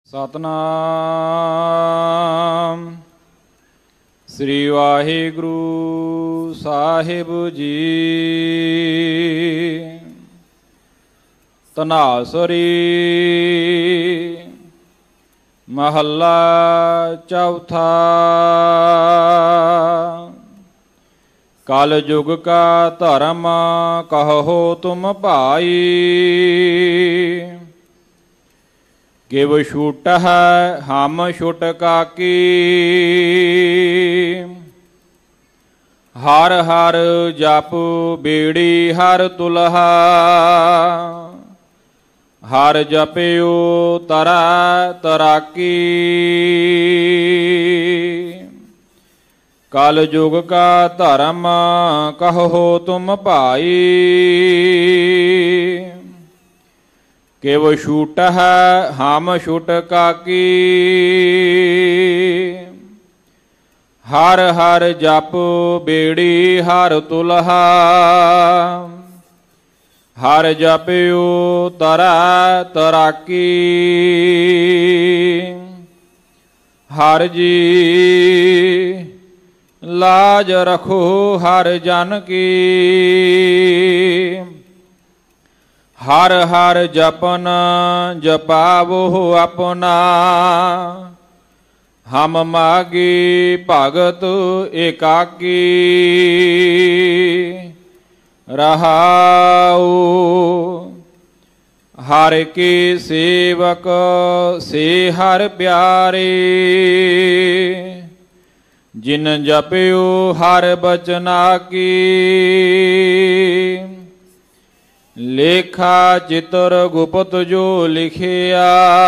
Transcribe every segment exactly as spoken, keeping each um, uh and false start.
ਸਤਨਾਮ ਸ੍ਰੀ ਵਾਹਿਗੁਰੂ ਸਾਹਿਬ ਜੀ। ਧਨਾਸਰੀ ਮਹੱਲਾ ਚੌਥਾ। ਕਲ ਯੁਗ ਕਾ ਧਰਮ ਕਹੋ ਤੁਮ ਭਾਈ, ਕਿਵ ਛੂਟ ਹੈ ਹਮ ਛੁਟ ਕਾਕੀ। ਹਰ ਹਰ ਜਪ ਬੀੜੀ ਹਰ ਤੁਲਹਾ, ਹਰ ਜਪਿਓ ਤਰਾ ਤਰਾਕੀ। ਕਲ ਯੁਗ ਕਾ ਧਰਮ ਕਹੋ ਤੁਮ ਭਾਈ, ਕਿਵ ਛੂਟ ਹੈ ਹਮ ਛੁਟ ਕਾਕੀ। ਹਰ ਹਰ ਜਪ ਬੀੜੀ ਹਰ ਤੁਲਹਾ, ਹਰ ਜਪਿਓ ਤਰਾ ਤਰਾਕੀ। ਹਰ ਜੀ ਲਾਜ ਰਖੋ ਹਰ ਜਨ ਕੀ, ਹਰ ਹਰ ਜਪਨ ਜਪਾਵੋ ਆਪਣਾ। ਹਮ ਮਾਗੀ ਭਗਤ ਏਕਾਕੀ, ਰਹਾਉ ਹਰ ਕੇ ਸੇਵਕ ਸੇ ਹਰ ਪਿਆਰੇ। ਜਿਨ ਜਪਿਓ ਹਰ ਬਚਨਾ ਕੀ, ਲੇਖਾ ਚਿਤਰ ਗੁਪਤ ਜੋ ਲਿਖਿਆ।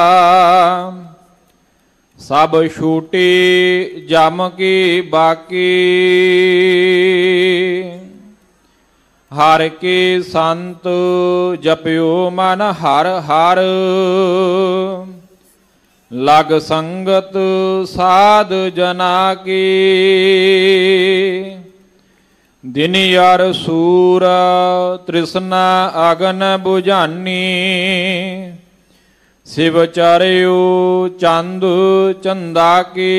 ਸਭ ਛੂਟੀ ਜਮ ਕੀ ਬਾਕੀ, ਹਰ ਕੇ ਸੰਤ ਜਪਿਓ ਮਨ ਹਰ ਹਰ। ਲਗ ਸੰਗਤ ਸਾਧ ਜਨਾ ਕੀ, ਦਿਨ ਯਰ ਸੂਰ ਤ੍ਰਿਸ਼ਨਾ ਅਗਨ ਬੁਝਾਨੀ। ਸਿਵ ਚਾਰਿਓ ਚੰਦ ਚੰਦਾ ਕੀ,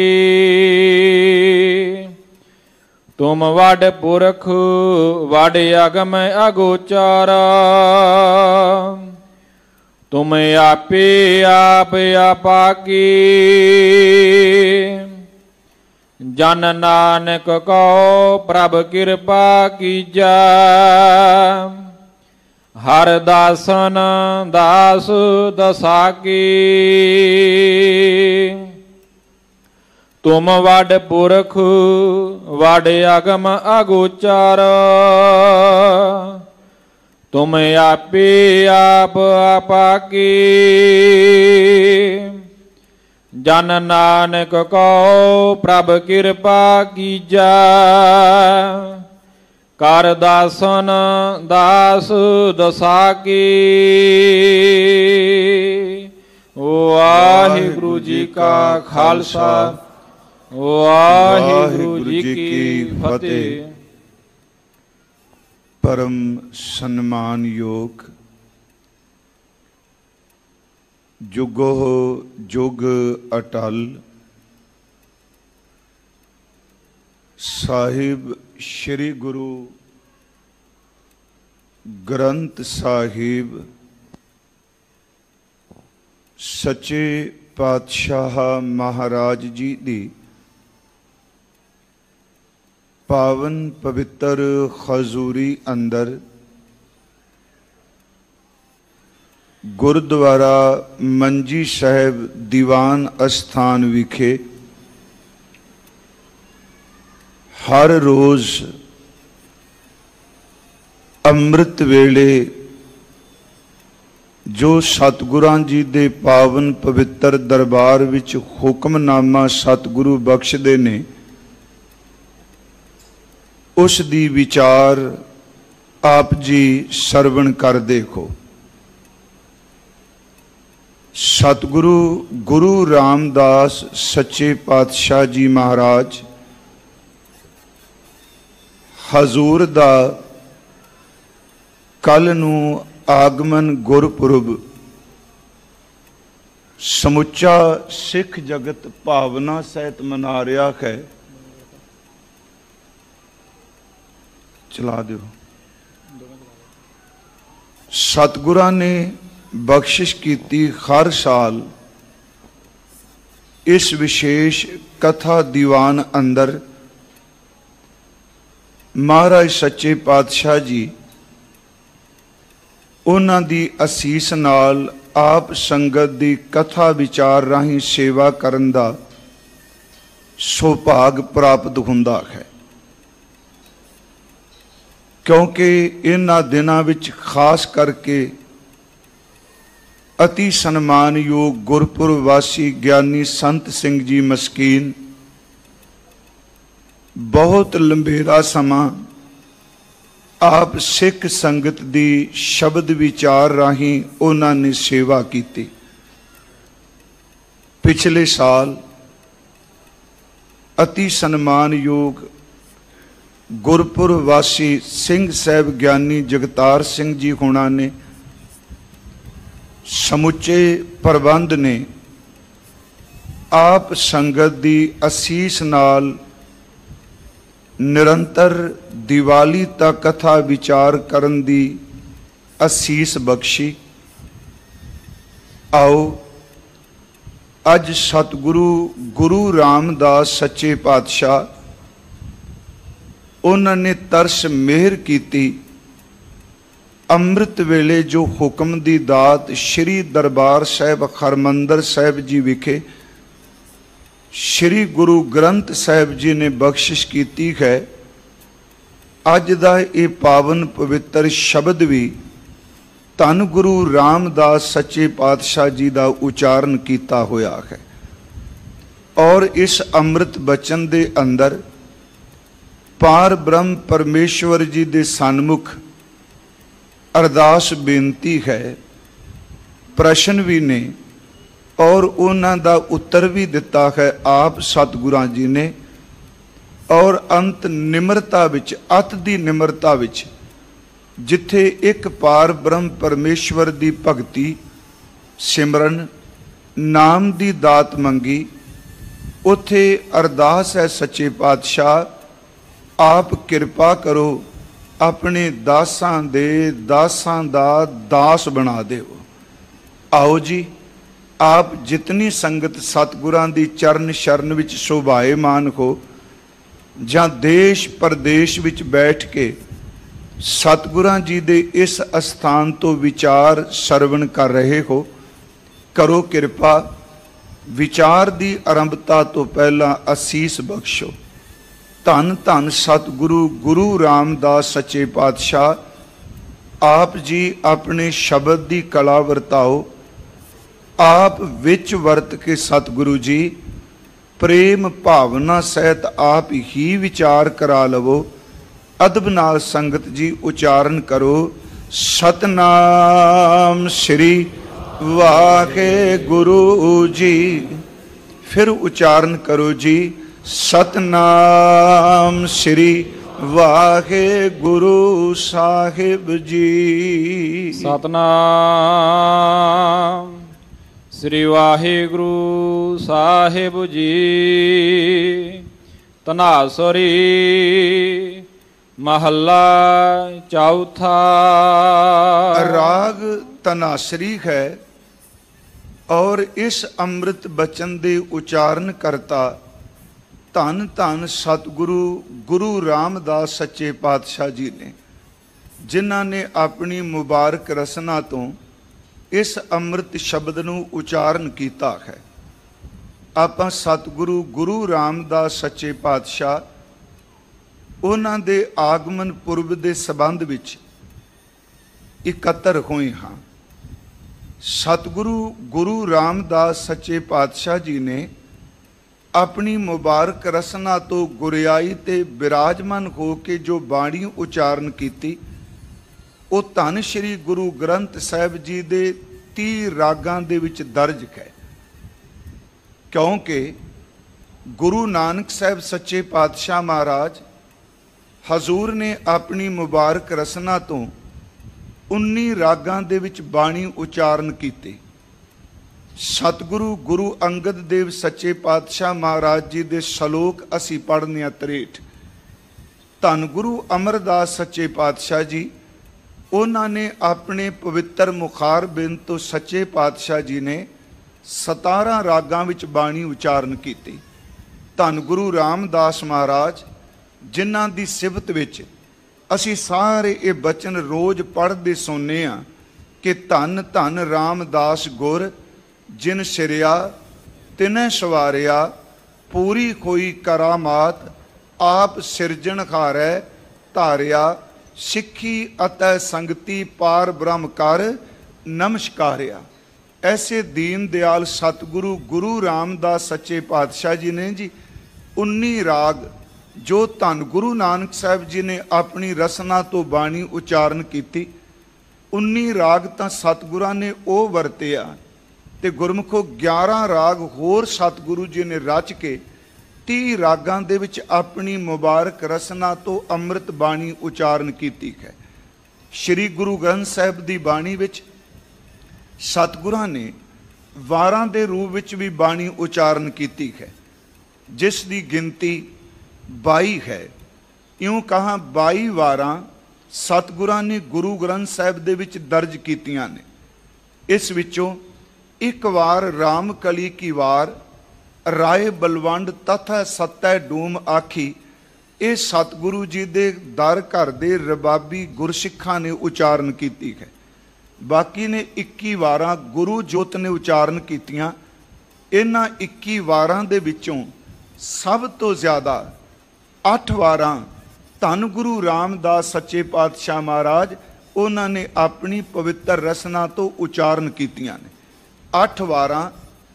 ਤੁਮ ਵਡ ਪੁਰਖ ਵਡ ਅਗਮ ਅਗੋਚਰ। ਤੁਮ ਆਪੇ ਆਪ ਆਪਾਕੀ, ਜਨ ਨਾਨਕ ਕੋ ਪ੍ਰਭ ਕਿਰਪਾ ਕੀਜੈ। ਹਰ ਦਾਸਨ ਦਾਸ ਦਸਾਕੀ, ਤੁਮ ਵਡ ਪੁਰਖ ਵਡ ਅਗਮ ਅਗੋਚਰ। ਤੁਮ ਆਪੇ ਆਪ ਆਪਾਕੀ, ਜਨ ਨਾਨਕ ਕੋ ਪ੍ਰਭ ਕਿਰਪਾ ਕੀਜੈ। ਕਰ ਦਾਸਨ ਦਾਸ ਦਸਾਕੀ। ਵਾਹਿਗੁਰੂ ਜੀ ਕਾ ਖਾਲਸਾ ਵਾਹਿਗੁਰੂ ਜੀ ਕੀ ਫਤਿਹ। ਪਰਮ ਸਨਮਾਨਯੋਗ ਜੁਗੋ ਜੁਗ ਅਟਲ ਸਾਹਿਬ ਸ਼੍ਰੀ ਗੁਰੂ ਗ੍ਰੰਥ ਸਾਹਿਬ ਸੱਚੇ ਪਾਤਸ਼ਾਹ ਮਹਾਰਾਜ ਜੀ ਦੀ ਪਾਵਨ ਪਵਿੱਤਰ ਹਜ਼ੂਰੀ ਅੰਦਰ ਗੁਰਦੁਆਰਾ ਮੰਜੀ ਸਾਹਿਬ ਦੀਵਾਨ ਅਸਥਾਨ ਵਿਖੇ ਹਰ ਰੋਜ਼ ਅੰਮ੍ਰਿਤ ਵੇਲੇ ਜੋ ਸਤਿਗੁਰਾਂ ਜੀ ਦੇ ਪਾਵਨ ਪਵਿੱਤਰ ਦਰਬਾਰ ਵਿੱਚ ਹੁਕਮਨਾਮਾ ਸਤਿਗੁਰੂ ਬਖਸ਼ਦੇ ਨੇ, ਉਸ ਦੀ ਵਿਚਾਰ ਆਪ ਜੀ ਸਰਵਣ ਕਰ ਦੇਖੋ। ਸਤਿਗੁਰੂ ਗੁਰੂ ਰਾਮਦਾਸ ਸੱਚੇ ਪਾਤਸ਼ਾਹ ਜੀ ਮਹਾਰਾਜ ਹਜ਼ੂਰ ਦਾ ਕੱਲ ਨੂੰ ਆਗਮਨ ਗੁਰਪੁਰਬ ਸਮੁੱਚਾ ਸਿੱਖ ਜਗਤ ਭਾਵਨਾ ਸਹਿਤ ਮਨਾ ਰਿਹਾ ਹੈ। ਚਲਾ ਦਿਓ। ਸਤਿਗੁਰਾਂ ਨੇ ਬਖਸ਼ਿਸ਼ ਕੀਤੀ ਹਰ ਸਾਲ ਇਸ ਵਿਸ਼ੇਸ਼ ਕਥਾ ਦੀਵਾਨ ਅੰਦਰ ਮਹਾਰਾਜ ਸੱਚੇ ਪਾਤਸ਼ਾਹ ਜੀ ਉਹਨਾਂ ਦੀ ਅਸੀਸ ਨਾਲ ਆਪ ਸੰਗਤ ਦੀ ਕਥਾ ਵਿਚਾਰ ਰਾਹੀਂ ਸੇਵਾ ਕਰਨ ਦਾ ਸੁਭਾਗ ਪ੍ਰਾਪਤ ਹੁੰਦਾ ਹੈ। ਕਿਉਂਕਿ ਇਹਨਾਂ ਦਿਨਾਂ ਵਿੱਚ ਖਾਸ ਕਰਕੇ ਅਤੀ ਸਨਮਾਨਯੋਗ ਗੁਰਪੁਰਬ ਵਾਸੀ ਗਿਆਨੀ ਸੰਤ ਸਿੰਘ ਜੀ ਮਸਕੀਨ ਬਹੁਤ ਲੰਬੇਰਾ ਸਮਾਂ ਆਪ ਸਿੱਖ ਸੰਗਤ ਦੀ ਸ਼ਬਦ ਵਿਚਾਰ ਰਾਹੀਂ ਉਹਨਾਂ ਨੇ ਸੇਵਾ ਕੀਤੀ। ਪਿਛਲੇ ਸਾਲ ਅਤੀ ਸਨਮਾਨਯੋਗ ਗੁਰਪੁਰਬ ਵਾਸੀ ਸਿੰਘ ਸਾਹਿਬ ਗਿਆਨੀ ਜਗਤਾਰ ਸਿੰਘ ਜੀ ਹੋਣਾ ਨੇ ਸਮੁੱਚੇ ਪ੍ਰਬੰਧ ਨੇ ਆਪ ਸੰਗਤ ਦੀ ਅਸੀਸ ਨਾਲ ਨਿਰੰਤਰ ਦੀਵਾਲੀ ਤੱਕ ਕਥਾ ਵਿਚਾਰ ਕਰਨ ਦੀ ਅਸੀਸ ਬਖਸ਼ੀ। ਆਓ ਅੱਜ ਸਤਿਗੁਰੂ ਗੁਰੂ ਰਾਮਦਾਸ ਸੱਚੇ ਪਾਤਸ਼ਾਹ ਉਹਨਾਂ ਨੇ ਤਰਸ ਮਿਹਰ ਕੀਤੀ। ਅੰਮ੍ਰਿਤ ਵੇਲੇ ਜੋ ਹੁਕਮ ਦੀ ਦਾਤ ਸ਼੍ਰੀ ਦਰਬਾਰ ਸਾਹਿਬ ਹਰਮੰਦਰ ਸਾਹਿਬ ਜੀ ਵਿਖੇ ਸ਼੍ਰੀ ਗੁਰੂ ਗ੍ਰੰਥ ਸਾਹਿਬ ਜੀ ਨੇ ਬਖਸ਼ਿਸ਼ ਕੀਤੀ ਹੈ, ਅੱਜ ਦਾ ਇਹ ਪਾਵਨ ਪਵਿੱਤਰ ਸ਼ਬਦ ਵੀ ਧੰਨ ਗੁਰੂ ਰਾਮਦਾਸ ਸੱਚੇ ਪਾਤਸ਼ਾਹ ਜੀ ਦਾ ਉਚਾਰਨ ਕੀਤਾ ਹੋਇਆ ਹੈ। ਔਰ ਇਸ ਅੰਮ੍ਰਿਤ ਬਚਨ ਦੇ ਅੰਦਰ ਪਾਰ ਬ੍ਰਹਮ ਪਰਮੇਸ਼ਵਰ ਜੀ ਦੇ ਸਨਮੁਖ ਅਰਦਾਸ ਬੇਨਤੀ ਹੈ, ਪ੍ਰਸ਼ਨ ਵੀ ਨੇ ਔਰ ਉਹਨਾਂ ਦਾ ਉੱਤਰ ਵੀ ਦਿੱਤਾ ਹੈ ਆਪ ਸਤਿਗੁਰਾਂ ਜੀ ਨੇ। ਔਰ ਅੰਤ ਨਿਮਰਤਾ ਵਿੱਚ, ਅਤ ਦੀ ਨਿਮਰਤਾ ਵਿੱਚ, ਜਿੱਥੇ ਇੱਕ ਪਾਰ ਬ੍ਰਹਮ ਪਰਮੇਸ਼ਵਰ ਦੀ ਭਗਤੀ ਸਿਮਰਨ ਨਾਮ ਦੀ ਦਾਤ ਮੰਗੀ, ਉੱਥੇ ਅਰਦਾਸ ਹੈ ਸੱਚੇ ਪਾਤਸ਼ਾਹ ਆਪ ਕਿਰਪਾ ਕਰੋ, ਆਪਣੇ ਦਾਸਾਂ ਦੇ ਦਾਸਾਂ ਦਾ ਦਾਸ ਬਣਾ ਦਿਓ। ਆਓ ਜੀ, ਆਪ ਜਿਤਨੀ ਸੰਗਤ ਸਤਿਗੁਰਾਂ ਦੀ ਚਰਨ ਸ਼ਰਨ ਵਿੱਚ ਸ਼ੋਭਾਏਮਾਨ ਹੋ ਜਾਂ ਦੇਸ਼ ਪ੍ਰਦੇਸ਼ ਵਿੱਚ ਬੈਠ ਕੇ ਸਤਿਗੁਰਾਂ ਜੀ ਦੇ ਇਸ ਅਸਥਾਨ ਤੋਂ ਵਿਚਾਰ ਸਰਵਣ ਕਰ ਰਹੇ ਹੋ, ਕਰੋ ਕਿਰਪਾ, ਵਿਚਾਰ ਦੀ ਆਰੰਭਤਾ ਤੋਂ ਪਹਿਲਾਂ ਅਸੀਸ ਬਖਸ਼ੋ। ਧੰਨ ਧੰਨ ਸਤਿਗੁਰੂ ਗੁਰੂ ਰਾਮਦਾਸ ਸੱਚੇ ਪਾਤਸ਼ਾਹ, ਆਪ ਜੀ ਆਪਣੇ ਸ਼ਬਦ ਦੀ ਕਲਾ ਵਰਤਾਓ। ਆਪ ਵਿੱਚ ਵਰਤ ਕੇ ਸਤਿਗੁਰੂ ਜੀ ਪ੍ਰੇਮ ਭਾਵਨਾ ਸਹਿਤ ਆਪ ਹੀ ਵਿਚਾਰ ਕਰਾ ਲਵੋ। ਅਦਬ ਨਾਲ ਸੰਗਤ ਜੀ ਉਚਾਰਨ ਕਰੋ, ਸਤਨਾਮ ਸ੍ਰੀ ਵਾਹਿਗੁਰੂ ਜੀ। ਫਿਰ ਉਚਾਰਨ ਕਰੋ ਜੀ, ਸਤਨਾਮ ਸ੍ਰੀ ਵਾਹਿਗੁਰੂ ਸਾਹਿਬ ਜੀ। ਸਤਨਾਮ ਸ੍ਰੀ ਵਾਹਿਗੁਰੂ ਸਾਹਿਬ ਜੀ। ਧਨਾਸਰੀ ਮਹੱਲਾ ਚੌਥਾ। ਰਾਗ ਧਨਾਸਰੀ ਹੈ ਔਰ ਇਸ ਅੰਮ੍ਰਿਤ ਬਚਨ ਦੇ ਉਚਾਰਨ ਕਰਤਾ ਧੰਨ ਧੰਨ ਸਤਿਗੁਰੂ ਗੁਰੂ ਰਾਮਦਾਸ ਸੱਚੇ ਪਾਤਸ਼ਾਹ ਜੀ ਨੇ, ਜਿਨ੍ਹਾਂ ਨੇ ਆਪਣੀ ਮੁਬਾਰਕ ਰਸਨਾ ਤੋਂ ਇਸ ਅੰਮ੍ਰਿਤ ਸ਼ਬਦ ਨੂੰ ਉਚਾਰਨ ਕੀਤਾ ਹੈ। ਆਪਾਂ ਸਤਿਗੁਰੂ ਗੁਰੂ ਰਾਮਦਾਸ ਸੱਚੇ ਪਾਤਸ਼ਾਹ ਉਹਨਾਂ ਦੇ ਆਗਮਨ ਪੁਰਬ ਦੇ ਸੰਬੰਧ ਵਿੱਚ ਇਕੱਤਰ ਹੋਏ ਹਾਂ। ਸਤਿਗੁਰੂ ਗੁਰੂ ਰਾਮਦਾਸ ਸੱਚੇ ਪਾਤਸ਼ਾਹ ਜੀ ਨੇ ਆਪਣੀ ਮੁਬਾਰਕ ਰਸਨਾ ਤੋਂ ਗੁਰਿਆਈ ਤੇ ਬਿਰਾਜਮਾਨ ਹੋ ਕੇ ਜੋ ਬਾਣੀ ਉਚਾਰਨ ਕੀਤੀ, ਉਹ ਧੰਨ ਸ਼੍ਰੀ ਗੁਰੂ ਗ੍ਰੰਥ ਸਾਹਿਬ ਜੀ ਦੇ ਤੀਹ ਰਾਗਾਂ ਦੇ ਵਿੱਚ ਦਰਜ ਹੈ। ਕਿਉਂਕਿ ਗੁਰੂ ਨਾਨਕ ਸਾਹਿਬ ਸੱਚੇ ਪਾਤਸ਼ਾਹ ਮਹਾਰਾਜ ਹਜ਼ੂਰ ਨੇ ਆਪਣੀ ਮੁਬਾਰਕ ਰਸਨਾ ਤੋਂ ਉੱਨੀ ਰਾਗਾਂ ਦੇ ਵਿੱਚ ਬਾਣੀ ਉਚਾਰਨ ਕੀਤੀ। ਸਤਿਗੁਰੂ ਗੁਰੂ ਅੰਗਦ ਦੇਵ ਸੱਚੇ ਪਾਤਸ਼ਾਹ ਮਹਾਰਾਜ ਜੀ ਦੇ ਸ਼ਲੋਕ ਅਸੀਂ ਪੜ੍ਹਨੇ ਆ ਤਰੇਠ। ਧੰਨ ਗੁਰੂ ਅਮਰਦਾਸ ਸੱਚੇ ਪਾਤਸ਼ਾਹ ਜੀ, ਉਹਨਾਂ ਨੇ ਆਪਣੇ ਪਵਿੱਤਰ ਮੁਖਾਰ ਬਿੰਦ ਤੋਂ ਸੱਚੇ ਪਾਤਸ਼ਾਹ ਜੀ ਨੇ ਸਤਾਰਾਂ ਰਾਗਾਂ ਵਿੱਚ ਬਾਣੀ ਉਚਾਰਨ ਕੀਤੀ। ਧੰਨ ਗੁਰੂ ਰਾਮਦਾਸ ਮਹਾਰਾਜ, ਜਿਨ੍ਹਾਂ ਦੀ ਸਿਫਤ ਵਿੱਚ ਅਸੀਂ ਸਾਰੇ ਇਹ ਬਚਨ ਰੋਜ਼ ਪੜ੍ਹਦੇ ਸੁਣਨੇ ਆ ਕਿ ਧੰਨ ਧੰਨ ਰਾਮਦਾਸ ਗੁਰ, ਜਿਨ ਸਿਰਿਆ ਤਿਨੈ ਸਵਾਰਿਆ, ਪੂਰੀ ਕੋਈ ਕਰਾਮਾਤ ਆਪ ਸਿਰਜਣਹਾਰੈ ਧਾਰਿਆ, ਸਿੱਖੀ ਅਤੈ ਸੰਗਤੀ ਪਾਰ ਬ੍ਰਹਮ ਕਰ ਨਮਸਕਾਰਿਆ। ਐਸੇ ਦੀਨ ਦਿਆਲ ਸਤਿਗੁਰੂ ਗੁਰੂ ਰਾਮਦਾਸ ਸੱਚੇ ਪਾਤਸ਼ਾਹ ਜੀ ਨੇ ਜੀ ਉੱਨੀ ਰਾਗ ਜੋ ਧੰਨ ਗੁਰੂ ਨਾਨਕ ਸਾਹਿਬ ਜੀ ਨੇ ਆਪਣੀ ਰਸਨਾ ਤੋਂ ਬਾਣੀ ਉਚਾਰਨ ਕੀਤੀ, ਉੱਨੀ ਰਾਗ ਤਾਂ ਸਤਿਗੁਰਾਂ ਨੇ ਉਹ ਵਰਤਿਆ ਤੇ ਗੁਰਮੁਖੋ ਗਿਆਰਾਂ ਰਾਗ ਹੋਰ ਸਤਿਗੁਰੂ ਜੀ ਨੇ ਰਚ ਕੇ ਤੀਹ ਰਾਗਾਂ ਦੇ ਵਿੱਚ ਆਪਣੀ ਮੁਬਾਰਕ ਰਸਨਾ ਤੋਂ ਅੰਮ੍ਰਿਤ ਬਾਣੀ ਉਚਾਰਨ ਕੀਤੀ ਹੈ। ਸ਼੍ਰੀ ਗੁਰੂ ਗ੍ਰੰਥ ਸਾਹਿਬ ਦੀ ਬਾਣੀ ਵਿੱਚ ਸਤਿਗੁਰਾਂ ਨੇ ਵਾਰਾਂ ਦੇ ਰੂਪ ਵਿੱਚ ਵੀ ਬਾਣੀ ਉਚਾਰਨ ਕੀਤੀ ਹੈ, ਜਿਸ ਦੀ ਗਿਣਤੀ ਬਾਈ ਹੈ। ਇਉਂ ਕਹਾਂ ਬਾਈ ਵਾਰਾਂ ਸਤਿਗੁਰਾਂ ਨੇ ਗੁਰੂ ਗ੍ਰੰਥ ਸਾਹਿਬ ਦੇ ਵਿੱਚ ਦਰਜ ਕੀਤੀਆਂ ਨੇ। ਇਸ ਵਿੱਚੋਂ ਇੱਕ ਵਾਰ ਰਾਮ ਕਲੀ ਕੀ ਵਾਰ, ਰਾਏ ਬਲਵੰਡ ਤਥਾ ਸਤੈ ਡੂਮ ਆਖੀ, ਇਹ ਸਤਿਗੁਰੂ ਜੀ ਦੇ ਦਰ ਘਰ ਦੇ ਰਬਾਬੀ ਗੁਰਸਿੱਖਾਂ ਨੇ ਉਚਾਰਨ ਕੀਤੀ ਹੈ। ਬਾਕੀ ਨੇ ਇੱਕੀ ਵਾਰਾਂ ਗੁਰੂ ਜੋਤ ਨੇ ਉਚਾਰਨ ਕੀਤੀਆਂ। ਇਹਨਾਂ ਇੱਕੀ ਵਾਰਾਂ ਦੇ ਵਿੱਚੋਂ ਸਭ ਤੋਂ ਜ਼ਿਆਦਾ ਅੱਠ ਵਾਰਾਂ ਧੰਨ ਗੁਰੂ ਰਾਮਦਾਸ ਸੱਚੇ ਪਾਤਸ਼ਾਹ ਮਹਾਰਾਜ ਉਹਨਾਂ ਨੇ ਆਪਣੀ ਪਵਿੱਤਰ ਰਸਨਾ ਤੋਂ ਉਚਾਰਨ ਕੀਤੀਆਂ ਨੇ। ਅੱਠ ਵਾਰਾਂ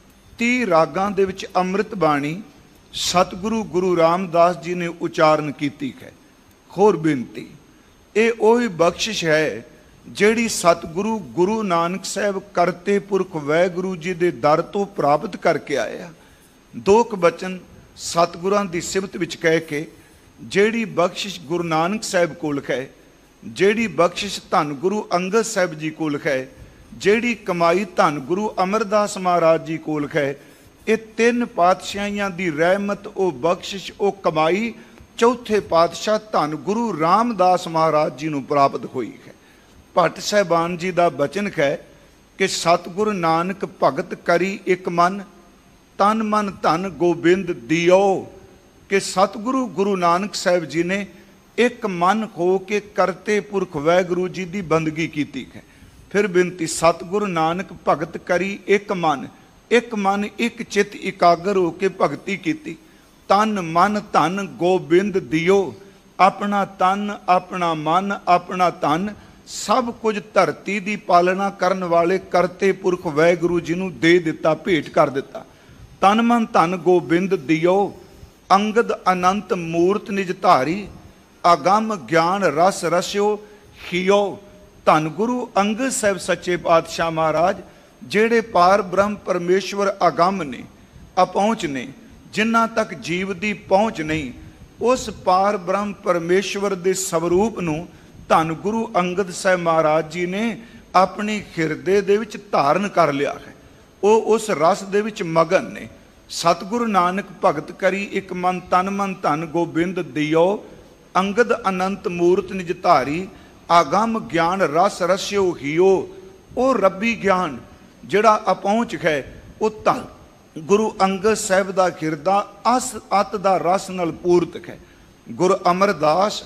ਤੀਹ ਰਾਗਾਂ ਦੇ ਵਿੱਚ ਅੰਮ੍ਰਿਤ ਬਾਣੀ ਸਤਿਗੁਰੂ ਗੁਰੂ ਰਾਮਦਾਸ ਜੀ ਨੇ ਉਚਾਰਨ ਕੀਤੀ ਹੈ। ਹੋਰ ਬੇਨਤੀ, ਇਹ ਉਹੀ ਬਖਸ਼ਿਸ਼ ਹੈ ਜਿਹੜੀ ਸਤਿਗੁਰੂ ਗੁਰੂ ਨਾਨਕ ਸਾਹਿਬ ਕਰਤੇ ਪੁਰਖ ਵਾਹਿਗੁਰੂ ਜੀ ਦੇ ਦਰ ਤੋਂ ਪ੍ਰਾਪਤ ਕਰਕੇ ਆਏ ਆ। ਦੋ ਕੁ ਬਚਨ ਸਤਿਗੁਰਾਂ ਦੀ ਸਿਫਤ ਵਿੱਚ ਕਹਿ ਕੇ ਜਿਹੜੀ ਬਖਸ਼ਿਸ਼ ਗੁਰੂ ਨਾਨਕ ਸਾਹਿਬ ਕੋਲ ਹੈ, ਜਿਹੜੀ ਬਖਸ਼ਿਸ਼ ਧੰਨ ਗੁਰੂ ਅੰਗਦ ਸਾਹਿਬ ਜੀ ਕੋਲ ਹੈ, ਜਿਹੜੀ ਕਮਾਈ ਧੰਨ ਗੁਰੂ ਅਮਰਦਾਸ ਮਹਾਰਾਜ ਜੀ ਕੋਲ ਹੈ, ਇਹ ਤਿੰਨ ਪਾਤਸ਼ਾਹੀਆਂ ਦੀ ਰਹਿਮਤ, ਉਹ ਬਖਸ਼ਿਸ਼, ਉਹ ਕਮਾਈ ਚੌਥੇ ਪਾਤਸ਼ਾਹ ਧੰਨ ਗੁਰੂ ਰਾਮਦਾਸ ਮਹਾਰਾਜ ਜੀ ਨੂੰ ਪ੍ਰਾਪਤ ਹੋਈ ਹੈ। ਭੱਟ ਸਾਹਿਬਾਨ ਜੀ ਦਾ ਬਚਨ ਹੈ ਕਿ ਸਤਿਗੁਰ ਨਾਨਕ ਭਗਤ ਕਰੀ ਇੱਕ ਮਨ, ਤਨ ਮਨ ਧਨ ਗੋਬਿੰਦ ਦਿਓ, ਕਿ ਸਤਿਗੁਰੂ ਗੁਰੂ ਨਾਨਕ ਸਾਹਿਬ ਜੀ ਨੇ ਇੱਕ ਮਨ ਹੋ ਕੇ ਕਰਤੇ ਪੁਰਖ ਵਾਹਿਗੁਰੂ ਜੀ ਦੀ ਬੰਦਗੀ ਕੀਤੀ ਹੈ। ਫਿਰ ਬੇਨਤੀ, ਸਤਿਗੁਰੂ ਨਾਨਕ ਭਗਤ ਕਰੀ ਇੱਕ ਮਨ, ਇੱਕ ਮਨ ਇੱਕ ਚਿੱਤ ਇਕਾਗਰ ਹੋ ਕੇ ਭਗਤੀ ਕੀਤੀ। ਤਨ ਮਨ ਧਨ ਗੋਬਿੰਦ ਦਿਓ, ਆਪਣਾ ਤਨ ਆਪਣਾ ਮਨ ਆਪਣਾ ਧਨ ਸਭ ਕੁਝ ਧਰਤੀ ਦੀ ਪਾਲਣਾ ਕਰਨ ਵਾਲੇ ਕਰਤੇ ਪੁਰਖ ਵਾਹਿਗੁਰੂ ਜੀ ਨੂੰ ਦੇ ਦਿੱਤਾ, ਭੇਟ ਕਰ ਦਿੱਤਾ। ਤਨ ਮਨ ਧਨ ਗੋਬਿੰਦ ਦਿਓ, ਅੰਗਦ ਅਨੰਤ ਮੂਰਤ ਨਿਜ ਧਾਰੀ, ਅਗੰਮ ਗਿਆਨ ਰਸ ਰਸਿਓ ਹਿਓ। ਧੰਨ ਗੁਰੂ ਅੰਗਦ ਸਾਹਿਬ ਸੱਚੇ ਪਾਤਸ਼ਾਹ ਮਹਾਰਾਜ ਜਿਹੜੇ ਪਾਰ ਬ੍ਰਹਮ ਪਰਮੇਸ਼ਵਰ ਅਗੰਮ ਨੇ, ਅਪਹੁੰਚ ਨੇ, ਜਿਨ੍ਹਾਂ ਤੱਕ ਜੀਵ ਦੀ ਪਹੁੰਚ ਨਹੀਂ, ਉਸ ਪਾਰ ਬ੍ਰਹਮ ਪਰਮੇਸ਼ਵਰ ਦੇ ਸਵਰੂਪ ਨੂੰ ਧੰਨ ਗੁਰੂ ਅੰਗਦ ਸਾਹਿਬ ਮਹਾਰਾਜ ਜੀ ਨੇ ਆਪਣੀ ਹਿਰਦੇ ਦੇ ਵਿੱਚ ਧਾਰਨ ਕਰ ਲਿਆ ਹੈ। ਉਹ ਉਸ ਰਸ ਦੇ ਵਿੱਚ ਮਗਨ ਨੇ। ਸਤਿਗੁਰੂ ਨਾਨਕ ਭਗਤ ਕਰੀ ਇੱਕ ਮਨ, ਤਨ ਮਨ ਧਨ ਗੋਬਿੰਦ ਦਿਓ, ਅੰਗਦ ਅਨੰਤ ਮੂਰਤ ਨਿਜ ਧਾਰੀ, ਆਗਮ ਗਿਆਨ ਰਸ ਰਸਿਓ ਹਿਓ। ਉਹ ਰੱਬੀ ਗਿਆਨ ਜਿਹੜਾ ਅਪਹੁੰਚ ਹੈ, ਉਹ ਧੰਨ ਗੁਰੂ ਅੰਗਦ ਸਾਹਿਬ ਦਾ ਹਿਰਦਾ ਅਸ ਅਤ ਦਾ ਰਸ ਨਾਲ ਪੂਰਤ ਹੈ। ਗੁਰ ਅਮਰਦਾਸ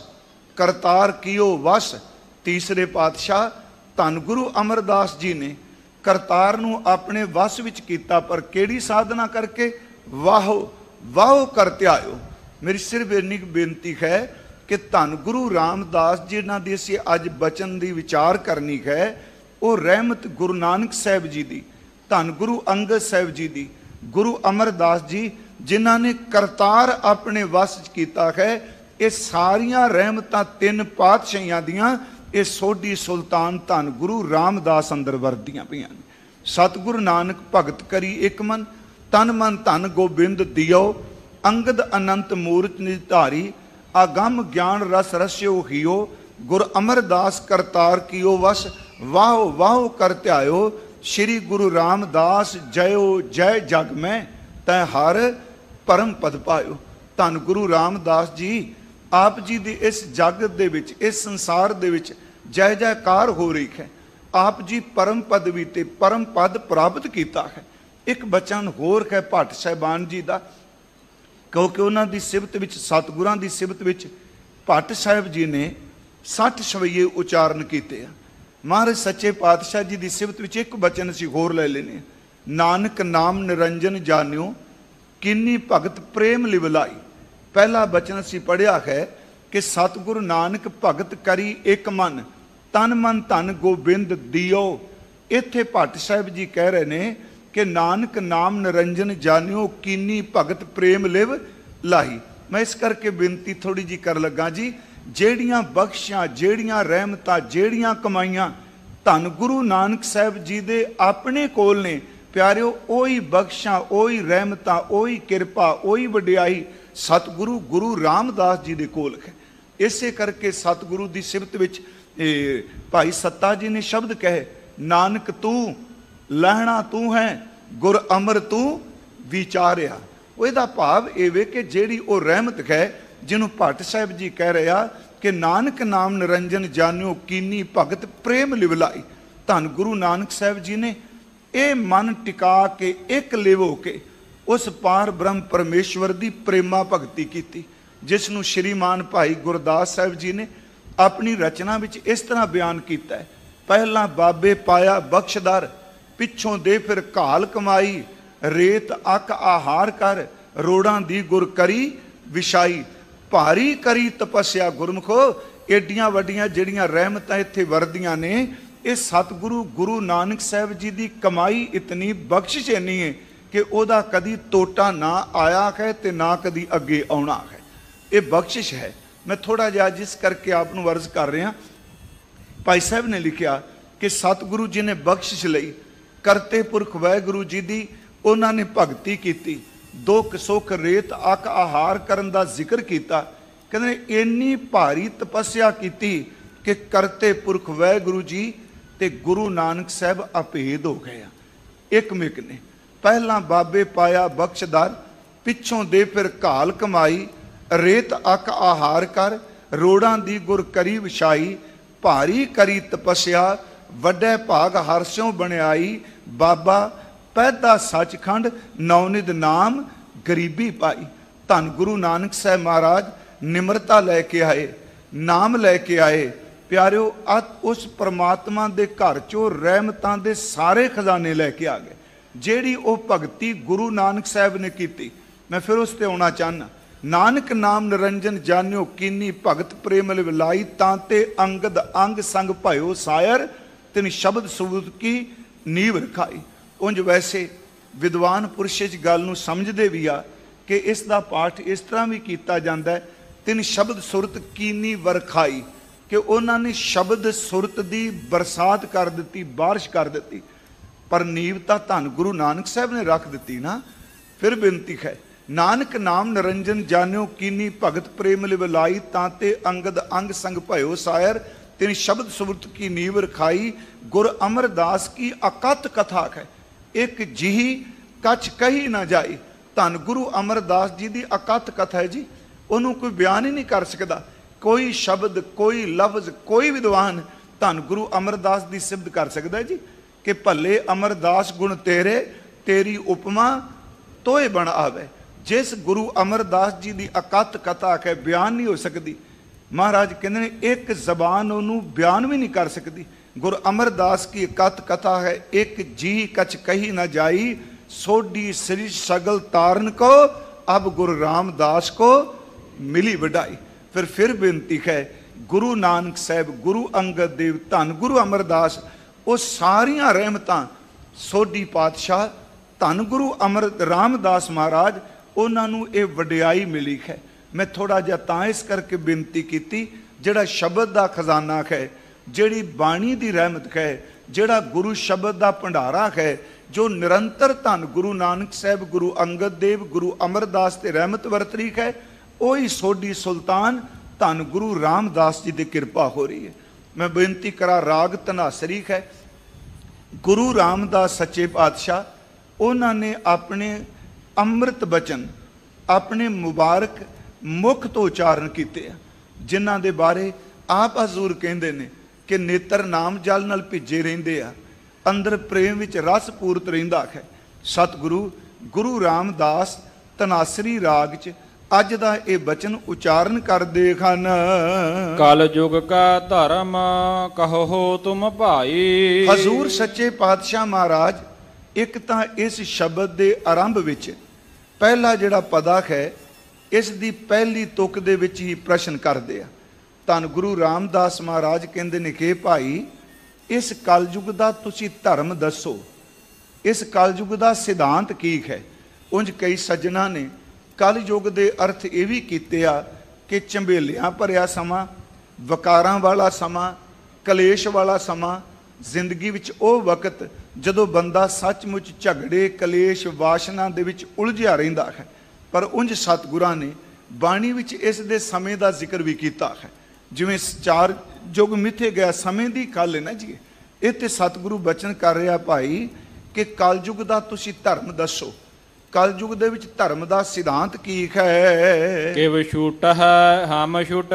ਕਰਤਾਰ ਕੀਓ ਵਸ, ਤੀਸਰੇ ਪਾਤਸ਼ਾਹ ਧੰਨ ਗੁਰੂ ਅਮਰਦਾਸ ਜੀ ਨੇ ਕਰਤਾਰ ਨੂੰ ਆਪਣੇ ਵਸ ਵਿੱਚ ਕੀਤਾ, ਪਰ ਕਿਹੜੀ ਸਾਧਨਾ ਕਰਕੇ? ਵਾਹੋ ਵਾਹੋ ਕਰ ਧਿਆਇਓ। ਮੇਰੀ ਸਿਰਫ ਇੰਨੀ ਬੇਨਤੀ ਹੈ ਕਿ ਧੰਨ ਗੁਰੂ ਰਾਮਦਾਸ ਜੀ ਨਾਲ ਦੀ ਅਸੀਂ ਅੱਜ ਬਚਨ ਦੀ ਵਿਚਾਰ ਕਰਨੀ ਹੈ, ਉਹ ਰਹਿਮਤ ਗੁਰੂ ਨਾਨਕ ਸਾਹਿਬ ਜੀ ਦੀ, ਧੰਨ ਗੁਰੂ ਅੰਗਦ ਸਾਹਿਬ ਜੀ ਦੀ, ਗੁਰੂ ਅਮਰਦਾਸ ਜੀ ਜਿਨ੍ਹਾਂ ਨੇ ਕਰਤਾਰ ਆਪਣੇ ਵਸ ਚ ਕੀਤਾ ਹੈ। ਇਹ ਸਾਰੀਆਂ ਰਹਿਮਤਾਂ ਤਿੰਨ ਪਾਤਸ਼ਾਹੀਆਂ ਦੀਆਂ ਇਹ ਸੋਢੀ ਸੁਲਤਾਨ ਧੰਨ ਗੁਰੂ ਰਾਮਦਾਸ ਅੰਦਰ ਵਰਦੀਆਂ ਪਈਆਂ ਨੇ। ਸਤਿਗੁਰੂ ਨਾਨਕ ਭਗਤ ਕਰੀ ਇੱਕ ਮਨ, ਤਨ ਮਨ ਧਨ ਗੋਬਿੰਦ ਦਿਓ, ਅੰਗਦ ਅਨੰਤ ਮੂਰਤ ਨਿਜ ਧਾਰੀ, ਆਗਮ ਗਿਆਨ ਰਸ ਰਸਿਓ ਹਿਓ। ਗੁਰ ਅਮਰਦਾਸ ਕਰਤਾਰ ਕੀਓ ਵਸ, ਵਾਹੋ ਵਾਹੋ ਕਰ ਧਿਆਇਓ। श्री गुरु रामदास जयो जय जग में तै हर परम पद पायो। धन गुरु रामदास जी आप जी ਦੀ ਇਸ ਜਗਤ ਦੇ ਵਿੱਚ, ਇਸ ਸੰਸਾਰ ਦੇ ਵਿੱਚ ਜੈ ਜੈਕਾਰ ਹੋ ਰਹੀ ਹੈ। ਆਪ ਜੀ ਪਰਮ ਪਦਵੀ ਤੇ ਪਰਮ ਪਦ ਪ੍ਰਾਪਤ ਕੀਤਾ ਹੈ। ਇੱਕ ਬਚਨ ਹੋਰ ਹੈ ਭੱਟ ਸਾਹਿਬਾਨ ਜੀ ਦਾ, ਕਿਉਂਕਿ ਉਹਨਾਂ ਦੀ ਸਿਫਤ ਵਿੱਚ, ਸਤਿਗੁਰਾਂ ਦੀ ਸਿਫਤ ਵਿੱਚ ਭੱਟ ਸਾਹਿਬ ਜੀ ਨੇ ਸੱਠ ਸਵਈਏ ਉਚਾਰਨ ਕੀਤੇ ਆ। ਮਹਾਰਾਜ ਸੱਚੇ ਪਾਤਸ਼ਾਹ ਜੀ ਦੀ ਸਿਫਤ ਵਿੱਚ ਇੱਕ ਬਚਨ ਅਸੀਂ ਹੋਰ ਲੈ ਲੈਨੇ, ਨਾਨਕ ਨਾਮ ਨਿਰੰਜਨ ਜਾਣਿਓ ਕਿੰਨੀ ਭਗਤ ਪ੍ਰੇਮ ਲਿਵਲਾਈ। ਪਹਿਲਾ ਬਚਨ ਅਸੀਂ ਪੜ੍ਹਿਆ ਹੈ ਕਿ ਸਤਿਗੁਰੂ ਨਾਨਕ ਭਗਤ ਕਰੀ ਇੱਕ ਮਨ, ਤਨ ਮਨ ਧਨ ਗੋਬਿੰਦ ਦਿਓ। ਇੱਥੇ ਭੱਟ ਸਾਹਿਬ ਜੀ ਕਹਿ ਰਹੇ ਨੇ ਕਿ ਨਾਨਕ ਨਾਮ ਨਿਰੰਜਨ ਜਾਣਿਓ ਕਿੰਨੀ ਭਗਤ ਪ੍ਰੇਮ ਲਿਵ ਲਾਈ। ਮੈਂ ਇਸ ਕਰਕੇ ਬੇਨਤੀ ਥੋੜੀ ਜੀ ਕਰ ਲੱਗਾ ਜੀ, ਜਿਹੜੀਆਂ ਬਖਸ਼ਾਂ, ਜਿਹੜੀਆਂ ਰਹਿਮਤਾਂ, ਜਿਹੜੀਆਂ ਕਮਾਈਆਂ ਧੰਨ ਗੁਰੂ ਨਾਨਕ ਸਾਹਿਬ ਜੀ ਦੇ ਆਪਣੇ ਕੋਲ ਨੇ ਪਿਆਰਿਓ, ਉਹੀ ਬਖਸ਼ਾਂ, ਉਹੀ ਰਹਿਮਤਾਂ, ਉਹੀ ਕਿਰਪਾ, ਉਹੀ ਵਡਿਆਈ ਸਤਿਗੁਰੂ ਗੁਰੂ ਰਾਮਦਾਸ ਜੀ ਦੇ ਕੋਲ ਹੈ। ਇਸੇ ਕਰਕੇ ਸਤਿਗੁਰੂ ਦੀ ਸਿਫਤ ਵਿੱਚ ਭਾਈ ਸੱਤਾ ਜੀ ਨੇ ਸ਼ਬਦ ਕਹੇ, ਨਾਨਕ ਤੂੰ ਲਹਿਣਾ ਤੂੰ ਹੈ, ਗੁਰ ਅਮਰ ਤੂੰ ਵਿਚਾਰਿਆ। ਉਹਦਾ ਭਾਵ ਇਹ ਵੇ ਕਿ ਜਿਹੜੀ ਉਹ ਰਹਿਮਤ ਹੈ ਜਿਹਨੂੰ ਭੱਟ ਸਾਹਿਬ ਜੀ ਕਹਿ ਰਿਹਾ ਕਿ ਨਾਨਕ ਨਾਮ ਨਿਰੰਜਨ ਜਾਣਿਓ ਕੀਨੀ ਭਗਤ ਪ੍ਰੇਮ ਲਿਵਲਾਈ। ਧੰਨ ਗੁਰੂ ਨਾਨਕ ਸਾਹਿਬ ਜੀ ਨੇ ਇਹ ਮਨ ਟਿਕਾ ਕੇ ਇੱਕ ਲਿਵ ਹੋ ਕੇ ਉਸ ਪਾਰ ਬ੍ਰਹਮ ਪਰਮੇਸ਼ਵਰ ਦੀ ਪ੍ਰੇਮਾ ਭਗਤੀ ਕੀਤੀ, ਜਿਸ ਨੂੰ ਸ਼੍ਰੀਮਾਨ ਭਾਈ ਗੁਰਦਾਸ ਸਾਹਿਬ ਜੀ ਨੇ ਆਪਣੀ ਰਚਨਾ ਵਿੱਚ ਇਸ ਤਰ੍ਹਾਂ ਬਿਆਨ ਕੀਤਾ ਹੈ, ਪਹਿਲਾਂ ਬਾਬੇ ਪਾਇਆ ਬਖਸ਼ਦਾਰ, ਪਿੱਛੋਂ ਦੇ ਫਿਰ ਘਾਲ ਕਮਾਈ, ਰੇਤ ਅੱਕ ਆਹਾਰ ਕਰ, ਰੋੜਾਂ ਦੀ ਗੁਰ ਕਰੀ ਵਿਛਾਈ, ਭਾਰੀ ਕਰੀ ਤਪੱਸਿਆ ਗੁਰਮੁਖੋ। ਏਡੀਆਂ ਵੱਡੀਆਂ ਜਿਹੜੀਆਂ ਰਹਿਮਤਾਂ ਇੱਥੇ ਵਰਦੀਆਂ ਨੇ, ਇਹ ਸਤਿਗੁਰੂ ਗੁਰੂ ਨਾਨਕ ਸਾਹਿਬ ਜੀ ਦੀ ਕਮਾਈ ਇਤਨੀ, ਬਖਸ਼ਿਸ਼ ਇੰਨੀ ਹੈ ਕਿ ਉਹਦਾ ਕਦੀ ਟੋਟਾ ਨਾ ਆਇਆ ਹੈ ਤੇ ਨਾ ਕਦੀ ਅੱਗੇ ਆਉਣਾ ਹੈ। ਇਹ ਬਖਸ਼ਿਸ਼ ਹੈ। ਮੈਂ ਥੋੜਾ ਜਿਹਾ ਜਿਸ ਕਰਕੇ ਆਪ ਨੂੰ ਅਰਜ਼ ਕਰ ਰਿਹਾ, ਭਾਈ ਸਾਹਿਬ ਨੇ ਲਿਖਿਆ ਕਿ ਸਤਿਗੁਰੂ ਜੀ ਨੇ ਬਖਸ਼ਿਸ਼ ਲਈ, ਕਰਤੇ ਪੁਰਖ ਵਾਹਿਗੁਰੂ ਜੀ ਦੀ ਉਹਨਾਂ ਨੇ ਭਗਤੀ ਕੀਤੀ, ਦੁੱਖ ਸੁੱਖ ਰੇਤ ਅੱਕ ਆਹਾਰ ਕਰਨ ਦਾ ਜ਼ਿਕਰ ਕੀਤਾ। ਕਹਿੰਦੇ ਇੰਨੀ ਭਾਰੀ ਤਪੱਸਿਆ ਕੀਤੀ ਕਿ ਕਰਤੇ ਪੁਰਖ ਵਾਹਿਗੁਰੂ ਜੀ ਤੇ ਗੁਰੂ ਨਾਨਕ ਸਾਹਿਬ ਅਭੇਦ ਹੋ ਗਏ ਆ, ਇੱਕ ਮਿਕ ਨੇ। ਪਹਿਲਾਂ ਬਾਬੇ ਪਾਇਆ ਬਖਸ਼ਦਾਰ, ਪਿੱਛੋਂ ਦੇ ਫਿਰ ਘਾਲ ਕਮਾਈ, ਰੇਤ ਅੱਕ ਆਹਾਰ ਕਰ, ਰੋੜਾਂ ਦੀ ਗੁਰ ਕਰੀ ਵਿਛਾਈ, ਭਾਰੀ ਕਰੀ ਤਪੱਸਿਆ, ਵੱਡੇ ਭਾਗ ਹਰਸਿਓ ਬਣਾਈ, ਬਾਬਾ ਪੈਦਾ ਸੱਚਖੰਡ, ਨੌਨਿਧ ਨਾਮ ਗਰੀਬੀ ਪਾਈ। ਧੰਨ ਗੁਰੂ ਨਾਨਕ ਸਾਹਿਬ ਮਹਾਰਾਜ ਨਿਮਰਤਾ ਲੈ ਕੇ ਆਏ, ਨਾਮ ਲੈ ਕੇ ਆਏ। ਪਿਆਰਿਓ, ਅਤ ਉਸ ਪਰਮਾਤਮਾ ਦੇ ਘਰ ਚੋਂ ਰਹਿਮਤਾਂ ਦੇ ਸਾਰੇ ਖਜ਼ਾਨੇ ਲੈ ਕੇ ਆ ਗਏ। ਜਿਹੜੀ ਉਹ ਭਗਤੀ ਗੁਰੂ ਨਾਨਕ ਸਾਹਿਬ ਨੇ ਕੀਤੀ, ਮੈਂ ਫਿਰ ਉਸ ਤੇ ਆਉਣਾ ਚਾਹੁੰਦਾ। ਨਾਨਕ ਨਾਮ ਨਿਰੰਜਨ ਜਾਣਿਓ ਕੀਨੀ ਭਗਤ ਪ੍ਰੇਮ ਲਿਵਲਾਈ, ਤਾਂ ਤੇ ਅੰਗਦ ਅੰਗ ਸੰਗ ਭਇਓ ਸਾਇਰ, ਤਿਨ ਸ਼ਬਦ ਸਬੂਤ ਕੀ ਨੀਵ ਰਖਾਈ। ਉਂਝ ਵੈਸੇ ਵਿਦਵਾਨ ਪੁਰਸ਼ ਇਸ ਗੱਲ ਨੂੰ ਸਮਝਦੇ ਵੀ ਆ ਕਿ ਇਸ ਦਾ ਪਾਠ ਇਸ ਤਰ੍ਹਾਂ ਵੀ ਕੀਤਾ ਜਾਂਦਾ ਹੈ, ਤਿਨ ਸ਼ਬਦ ਸੁਰਤ ਕੀਨੀ ਵਰਖਾਈ, ਕਿ ਉਹਨਾਂ ਨੇ ਸ਼ਬਦ ਸੁਰਤ ਦੀ ਬਰਸਾਤ ਕਰ ਦਿੱਤੀ, ਬਾਰਿਸ਼ ਕਰ ਦਿੱਤੀ। ਪਰ ਨੀਵ ਤਾਂ ਧੰਨ ਗੁਰੂ ਨਾਨਕ ਸਾਹਿਬ ਨੇ ਰੱਖ ਦਿੱਤੀ ਨਾ। ਫਿਰ ਬੇਨਤੀ ਹੈ, ਨਾਨਕ ਨਾਮ ਨਿਰੰਜਨ ਜਾਣਿਓ ਕੀਨੀ ਭਗਤ ਪ੍ਰੇਮ ਲਿਵਲਾਈ, ਤਾਂ ਤੇ ਅੰਗਦ ਅੰਗ ਸੰਗ ਭਇਓ ਸਾਇਰ, ਤਿਨ ਸ਼ਬਦ ਸੁਰਤ ਕੀ ਨੀਵ ਰਖਾਈ। ਗੁਰ ਅਮਰਦਾਸ ਕੀ ਅਕਤ ਕਥਾ ਹੈ, ਇੱਕ ਜਿਹੀ ਕੱਚ ਕਹੀ ਨਾ ਜਾਈ। ਧੰਨ ਗੁਰੂ ਅਮਰਦਾਸ ਜੀ ਦੀ ਅਕਤ ਕਥਾ ਹੈ ਜੀ, ਉਹਨੂੰ ਕੋਈ ਬਿਆਨ ਹੀ ਨਹੀਂ ਕਰ ਸਕਦਾ। ਕੋਈ ਸ਼ਬਦ, ਕੋਈ ਲਫ਼ਜ਼, ਕੋਈ ਵਿਦਵਾਨ ਧੰਨ ਗੁਰੂ ਅਮਰਦਾਸ ਦੀ ਸਿਫਤ ਕਰ ਸਕਦਾ ਜੀ ਕਿ ਭੱਲੇ ਅਮਰਦਾਸ ਗੁਣ ਤੇਰੇ, ਤੇਰੀ ਉਪਮਾ ਤੋਏ ਬਣ ਆਵੇ। ਜਿਸ ਗੁਰੂ ਅਮਰਦਾਸ ਜੀ ਦੀ ਅਕਤ ਕਥਾ ਹੈ, ਬਿਆਨ ਨਹੀਂ ਹੋ ਸਕਦੀ। ਮਹਾਰਾਜ ਕਹਿੰਦੇ ਨੇ ਇੱਕ ਜ਼ਬਾਨ ਉਹਨੂੰ ਬਿਆਨ ਵੀ ਨਹੀਂ ਕਰ ਸਕਦੀ। ਗੁਰ ਅਮਰਦਾਸ ਕੀ ਅਕਤ ਕਥਾ ਹੈ, ਇੱਕ ਜੀ ਕਛ ਕਹੀ ਨਾ ਜਾਈ, ਸੋਢੀ ਸ੍ਰੀ ਸਗਲ ਤਾਰਨ ਕੋ, ਅਬ ਗੁਰੂ ਰਾਮਦਾਸ ਕੋ ਮਿਲੀ ਵਡਾਈ। ਫਿਰ ਫਿਰ ਬੇਨਤੀ ਹੈ, ਗੁਰੂ ਨਾਨਕ ਸਾਹਿਬ, ਗੁਰੂ ਅੰਗਦ ਦੇਵ, ਧੰਨ ਗੁਰੂ ਅਮਰਦਾਸ, ਉਹ ਸਾਰੀਆਂ ਰਹਿਮਤਾਂ ਸੋਢੀ ਪਾਤਸ਼ਾਹ ਧੰਨ ਗੁਰੂ ਅਮਰ ਰਾਮਦਾਸ ਮਹਾਰਾਜ, ਉਹਨਾਂ ਨੂੰ ਇਹ ਵਡਿਆਈ ਮਿਲੀ ਹੈ। ਮੈਂ ਥੋੜਾ ਜਿਹਾ ਤਾਂ ਇਸ ਕਰਕੇ ਬੇਨਤੀ ਕੀਤੀ, ਜਿਹੜਾ ਸ਼ਬਦ ਦਾ ਖਜ਼ਾਨਾ ਹੈ, ਜਿਹੜੀ ਬਾਣੀ ਦੀ ਰਹਿਮਤ ਹੈ, ਜਿਹੜਾ ਗੁਰੂ ਸ਼ਬਦ ਦਾ ਭੰਡਾਰਾ ਹੈ, ਜੋ ਨਿਰੰਤਰ ਧੰਨ ਗੁਰੂ ਨਾਨਕ ਸਾਹਿਬ, ਗੁਰੂ ਅੰਗਦ ਦੇਵ, ਗੁਰੂ ਅਮਰਦਾਸ ਤੇ ਰਹਿਮਤ ਵਰਤਰੀ ਹੈ, ਉਹੀ ਸੋਢੀ ਸੁਲਤਾਨ ਧੰਨ ਗੁਰੂ ਰਾਮਦਾਸ ਜੀ ਦੀ ਕਿਰਪਾ ਹੋ ਰਹੀ ਹੈ। ਮੈਂ ਬੇਨਤੀ ਕਰਾਂ, ਰਾਗ ਧਨਾਸਰੀ ਹੈ, ਗੁਰੂ ਰਾਮਦਾਸ ਸੱਚੇ ਪਾਤਸ਼ਾਹ ਉਹਨਾਂ ਨੇ ਆਪਣੇ ਅੰਮ੍ਰਿਤ ਬਚਨ ਆਪਣੇ ਮੁਬਾਰਕ ਮੁਖ ਤੋਂ ਉਚਾਰਨ ਕੀਤੇ ਆ, ਜਿਨ੍ਹਾਂ ਦੇ ਬਾਰੇ ਆਪ ਹਜ਼ੂਰ ਕਹਿੰਦੇ ਨੇ ਕਿ ਨੇਤਰ ਨਾਮ ਜਲ ਨਾਲ ਭਿੱਜੇ ਰਹਿੰਦੇ ਆ, ਅੰਦਰ ਪ੍ਰੇਮ ਵਿੱਚ ਰਸ ਪੂਰਤ ਰਹਿੰਦਾ ਹੈ। ਸਤਿਗੁਰੂ ਗੁਰੂ ਰਾਮਦਾਸ ਤਨਾਸਰੀ ਰਾਗ 'ਚ ਅੱਜ ਦਾ ਇਹ ਬਚਨ ਉਚਾਰਨ ਕਰਦੇ ਹਨ। ਕਲ ਯੁਗ ਕਾ ਧਰਮ ਕਹੋ ਤੁਮ ਭਾਈ। ਹਜ਼ੂਰ ਸੱਚੇ ਪਾਤਸ਼ਾਹ ਮਹਾਰਾਜ ਇੱਕ ਤਾਂ ਇਸ ਸ਼ਬਦ ਦੇ ਆਰੰਭ ਵਿੱਚ ਪਹਿਲਾ ਜਿਹੜਾ ਪਦਾ ਹੈ ਇਸ ਦੀ ਪਹਿਲੀ ਤੁਕ ਦੇ ਵਿੱਚ ਹੀ ਪ੍ਰਸ਼ਨ ਕਰਦੇ ਆ। ਧੰਨ ਗੁਰੂ ਰਾਮਦਾਸ ਮਹਾਰਾਜ ਕਹਿੰਦੇ ਨੇ ਕਿ ਭਾਈ ਇਸ ਕਲਯੁਗ ਦਾ ਤੁਸੀਂ ਧਰਮ ਦੱਸੋ, ਇਸ ਕਲਯੁਗ ਦਾ ਸਿਧਾਂਤ ਕੀ ਹੈ। ਉਂਝ ਕਈ ਸੱਜਣਾ ਨੇ ਕਲਯੁਗ ਦੇ ਅਰਥ ਇਹ ਵੀ ਕੀਤੇ ਆ ਕਿ ਝੰਬੇਲਿਆਂ ਭਰਿਆ ਸਮਾਂ, ਵਕਾਰਾਂ ਵਾਲਾ ਸਮਾਂ, ਕਲੇਸ਼ ਵਾਲਾ ਸਮਾਂ, ਜ਼ਿੰਦਗੀ ਵਿੱਚ ਉਹ ਵਕਤ ਜਦੋਂ ਬੰਦਾ ਸੱਚਮੁੱਚ ਝਗੜੇ ਕਲੇਸ਼ ਵਾਸ਼ਨਾ ਦੇ ਵਿੱਚ ਉਲਝਿਆ ਰਹਿੰਦਾ ਹੈ। ਪਰ ਉਂਝ ਸਤਿਗੁਰਾਂ ਨੇ ਬਾਣੀ ਵਿੱਚ ਇਸ ਦੇ ਸਮੇਂ ਦਾ ਜ਼ਿਕਰ ਵੀ ਕੀਤਾ ਹੈ। ਜਿਵੇਂ ਚਾਰ ਯੁਗ ਮਿੱਥੇ ਗਿਆ ਸਮੇਂ ਦੀ ਗੱਲ ਹੈ ਨਾ ਜੀ, ਇਹ ਤੇ ਸਤਿਗੁਰੂ ਬਚਨ ਕਰ ਰਿਹਾ ਭਾਈ ਕਿ ਕਲਯੁਗ ਦਾ ਤੁਸੀਂ ਧਰਮ ਦੱਸੋ, ਕਲਯੁਗ ਦੇ ਵਿੱਚ ਧਰਮ ਦਾ ਸਿਧਾਂਤ ਕੀ ਹੈ। ਕਿਵ ਛੂਟ ਹੈ ਹਮ ਛੁਟ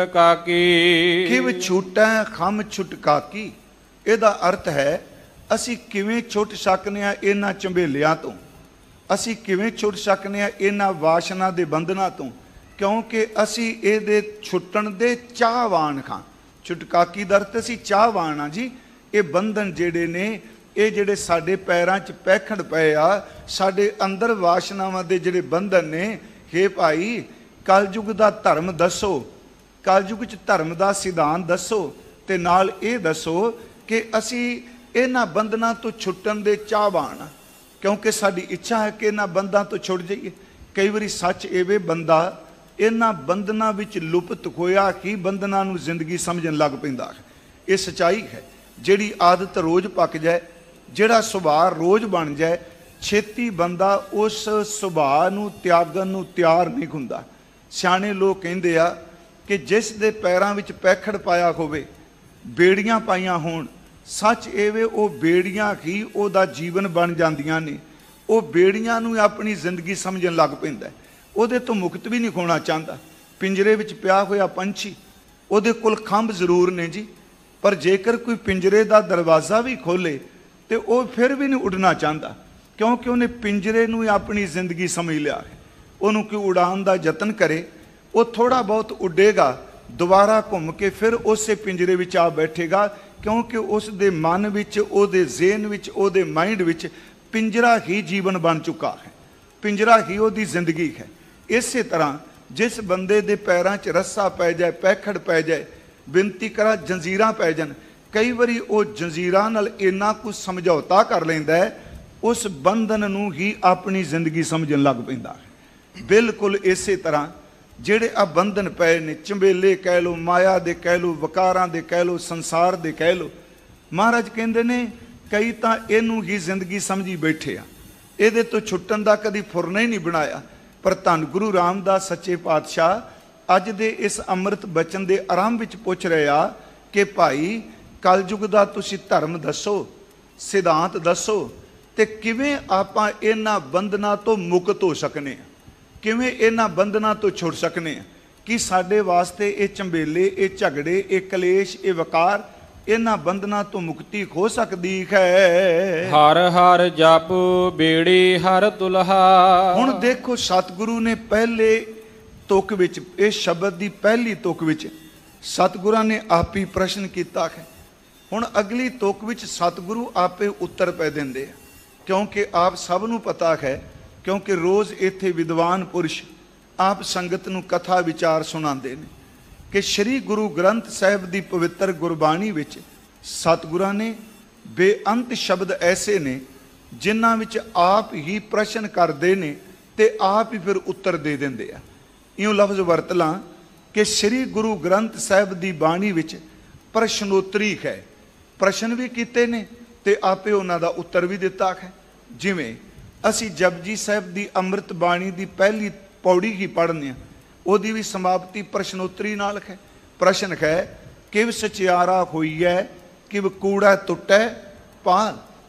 ਕਾਕੀ। ਕਿਵ ਛੂਟੈ ਹਮ ਛੁਟ ਕਾਕੀ, ਇਹਦਾ ਅਰਥ ਹੈ ਅਸੀਂ ਕਿਵੇਂ ਛੁੱਟ ਸਕਨੇ ਆ ਇਹਨਾਂ ਝੰਬੇਲਿਆਂ ਤੋਂ, ਅਸੀਂ ਕਿਵੇਂ ਛੁੱਟ ਸਕਨੇ ਆ ਇਹਨਾਂ ਵਾਸ਼ਨਾ ਦੇ ਬੰਧਨਾਂ ਤੋਂ, ਕਿਉਂਕਿ ਅਸੀਂ ਇਹਦੇ ਛੁੱਟਣ ਦੇ ਚਾਹਵਾਨ ਹਾਂ। ਛੁਟਕਾਕੀ ਦਾ ਅਰਥ ਅਸੀਂ ਚਾਹਵਾਨ ਆ ਜੀ। ਇਹ ਬੰਧਨ ਜਿਹੜੇ ਨੇ ਇਹ ਜਿਹੜੇ ਸਾਡੇ ਪੈਰਾਂ 'ਚ ਪੈਖੜ ਪਏ ਆ, ਸਾਡੇ ਅੰਦਰ ਵਾਸ਼ਨਾਵਾਂ ਦੇ ਜਿਹੜੇ ਬੰਧਨ ਨੇ, ਹੇ ਭਾਈ ਕਲਯੁਗ ਦਾ ਧਰਮ ਦੱਸੋ, ਕਲਯੁਗ 'ਚ ਧਰਮ ਦਾ ਸਿਧਾਂਤ ਦੱਸੋ, ਤੇ ਨਾਲ ਇਹ ਦੱਸੋ ਕਿ ਅਸੀਂ ਇਹਨਾਂ ਬੰਧਨਾਂ ਤੋਂ ਛੁੱਟਣ ਦੇ ਚਾਹਵਾਨ ਆ, ਕਿਉਂਕਿ ਸਾਡੀ ਇੱਛਾ ਹੈ ਕਿ ਇਹਨਾਂ ਬੰਧਨਾਂ ਤੋਂ ਛੁੱਟ ਜਾਈਏ। ਕਈ ਵਾਰੀ ਸੱਚ ਇਹਵੇਂ ਬੰਦਾ ਇਹਨਾਂ ਬੰਧਨਾਂ ਵਿੱਚ ਲੁਪਤ ਹੋਇਆ ਹੀ ਬੰਧਨਾਂ ਨੂੰ ਜ਼ਿੰਦਗੀ ਸਮਝਣ ਲੱਗ ਪੈਂਦਾ ਹੈ। ਇਹ ਸੱਚਾਈ ਹੈ। ਜਿਹੜੀ ਆਦਤ ਰੋਜ਼ ਪੱਕ ਜਾਏ, ਜਿਹੜਾ ਸੁਭਾਅ ਰੋਜ਼ ਬਣ ਜਾਏ, ਛੇਤੀ ਬੰਦਾ ਉਸ ਸੁਭਾਅ ਨੂੰ ਤਿਆਗਣ ਨੂੰ ਤਿਆਰ ਨਹੀਂ ਹੁੰਦਾ। ਸਿਆਣੇ ਲੋਕ ਕਹਿੰਦੇ ਆ ਕਿ ਜਿਸ ਦੇ ਪੈਰਾਂ ਵਿੱਚ ਪੈਖੜ ਪਾਇਆ ਹੋਵੇ, ਬੇੜੀਆਂ ਪਾਈਆਂ ਹੋਣ, ਸੱਚ ਐਵੇਂ ਉਹ ਬੇੜੀਆਂ ਹੀ ਉਹਦਾ ਜੀਵਨ ਬਣ ਜਾਂਦੀਆਂ ਨੇ। ਉਹ ਬੇੜੀਆਂ ਨੂੰ ਆਪਣੀ ਜ਼ਿੰਦਗੀ ਸਮਝਣ ਲੱਗ ਪੈਂਦਾ, ਉਹਦੇ ਤੋਂ ਮੁਕਤ ਵੀ ਨਹੀਂ ਹੋਣਾ ਚਾਹੁੰਦਾ। ਪਿੰਜਰੇ ਵਿੱਚ ਪਿਆ ਹੋਇਆ ਪੰਛੀ, ਉਹਦੇ ਕੋਲ ਖੰਭ ਜ਼ਰੂਰ ਨੇ ਜੀ, ਪਰ ਜੇਕਰ ਕੋਈ ਪਿੰਜਰੇ ਦਾ ਦਰਵਾਜ਼ਾ ਵੀ ਖੋਲੇ ਤੇ ਉਹ ਫਿਰ ਵੀ ਨਹੀਂ ਉੱਡਣਾ ਚਾਹੁੰਦਾ, ਕਿਉਂਕਿ ਉਹਨੇ ਪਿੰਜਰੇ ਨੂੰ ਆਪਣੀ ਜ਼ਿੰਦਗੀ ਸਮਝ ਲਿਆ ਹੈ। ਉਹਨੂੰ ਕੋਈ ਉਡਾਉਣ ਦਾ ਯਤਨ ਕਰੇ, ਉਹ ਥੋੜਾ ਬਹੁਤ ਉੱਡੇਗਾ, ਦੁਬਾਰਾ ਘੁੰਮ ਕੇ ਫਿਰ ਉਸੇ ਪਿੰਜਰੇ ਵਿੱਚ ਆ ਬੈਠੇਗਾ, ਕਿਉਂਕਿ ਉਸ ਦੇ ਮਨ ਵਿੱਚ, ਉਹਦੇ ਜ਼ਿਹਨ ਵਿੱਚ, ਉਹਦੇ ਮਾਈਂਡ ਵਿੱਚ ਪਿੰਜਰਾ ਹੀ ਜੀਵਨ ਬਣ ਚੁੱਕਾ ਹੈ, ਪਿੰਜਰਾ ਹੀ ਉਹਦੀ ਜ਼ਿੰਦਗੀ ਹੈ। ਇਸੇ ਤਰ੍ਹਾਂ ਜਿਸ ਬੰਦੇ ਦੇ ਪੈਰਾਂ 'ਚ ਰੱਸਾ ਪੈ ਜਾਏ, ਪੈਖੜ ਪੈ ਜਾਏ, ਬੇਨਤੀ ਕਰਾਂ ਜੰਜੀਰਾਂ ਪੈ ਜਾਣ, ਕਈ ਵਾਰੀ ਉਹ ਜੰਜੀਰਾਂ ਨਾਲ ਇੰਨਾ ਕੁਝ ਸਮਝੌਤਾ ਕਰ ਲੈਂਦਾ ਹੈ, ਉਸ ਬੰਧਨ ਨੂੰ ਹੀ ਆਪਣੀ ਜ਼ਿੰਦਗੀ ਸਮਝਣ ਲੱਗ ਪੈਂਦਾ ਹੈ। ਬਿਲਕੁਲ ਇਸੇ ਤਰ੍ਹਾਂ ਜਿਹੜੇ ਆ ਬੰਧਨ ਪਏ ਨੇ, ਝੰਬੇਲੇ ਕਹਿ ਲਓ, ਮਾਇਆ ਦੇ ਕਹਿ ਲਓ, ਵਕਾਰਾਂ ਦੇ ਕਹਿ ਲਓ, ਸੰਸਾਰ ਦੇ ਕਹਿ ਲਓ, ਮਹਾਰਾਜ ਕਹਿੰਦੇ ਨੇ ਕਈ ਤਾਂ ਇਹਨੂੰ ਹੀ ਜ਼ਿੰਦਗੀ ਸਮਝੀ ਬੈਠੇ ਆ, ਇਹਦੇ ਤੋਂ ਛੁੱਟਣ ਦਾ ਕਦੀ ਫੁਰਨਾ ਹੀ ਨਹੀਂ ਬਣਾਇਆ। ਪਰ ਧੰਨ ਗੁਰੂ ਰਾਮਦਾਸ ਸੱਚੇ ਪਾਤਸ਼ਾਹ ਅੱਜ ਦੇ ਇਸ ਅੰਮ੍ਰਿਤ ਬਚਨ ਦੇ ਆਰੰਭ ਵਿੱਚ ਪੁੱਛ ਰਹੇ ਆ ਕਿ ਭਾਈ ਕਲਯੁਗ ਦਾ ਤੁਸੀਂ ਧਰਮ ਦੱਸੋ, ਸਿਧਾਂਤ ਦੱਸੋ, ਤੇ ਕਿਵੇਂ ਆਪਾਂ ਇਹਨਾਂ ਬੰਧਨਾਂ ਤੋਂ ਮੁਕਤ ਹੋ ਸਕਨੇ ਆ, ਕਿਵੇਂ ਇਹਨਾਂ ਬੰਧਨਾਂ ਤੋਂ ਛੁੱਟ ਸਕਨੇ ਆ। ਕਿ ਸਾਡੇ ਵਾਸਤੇ ਇਹ ਝੰਬੇਲੇ, ਇਹ ਝਗੜੇ, ਇਹ ਕਲੇਸ਼, ਇਹ ਵਕਾਰ, ਇਹਨਾਂ ਬੰਧਨਾਂ ਤੋਂ ਮੁਕਤੀ ਹੋ ਸਕਦੀ ਹੈ। ਹਰ ਹਰ ਜਪ ਬੇੜੀ ਹਰ ਦੁਲਹਾ। ਹੁਣ ਦੇਖੋ ਸਤਿਗੁਰੂ ਨੇ ਪਹਿਲੇ ਤੁਕ ਵਿੱਚ, ਇਸ ਸ਼ਬਦ ਦੀ ਪਹਿਲੀ ਤੁਕ ਵਿੱਚ ਸਤਿਗੁਰਾਂ ਨੇ ਆਪ ਹੀ ਪ੍ਰਸ਼ਨ ਕੀਤਾ ਹੈ। ਹੁਣ ਅਗਲੀ ਤੁਕ ਵਿੱਚ ਸਤਿਗੁਰੂ ਆਪੇ ਉੱਤਰ ਪੈ ਦਿੰਦੇ ਆ, ਕਿਉਂਕਿ ਆਪ ਸਭ ਨੂੰ ਪਤਾ ਹੈ, ਕਿਉਂਕਿ ਰੋਜ਼ ਇੱਥੇ ਵਿਦਵਾਨ ਪੁਰਸ਼ ਆਪ ਸੰਗਤ ਨੂੰ ਕਥਾ ਵਿਚਾਰ ਸੁਣਾਉਂਦੇ ਨੇ ਕਿ ਸ਼੍ਰੀ ਗੁਰੂ ਗ੍ਰੰਥ ਸਾਹਿਬ ਦੀ ਪਵਿੱਤਰ ਗੁਰਬਾਣੀ ਵਿੱਚ ਸਤਿਗੁਰਾਂ ਨੇ ਬੇਅੰਤ ਸ਼ਬਦ ਐਸੇ ਨੇ ਜਿਨ੍ਹਾਂ ਵਿੱਚ ਆਪ ਹੀ ਪ੍ਰਸ਼ਨ ਕਰਦੇ ਨੇ ਤੇ ਆਪ ਹੀ ਫਿਰ ਉੱਤਰ ਦੇ ਦਿੰਦੇ ਆ। ਇਉਂ ਲਫ਼ਜ਼ ਵਰਤ ਲਾਂ ਕਿ ਸ਼੍ਰੀ ਗੁਰੂ ਗ੍ਰੰਥ ਸਾਹਿਬ ਦੀ ਬਾਣੀ ਵਿੱਚ ਪ੍ਰਸ਼ਨੋਤਰੀ ਹੈ, ਪ੍ਰਸ਼ਨ ਵੀ ਕੀਤੇ ਨੇ ਤੇ ਆਪੇ ਉਹਨਾਂ ਦਾ ਉੱਤਰ ਵੀ ਦਿੱਤਾ ਹੈ। ਜਿਵੇਂ ਅਸੀਂ ਜਪਜੀ ਸਾਹਿਬ ਦੀ ਅੰਮ੍ਰਿਤ ਬਾਣੀ ਦੀ ਪਹਿਲੀ ਪੌੜੀ ਹੀ ਪੜ੍ਹਨੇ ਆ, ਉਹਦੀ ਵੀ ਸਮਾਪਤੀ ਪ੍ਰਸ਼ਨੋਤਰੀ ਨਾਲ ਹੈ। ਪ੍ਰਸ਼ਨ ਹੈ ਕਿਵ ਸਚਿਆਰਾ ਹੋਈ ਹੈ, ਕਿਵ ਕੂੜਾ ਟੁੱਟੈ ਪਾਲ।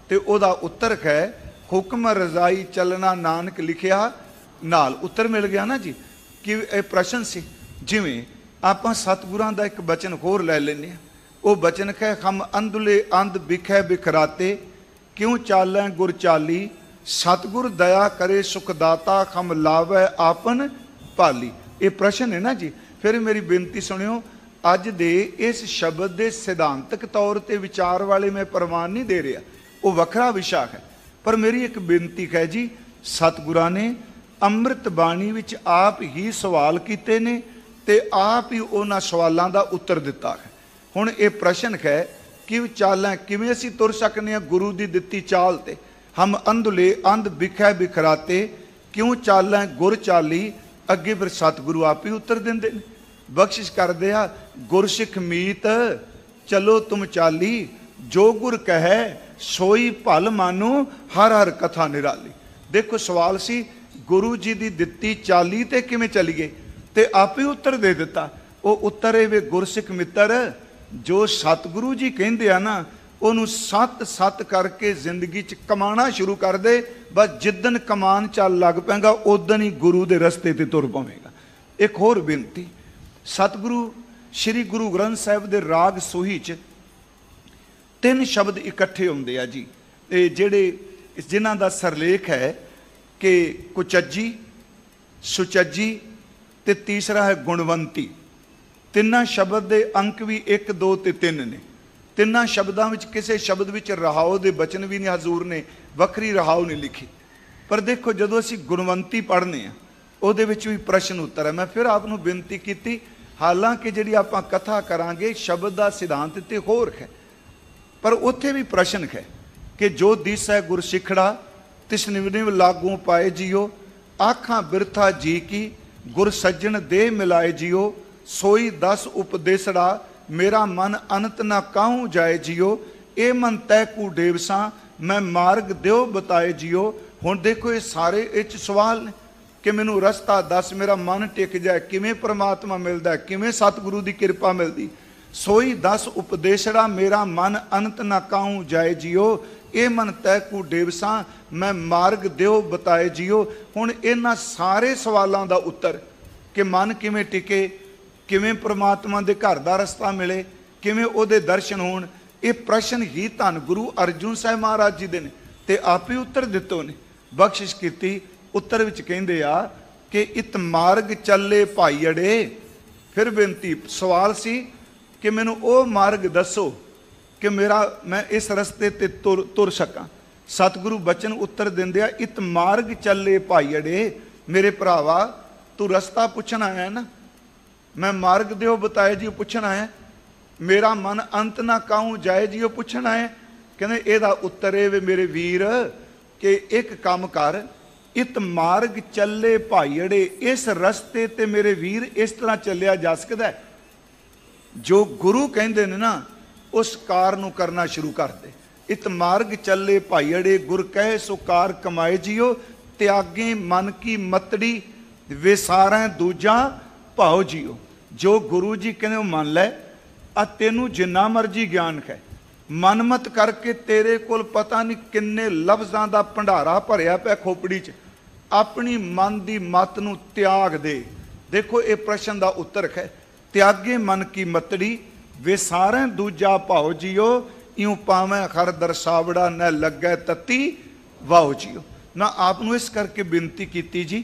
ਤੇ ਉਹਦਾ ਉੱਤਰ ਹੈ ਹੁਕਮ ਰਜ਼ਾਈ ਚੱਲਣਾ ਨਾਨਕ ਲਿਖਿਆ ਨਾਲ। ਉੱਤਰ ਮਿਲ ਗਿਆ ਨਾ ਜੀ ਕਿ ਇਹ ਪ੍ਰਸ਼ਨ ਸੀ। ਜਿਵੇਂ ਆਪਾਂ ਸਤਿਗੁਰਾਂ ਦਾ ਇੱਕ ਬਚਨ ਹੋਰ ਲੈ ਲੈਂਦੇ ਹਾਂ। ਉਹ ਬਚਨ ਹੈ ਹਮ ਅੰਧਲੇ ਅੰਧ ਬਿਖੈ ਬਿਖਰਾਤੇ ਕਿਉਂ ਚਾਲੈ ਗੁਰ ਚਾਲੀ ਸਤਿਗੁਰ ਦਇਆ ਕਰੇ ਸੁਖਦਾਤਾ ਹਮ ਲਾਵੈ ਆਪਨ ਭਾਲੀ। ਇਹ ਪ੍ਰਸ਼ਨ ਹੈ ਨਾ ਜੀ। ਫਿਰ ਮੇਰੀ ਬੇਨਤੀ ਸੁਣਿਓ, ਅੱਜ ਦੇ ਇਸ ਸ਼ਬਦ ਦੇ ਸਿਧਾਂਤਕ ਤੌਰ ਤੇ ਵਿਚਾਰ ਵਾਲੇ ਮੈਂ ਪ੍ਰਮਾਣ ਨਹੀਂ ਦੇ ਰਿਹਾ, ਉਹ ਵੱਖਰਾ ਵਿਸ਼ਾ ਹੈ। ਪਰ ਮੇਰੀ ਇੱਕ ਬੇਨਤੀ ਹੈ ਜੀ, ਸਤਿਗੁਰਾਂ ਨੇ ਅੰਮ੍ਰਿਤ ਬਾਣੀ ਵਿੱਚ ਆਪ ਹੀ ਸਵਾਲ ਕੀਤੇ ਨੇ ਤੇ ਆਪ ਹੀ ਉਹਨਾਂ ਸਵਾਲਾਂ ਦਾ ਉੱਤਰ ਦਿੱਤਾ ਹੈ। ਹੁਣ ਇਹ ਪ੍ਰਸ਼ਨ ਹੈ ਕਿ ਚਾਲਾਂ ਕਿਵੇਂ ਅਸੀਂ ਤੁਰ ਸਕਨੇ ਹਾਂ ਗੁਰੂ ਦੀ ਦਿੱਤੀ ਚਾਲ ਤੇ। ਹਮ ਅੰਧਲੇ ਅੰਧ ਬਿਖੈ ਬਿਖਰਾਤੇ ਕਿਉਂ ਚਾਲਾਂ ਗੁਰ ਚਾਲੀ। ਅੱਗੇ ਫਿਰ ਸਤਿਗੁਰੂ ਆਪ ਹੀ ਉੱਤਰ ਦਿੰਦੇ ਨੇ, ਬਖਸ਼ਿਸ਼ ਕਰਦੇ ਆ। ਗੁਰਸਿੱਖ ਮੀਤ ਚਲੋ ਤੁਮ ਚਾਲੀ ਜੋ ਗੁਰ ਕਹੈ ਸੋਈ ਭਲ ਮਾਨੋ ਹਰ ਹਰ ਕਥਾ ਨਿਰਾਲੀ। ਦੇਖੋ ਸਵਾਲ ਸੀ ਗੁਰੂ ਜੀ ਦੀ ਦਿੱਤੀ ਚਾਲੀ ਤੇ ਕਿਵੇਂ ਚੱਲੀਏ, ਤੇ ਆਪੇ ਉੱਤਰ ਦੇ ਦਿੱਤਾ। ਉਹ ਉੱਤਰ ਇਹ ਵੇ ਗੁਰਸਿੱਖ ਮਿੱਤਰ, ਜੋ ਸਤਿਗੁਰੂ ਜੀ ਕਹਿੰਦੇ ਆ ਨਾ ਉਹਨੂੰ ਸੱਤ ਸੱਤ ਕਰਕੇ ਜ਼ਿੰਦਗੀ 'ਚ ਕਮਾਣਾ ਸ਼ੁਰੂ ਕਰ ਦੇ। ਬਸ ਜਿੱਦਣ ਕਮਾਨ ਚੱਲ ਲੱਗ ਪੈਗਾ ਉਦਣ ਹੀ ਗੁਰੂ ਦੇ ਰਸਤੇ ਤੇ ਤੁਰ ਪਵੇਗਾ। ਇੱਕ ਹੋਰ ਬੇਨਤੀ, ਸਤਿਗੁਰੂ ਸ਼੍ਰੀ ਗੁਰੂ ਗ੍ਰੰਥ ਸਾਹਿਬ ਦੇ ਰਾਗ ਸੋਹੀ 'ਚ ਤਿੰਨ ਸ਼ਬਦ ਇਕੱਠੇ ਹੁੰਦੇ ਆ ਜੀ, ਇਹ ਜਿਹੜੇ ਜਿਨ੍ਹਾਂ ਦਾ ਸਰਲੇਖ ਹੈ ਕਿ ਕੁਚੱਜੀ, ਸੁਚੱਜੀ ਤੇ ਤੀਸਰਾ ਹੈ ਗੁਣਵੰਤੀ। ਤਿੰਨਾਂ ਸ਼ਬਦ ਦੇ ਅੰਕ ਵੀ ਇੱਕ ਦੋ ਤੇ ਤਿੰਨ ਨੇ। ਤਿੰਨਾਂ ਸ਼ਬਦਾਂ ਵਿੱਚ ਕਿਸੇ ਸ਼ਬਦ ਵਿੱਚ ਰਹਾਉ ਦੇ ਬਚਨ ਵੀ ਨਹੀਂ, ਹਜ਼ੂਰ ਨੇ ਵੱਖਰੀ ਰਹਾਉ ਨਹੀਂ ਲਿਖੀ। ਪਰ ਦੇਖੋ ਜਦੋਂ ਅਸੀਂ ਗੁਣਵੰਤੀ ਪੜ੍ਹਨੇ ਆ ਉਹਦੇ ਵਿੱਚ ਵੀ ਪ੍ਰਸ਼ਨ ਉੱਤਰ ਹੈ। ਮੈਂ ਫਿਰ ਆਪ ਨੂੰ ਬੇਨਤੀ ਕੀਤੀ, ਹਾਲਾਂਕਿ ਜਿਹੜੀ ਆਪਾਂ ਕਥਾ ਕਰਾਂਗੇ ਸ਼ਬਦ ਦਾ ਸਿਧਾਂਤ ਤੇ ਹੋਰ ਹੈ, ਪਰ ਉੱਥੇ ਵੀ ਪ੍ਰਸ਼ਨ ਹੈ ਕਿ ਜੋ ਦਿਸੈ ਗੁਰ ਸਿੱਖੜਾ ਤਿਸ ਨਿਵ ਨਿਵ ਲਾਗੂ ਪਾਏ ਜੀਓ ਆਖਾਂ ਬਿਰਥਾ ਜੀ ਕੀ ਗੁਰ ਸੱਜਣ ਦੇ ਮਿਲਾਏ ਜੀਓ ਸੋਈ ਦਸ ਉਪਦੇਸੜਾ ਮੇਰਾ ਮਨ ਅਨੰਤ ਨਾ ਕਾਹੂ ਜਾਏ ਜੀਓ ਇਹ ਮਨ ਤੈ ਕੂ ਡੇਵਸਾਂ ਮੈਂ ਮਾਰਗ ਦਿਓ ਬਤਾਏ ਜੀਓ। ਹੁਣ ਦੇਖੋ ਇਹ ਸਾਰੇ ਇਹ 'ਚ ਸਵਾਲ ਨੇ ਕਿ ਮੈਨੂੰ ਰਸਤਾ ਦੱਸ, ਮੇਰਾ ਮਨ ਟਿਕ ਜਾਏ, ਕਿਵੇਂ ਪ੍ਰਮਾਤਮਾ ਮਿਲਦਾ, ਕਿਵੇਂ ਸਤਿਗੁਰੂ ਦੀ ਕਿਰਪਾ ਮਿਲਦੀ। ਸੋਈ ਦਸ ਉਪਦੇਸੜਾ ਮੇਰਾ ਮਨ ਅਨੰਤ ਨਾ ਕਾਹੂ ਜਾਏ ਜੀਓ ਇਹ ਮਨ ਤੈ ਕੂ ਡੇਵਸਾਂ ਮੈਂ ਮਾਰਗ ਦਿਓ ਬਤਾਏ ਜੀਓ। ਹੁਣ ਇਹਨਾਂ ਸਾਰੇ ਸਵਾਲਾਂ ਦਾ ਉੱਤਰ ਕਿ ਮਨ ਕਿਵੇਂ ਟਿਕੇ, ਕਿਵੇਂ ਪ੍ਰਮਾਤਮਾ ਦੇ ਘਰ ਦਾ ਰਸਤਾ ਮਿਲੇ, ਕਿਵੇਂ ਉਹਦੇ ਦਰਸ਼ਨ ਹੋਣ, ਇਹ ਪ੍ਰਸ਼ਨ ਹੀ ਧੰਨ ਗੁਰੂ ਅਰਜੁਨ ਸਾਹਿਬ ਮਹਾਰਾਜ ਜੀ ਦੇ ਨੇ ਤੇ ਆਪੇ ਉੱਤਰ ਦਿੱਤੋ ਨੇ, ਬਖਸ਼ਿਸ਼ ਕੀਤੀ। ਉੱਤਰ ਵਿੱਚ ਕਹਿੰਦੇ ਆ ਕਿ ਇਤ ਮਾਰਗ ਚੱਲੇ ਭਾਈ ਅੜੇ। ਫਿਰ ਬੇਨਤੀ ਸਵਾਲ ਸੀ ਕਿ ਮੈਨੂੰ ਉਹ ਮਾਰਗ ਦੱਸੋ ਕਿ ਮੇਰਾ ਮੈਂ ਇਸ ਰਸਤੇ ਤੇ ਤੁਰ ਤੁਰ ਸਕਾਂ। ਸਤਿਗੁਰੂ ਬਚਨ ਉੱਤਰ ਦਿੰਦੇ ਆ ਇਤ ਮਾਰਗ ਚੱਲੇ ਭਾਈ ਅੜੇ। ਮੇਰੇ ਭਰਾਵਾ ਤੂੰ ਰਸਤਾ ਪੁੱਛਣ ਆਇਆ ਨਾ, ਮੈਂ ਮਾਰਗ ਦਿਓ ਬਤਾਏ ਜੀ ਉਹ ਪੁੱਛਣ ਆਇਆ, ਮੇਰਾ ਮਨ ਅੰਤ ਨਾ ਕਾਹੂ ਜਾਏ ਜੀ ਉਹ ਪੁੱਛਣ ਆਇਆ। ਕਹਿੰਦੇ ਇਹਦਾ ਉੱਤਰ ਇਹ ਵੇ ਮੇਰੇ ਵੀਰ ਕਿ ਇੱਕ ਕੰਮ ਕਰ, ਇਤ ਮਾਰਗ ਚੱਲੇ ਭਾਈ ਅੜੇ। ਇਸ ਰਸਤੇ ਤੇ ਮੇਰੇ ਵੀਰ ਇਸ ਤਰ੍ਹਾਂ ਚੱਲਿਆ ਜਾ ਸਕਦਾ ਹੈ, ਜੋ ਗੁਰੂ ਕਹਿੰਦੇ ਨੇ ਨਾ ਉਸ ਕਾਰ ਨੂੰ ਕਰਨਾ ਸ਼ੁਰੂ ਕਰ ਦੇ। ਇਤ ਮਾਰਗ ਚੱਲੇ ਭਾਈ ਅੜੇ ਗੁਰ ਕਹੇ ਸੋ ਕਾਰ ਕਮਾਏ ਜੀਓ ਤਿਆਗੇ ਮਨ ਕੀ ਮਤੜੀ ਵਿਸਾਰੈ ਦੂਜਾ ਭਾਉ ਜੀਓ। ਜੋ ਗੁਰੂ ਜੀ ਕਹਿੰਦੇ ਉਹ ਮੰਨ ਲੈ, ਆ ਤੈਨੂੰ ਜਿੰਨਾ ਮਰਜੀ ਗਿਆਨ ਹੈ, ਮਨਮਤ ਕਰਕੇ ਤੇਰੇ ਕੋਲ ਪਤਾ ਨਹੀਂ ਕਿੰਨੇ ਲਫ਼ਜ਼ਾਂ ਦਾ ਭੰਡਾਰਾ ਭਰਿਆ ਪਿਆ ਖੋਪੜੀ 'ਚ, ਆਪਣੀ ਮਨ ਦੀ ਮਤ ਨੂੰ ਤਿਆਗ ਦੇ। ਦੇਖੋ ਇਹ ਪ੍ਰਸ਼ਨ ਦਾ ਉੱਤਰ ਹੈ, ਤਿਆਗੇ ਮਨ ਕੀ ਮਤੜੀ ਵਿਸਾਰੈ ਦੂਜਾ ਭਾਉ ਜੀਓ ਇਉਂ ਪਾਵੇਂ ਖਰ ਦਰਸਾਵੜਾ ਨਾ ਲੱਗੈ ਤਤੀ ਵਾਉ ਜੀਓ। ਨਾ ਆਪ ਨੂੰ ਇਸ ਕਰਕੇ ਬੇਨਤੀ ਕੀਤੀ ਜੀ,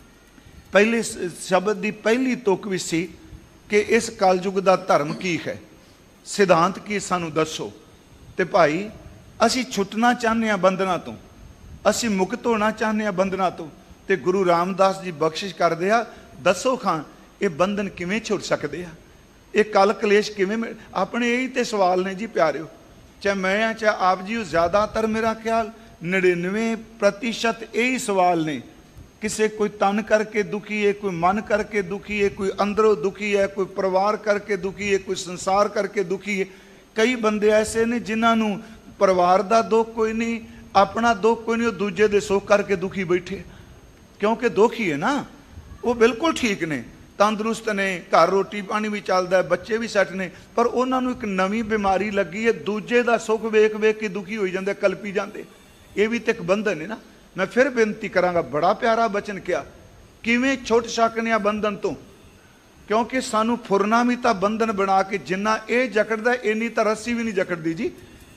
ਪਹਿਲੇ ਸ਼ਬਦ ਦੀ ਪਹਿਲੀ ਤੁਕ ਵੀ ਸੀ ਕਿ ਇਸ ਕਲਯੁਗ ਦਾ ਧਰਮ ਕੀ ਹੈ, ਸਿਧਾਂਤ ਕੀ ਸਾਨੂੰ ਦੱਸੋ। ਤੇ ਭਾਈ ਅਸੀਂ ਛੁੱਟਣਾ ਚਾਹੁੰਦੇ ਹਾਂ ਬੰਧਨਾਂ ਤੋਂ, ਅਸੀਂ ਮੁਕਤ ਹੋਣਾ ਚਾਹੁੰਦੇ ਹਾਂ ਬੰਧਨਾਂ ਤੋਂ, ਤੇ ਗੁਰੂ ਰਾਮਦਾਸ ਜੀ ਬਖਸ਼ਿਸ਼ ਕਰਦੇ ਆ, ਦੱਸੋ ਖਾਂ ਇਹ ਬੰਧਨ ਕਿਵੇਂ ਛੁੱਟ ਸਕਦੇ ਆ, ਇਹ ਕਲ ਕਲੇਸ਼ ਕਿਵੇਂ। ਆਪਣੇ ਇਹੀ ਤੇ ਸਵਾਲ ਨੇ ਜੀ ਪਿਆਰਿਓ, ਚਾਹੇ ਮੈਂ ਆ ਚਾਹੇ ਆਪ ਜੀ, ਜ਼ਿਆਦਾਤਰ ਮੇਰਾ ਖਿਆਲ ਨੜਿਨਵੇਂ ਪ੍ਰਤੀਸ਼ਤ ਇਹੀ ਸਵਾਲ ਨੇ। ਕਿਸੇ ਕੋਈ ਤਨ ਕਰਕੇ ਦੁਖੀ ਹੈ, ਕੋਈ ਮਨ ਕਰਕੇ ਦੁਖੀ ਹੈ, ਕੋਈ ਅੰਦਰੋਂ ਦੁਖੀ ਹੈ, ਕੋਈ ਪਰਿਵਾਰ ਕਰਕੇ ਦੁਖੀ ਹੈ, ਕੋਈ ਸੰਸਾਰ ਕਰਕੇ ਦੁਖੀ ਹੈ। ਕਈ ਬੰਦੇ ਐਸੇ ਨੇ ਜਿਨ੍ਹਾਂ ਨੂੰ ਪਰਿਵਾਰ ਦਾ ਦੁੱਖ ਕੋਈ ਨਹੀਂ, ਆਪਣਾ ਦੁੱਖ ਕੋਈ ਨਹੀਂ, ਉਹ ਦੂਜੇ ਦੇ ਸੁੱਖ ਕਰਕੇ ਦੁਖੀ ਬੈਠੇ, ਕਿਉਂਕਿ ਦੁਖੀ ਹੈ ਨਾ, ਉਹ ਬਿਲਕੁਲ ਠੀਕ ਨੇ ਤੰਦਰੁਸਤ ਨੇ, ਘਰ ਰੋਟੀ ਪਾਣੀ ਵੀ ਚੱਲਦਾ, ਬੱਚੇ ਵੀ ਸੈੱਟ ਨੇ, ਪਰ ਉਹਨਾਂ ਨੂੰ ਇੱਕ ਨਵੀਂ ਬਿਮਾਰੀ ਲੱਗੀ ਹੈ, ਦੂਜੇ ਦਾ ਸੁੱਖ ਵੇਖ ਵੇਖ ਕੇ ਦੁਖੀ ਹੋਈ ਜਾਂਦੇ, ਕਲਪੀ ਜਾਂਦੇ। ਇਹ ਵੀ ਤੇ ਇੱਕ ਬੰਧਨ ਹੈ ਨਾ। ਮੈਂ ਫਿਰ ਬੇਨਤੀ ਕਰਾਂਗਾ, ਬੜਾ ਪਿਆਰਾ ਬਚਨ ਕਿਹਾ, ਕਿਵੇਂ ਛੁੱਟ ਸਕਨੇ ਆ ਬੰਧਨ ਤੋਂ, ਕਿਉਂਕਿ ਸਾਨੂੰ ਫੁਰਨਾ ਵੀ ਤਾਂ ਬੰਧਨ ਬਣਾ ਕੇ, ਜਿੰਨਾ ਇਹ ਜਕੜਦਾ ਇੰਨੀ ਤਾਂ ਰੱਸੀ ਵੀ ਨਹੀਂ ਜਕੜਦੀ ਜੀ।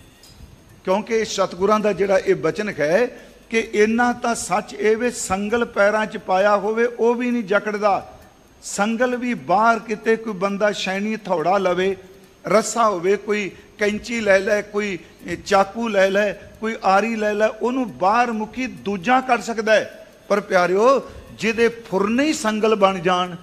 ਕਿਉਂਕਿ ਸਤਿਗੁਰਾਂ ਦਾ ਜਿਹੜਾ ਇਹ ਬਚਨ ਹੈ ਕਿ ਇੰਨਾ ਤਾਂ ਸੱਚ ਇਹ ਵੇ, ਸੰਗਲ ਪੈਰਾਂ 'ਚ ਪਾਇਆ ਹੋਵੇ ਉਹ ਵੀ ਨਹੀਂ ਜਕੜਦਾ। ਸੰਗਲ ਵੀ ਬਾਹਰ ਕਿਤੇ ਕੋਈ ਬੰਦਾ ਸ਼ੈਣੀ ਥੋੜਾ ਲਵੇ, ਰੱਸਾ ਹੋਵੇ, ਕੋਈ ਕੈਂਚੀ ਲੈ ਲੈ, ਕੋਈ ਚਾਕੂ ਲੈ ਲੈ, ਕੋਈ ਆਰੀ ਲੈ ਲੈ, ਉਹਨੂੰ ਬਾਹਰ ਮੁਖੀ ਦੂਜਾ ਕੱਢ ਸਕਦਾ ਹੈ। ਪਰ ਪਿਆਰਿਓ, ਜਿਹਦੇ ਫੁਰਨੇ ਹੀ ਸੰਗਲ ਬਣ ਜਾਣ,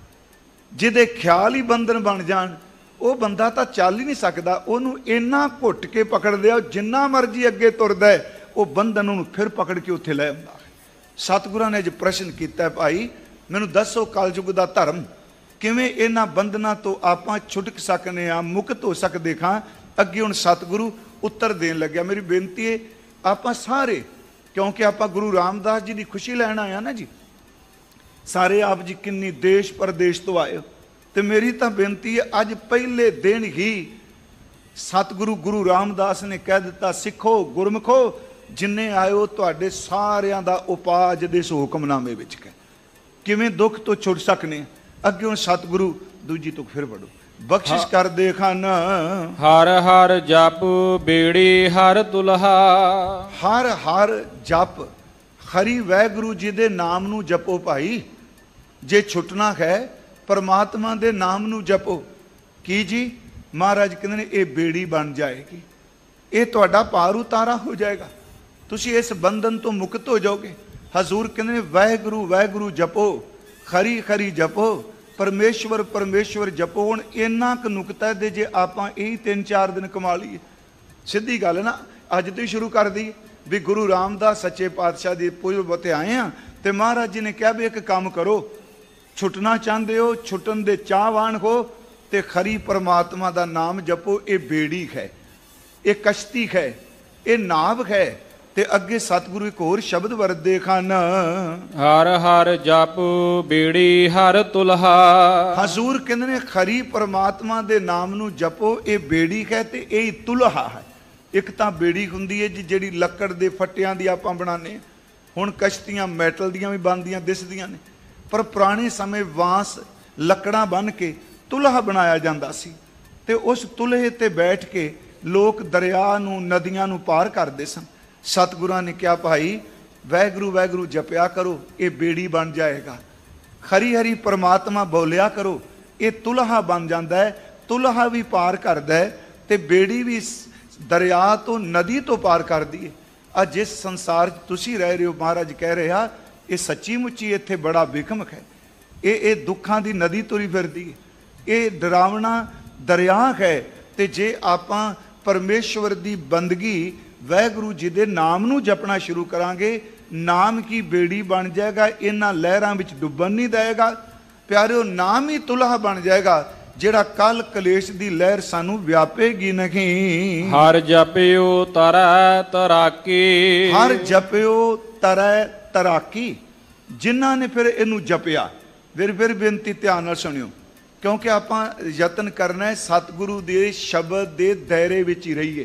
ਜਿਹਦੇ ਖਿਆਲ ਹੀ ਬੰਧਨ ਬਣ ਜਾਣ, ਉਹ ਬੰਦਾ ਤਾਂ ਚੱਲ ਹੀ ਨਹੀਂ ਸਕਦਾ। ਉਹਨੂੰ ਇੰਨਾ ਘੁੱਟ ਕੇ ਪਕੜਦੇ ਆ, ਜਿੰਨਾ ਮਰਜੀ ਅੱਗੇ ਤੁਰਦਾ ਉਹ ਬੰਧਨ ਉਹਨੂੰ ਫਿਰ ਪਕੜ ਕੇ ਉੱਥੇ ਲੈ ਆਉਂਦਾ। ਸਤਿਗੁਰਾਂ ਨੇ ਅੱਜ ਪ੍ਰਸ਼ਨ ਕੀਤਾ, ਭਾਈ ਮੈਨੂੰ ਦੱਸੋ ਕਲਯੁਗ ਦਾ ਧਰਮ, ਕਿਵੇਂ ਇਹਨਾਂ ਬੰਧਨਾਂ ਤੋਂ ਆਪਾਂ ਛੁਟਕ ਸਕਨੇ ਆ, ਮੁਕਤ ਹੋ ਸਕਦੇ ਖਾਂ। ਅੱਗੇ ਹੁਣ ਸਤਿਗੁਰੂ ਉੱਤਰ ਦੇਣ ਲੱਗਿਆ। ਮੇਰੀ ਬੇਨਤੀ ਹੈ, ਆਪਾਂ ਸਾਰੇ, ਕਿਉਂਕਿ ਆਪਾਂ ਗੁਰੂ ਰਾਮਦਾਸ ਜੀ ਦੀ ਖੁਸ਼ੀ ਲੈਣ ਆਇਆ ਨਾ ਜੀ, ਸਾਰੇ ਆਪ ਜੀ ਕਿੰਨੀ ਦੇਸ਼ ਪਰਦੇਸ਼ ਤੋਂ ਆਏ ਹੋ, ਤੇ ਮੇਰੀ ਤਾਂ ਬੇਨਤੀ ਹੈ, ਅੱਜ ਪਹਿਲੇ ਦਿਨ ਹੀ ਸਤਿਗੁਰੂ ਗੁਰੂ ਰਾਮਦਾਸ ਨੇ ਕਹਿ ਦਿੱਤਾ, ਸਿੱਖੋ ਗੁਰਮੁਖੋ, ਜਿੰਨੇ ਆਇਓ ਤੁਹਾਡੇ ਸਾਰਿਆਂ ਦਾ ਉਪਾਜ ਦੇ ਇਸ ਹੁਕਮਨਾਮੇ ਵਿੱਚ ਹੈ, ਕਿਵੇਂ ਦੁੱਖ ਤੋਂ ਛੁੱਟ ਸਕਨੇ। ਅੱਗੇ ਹੁਣ ਸਤਿਗੁਰੂ ਦੂਜੀ ਤੁਕ ਫਿਰ ਪੜੋ, ਬਖਸ਼ਿਸ਼ ਕਰ ਦੇ ਖਾਨ। ਹਰ ਹਰ ਜਪ ਬੇੜੀ ਹਰ ਤੁਲਹਾ। ਹਰ ਹਰ ਜਪ, ਹਰੀ ਵਾਹਿਗੁਰੂ ਜੀ ਦੇ ਨਾਮ ਨੂੰ ਜਪੋ ਭਾਈ। ਜੇ ਛੁੱਟਣਾ ਹੈ ਪਰਮਾਤਮਾ ਦੇ ਨਾਮ ਨੂੰ ਜਪੋ। ਕੀ ਜੀ, ਮਹਾਰਾਜ ਕਹਿੰਦੇ ਨੇ ਇਹ ਬੇੜੀ ਬਣ ਜਾਏਗੀ, ਇਹ ਤੁਹਾਡਾ ਪਾਰ ਉਤਾਰਾ ਹੋ ਜਾਏਗਾ, ਤੁਸੀਂ ਇਸ ਬੰਧਨ ਤੋਂ ਮੁਕਤ ਹੋ ਜਾਓਗੇ। ਹਜ਼ੂਰ ਕਹਿੰਦੇ ਨੇ ਵਾਹਿਗੁਰੂ ਵਾਹਿਗੁਰੂ ਜਪੋ, ਖਰੀ ਖਰੀ ਜਪੋ, ਪਰਮੇਸ਼ਵਰ ਪਰਮੇਸ਼ਵਰ ਜਪੋ। ਹੁਣ ਇੰਨਾ ਕੁ ਨੁਕਤਾ ਦੇ, ਜੇ ਆਪਾਂ ਇਹ ਤਿੰਨ ਚਾਰ ਦਿਨ ਕਮਾ ਲਈਏ, ਸਿੱਧੀ ਗੱਲ ਨਾ, ਅੱਜ ਤੋਂ ਹੀ ਸ਼ੁਰੂ ਕਰ ਦਈਏ ਵੀ ਗੁਰੂ ਰਾਮਦਾਸ ਸੱਚੇ ਪਾਤਸ਼ਾਹ ਦੀ ਪੁਰਬ ਤੇ ਆਏ ਆ, ਤੇ ਮਹਾਰਾਜ ਜੀ ਨੇ ਕਿਹਾ ਵੀ ਇੱਕ ਕੰਮ ਕਰੋ, ਛੁੱਟਣਾ ਚਾਹੁੰਦੇ ਹੋ, ਛੁੱਟਣ ਦੇ ਚਾਹਵਾਨ ਹੋ, ਤੇ ਖਰੀ ਪਰਮਾਤਮਾ ਦਾ ਨਾਮ ਜਪੋ। ਇਹ ਬੇੜੀ ਹੈ, ਇਹ ਕਸ਼ਤੀ ਹੈ, ਇਹ ਨਾਵ ਹੈ। ਤੇ ਅੱਗੇ ਸਤਿਗੁਰੂ ਇੱਕ ਹੋਰ ਸ਼ਬਦ ਵਰਦੇ ਖਾਨ, ਹਰ ਹਰ ਜਪ ਬੇੜੀ ਹਰ ਤੁਲਹਾ। ਹਜ਼ੂਰ ਕਹਿੰਦੇ ਨੇ ਖਰੀ ਪਰਮਾਤਮਾ ਦੇ ਨਾਮ ਨੂੰ ਜਪੋ, ਇਹ ਬੇੜੀ ਹੈ ਤੇ ਇਹ ਤੁਲਹਾ ਹੈ। ਇੱਕ ਤਾਂ ਬੇੜੀ ਹੁੰਦੀ ਹੈ ਜੀ ਜਿਹੜੀ ਲੱਕੜ ਦੇ ਫੱਟਿਆਂ ਦੀ ਆਪਾਂ ਬਣਾਉਂਦੇ ਹਾਂ, ਹੁਣ ਕਸ਼ਤੀਆਂ ਮੈਟਲ ਦੀਆਂ ਵੀ ਬਣਦੀਆਂ ਦਿਸਦੀਆਂ ਨੇ, ਪਰ ਪੁਰਾਣੇ ਸਮੇਂ ਬਾਂਸ ਲੱਕੜਾਂ ਬੰਨ੍ਹ ਕੇ ਤੁਲਹਾ ਬਣਾਇਆ ਜਾਂਦਾ ਸੀ, ਤੇ ਉਸ ਤੁਲਹੇ ਤੇ ਬੈਠ ਕੇ ਲੋਕ ਦਰਿਆ ਨੂੰ, ਨਦੀਆਂ ਨੂੰ ਪਾਰ ਕਰਦੇ ਸਨ। ਸਤਿਗੁਰਾਂ ਨੇ ਕਿਹਾ, ਭਾਈ ਵਾਹਿਗੁਰੂ ਵਾਹਿਗੁਰੂ ਜਪਿਆ ਕਰੋ, ਇਹ ਬੇੜੀ ਬਣ ਜਾਏਗਾ। ਖਰੀ ਹਰੀ ਪਰਮਾਤਮਾ ਬੋਲਿਆ ਕਰੋ, ਇਹ ਤੁਲਹਾ ਬਣ ਜਾਂਦਾ ਹੈ। ਤੁਲਹਾ ਵੀ ਪਾਰ ਕਰਦਾ ਹੈ ਤੇ ਬੇੜੀ ਵੀ ਦਰਿਆ ਤੋਂ, ਨਦੀ ਤੋਂ ਪਾਰ ਕਰਦੀ ਹੈ। ਅੱਜ ਜਿਸ ਸੰਸਾਰ 'ਚ ਤੁਸੀਂ ਰਹਿ ਰਹੇ ਹੋ, ਮਹਾਰਾਜ ਕਹਿ ਰਿਹਾ, ਇਹ ਸੱਚੀ ਮੁੱਚੀ ਇੱਥੇ ਬੜਾ ਵਿਖਮ ਹੈ। ਇਹ ਇਹ ਦੁੱਖਾਂ ਦੀ ਨਦੀ ਤੁਰੀ ਫਿਰਦੀ ਹੈ, ਇਹ ਡਰਾਵਣਾ ਦਰਿਆ ਹੈ। ਤੇ ਜੇ ਆਪਾਂ ਪਰਮੇਸ਼ਵਰ ਦੀ ਬੰਦਗੀ, ਵਾਹਿਗੁਰੂ ਜੀ ਦੇ ਨਾਮ ਨੂੰ ਜਪਣਾ ਸ਼ੁਰੂ ਕਰਾਂਗੇ, ਨਾਮ ਕੀ ਬੇੜੀ ਬਣ ਜਾਏਗਾ, ਇਹਨਾਂ ਲਹਿਰਾਂ ਵਿੱਚ ਡੁੱਬਣ ਨਹੀਂ ਦੇਗਾ। ਪਿਆਰਿਓ, ਨਾਮ ਹੀ ਤੁਲਹਾ ਬਣ ਜਾਏਗਾ, ਜਿਹੜਾ ਕੱਲ ਕਲੇਸ਼ ਦੀ ਲਹਿਰ ਸਾਨੂੰ ਵਿਆਪੇਗੀ ਨਹੀਂ। ਹਰ ਜਪਿਓ ਤਰੈ ਤਰਾਕੀ। ਹਰ ਜਪਿਓ ਤਰੈ ਤਰਾਕੀ, ਜਿਨ੍ਹਾਂ ਨੇ ਫਿਰ ਇਹਨੂੰ ਜਪਿਆ। ਫਿਰ ਫਿਰ ਬੇਨਤੀ ਧਿਆਨ ਨਾਲ ਸੁਣਿਓ, ਕਿਉਂਕਿ ਆਪਾਂ ਯਤਨ ਕਰਨਾ ਹੈ ਸਤਿਗੁਰੂ ਦੇ ਸ਼ਬਦ ਦੇ ਦਾਇਰੇ ਵਿੱਚ ਹੀ ਰਹੀਏ।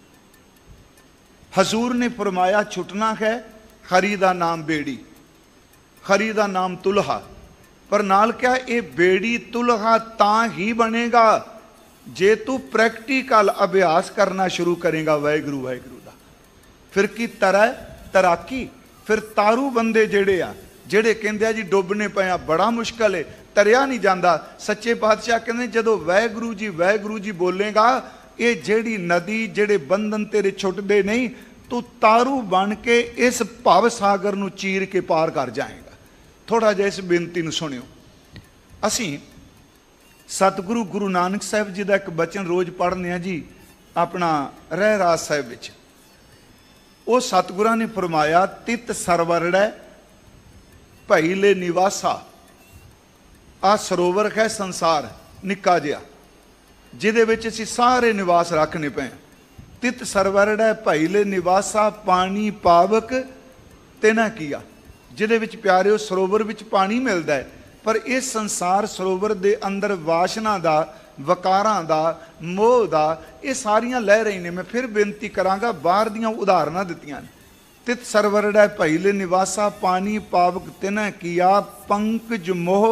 ਹਜ਼ੂਰ ਨੇ ਫਰਮਾਇਆ, ਛੁੱਟਣਾ ਹੈ ਹਰੀ ਦਾ ਨਾਮ ਬੇੜੀ, ਹਰੀ ਦਾ ਨਾਮ ਤੁਲਹਾ, ਪਰ ਨਾਲ ਕਿਹਾ ਇਹ ਬੇੜੀ ਤੁਲਹਾ ਤਾਂ ਹੀ ਬਣੇਗਾ ਜੇ ਤੂੰ ਪ੍ਰੈਕਟੀਕਲ ਅਭਿਆਸ ਕਰਨਾ ਸ਼ੁਰੂ ਕਰੇਗਾ ਵਾਹਿਗੁਰੂ ਵਾਹਿਗੁਰੂ ਦਾ। ਫਿਰ ਕੀ ਤਰੈ ਤਰਾਕੀ, ਫਿਰ ਤਾਰੂ ਬੰਦੇ ਜਿਹੜੇ ਆ, ਜਿਹੜੇ ਕਹਿੰਦੇ ਆ ਜੀ ਡੁੱਬਨੇ ਪਏ ਆ, ਬੜਾ ਮੁਸ਼ਕਲ ਹੈ, ਤਰਿਆ ਨਹੀਂ ਜਾਂਦਾ। ਸੱਚੇ ਪਾਤਸ਼ਾਹ ਕਹਿੰਦੇ ਜਦੋਂ ਵਾਹਿਗੁਰੂ ਜੀ ਵਾਹਿਗੁਰੂ ਜੀ ਬੋਲੇਗਾ, ਇਹ ਜਿਹੜੀ ਨਦੀ, ਜਿਹੜੇ ਬੰਧਨ ਤੇਰੇ ਛੁੱਟਦੇ ਨਹੀਂ, ਤੂੰ ਤਾਰੂ ਬਣ ਕੇ ਇਸ ਭਵ ਸਾਗਰ ਨੂੰ ਚੀਰ ਕੇ ਪਾਰ ਕਰ ਜਾਏਗਾ। ਥੋੜਾ ਜਿਹਾ ਇਸ ਬੇਨਤੀ ਨੂੰ ਸੁਣਿਓ। ਅਸੀਂ ਸਤਿਗੁਰੂ ਗੁਰੂ ਨਾਨਕ ਸਾਹਿਬ ਜੀ ਦਾ ਇੱਕ ਬਚਨ ਰੋਜ਼ ਪੜ੍ਹਨੇ ਆ ਜੀ, ਆਪਣਾ ਰਹਿਰਾਸ ਸਾਹਿਬ ਵਿੱਚ। ਉਹ ਸਤਿਗੁਰਾਂ ਨੇ ਫਰਮਾਇਆ, ਤਿਤ ਸਰਵਰੜੈ ਭਈ ਲੈ ਨਿਵਾਸਾ। ਆ ਸਰੋਵਰ ਹੈ ਸੰਸਾਰ ਨਿੱਕਾ ਜਿਹਾ, ਜਿਹਦੇ ਵਿੱਚ ਅਸੀਂ ਸਾਰੇ ਨਿਵਾਸ ਰੱਖਣੇ ਪਏ। ਤਿਤ ਸਰਵਰੜੈ ਭਈ ਲੈ ਨਿਵਾਸਾ, ਪਾਣੀ ਪਾਵਕ ਤੇ ਨਾ ਕੀਆ, ਜਿਹਦੇ ਵਿੱਚ ਪਿਆਰਿਓ ਸਰੋਵਰ ਵਿੱਚ ਪਾਣੀ ਮਿਲਦਾ ਹੈ, पर इस संसार सरोवर दे अंदर वासना दा, वकारां दा, मोह दा, ये सारियां लह रही ने। मैं फिर बेनती करांगा, बाहर दियां उदाहरणां दित्तियां ने। तित सरवरड़ै भईले निवासा, पानी पावक तिन्ह किया, पंकज मोह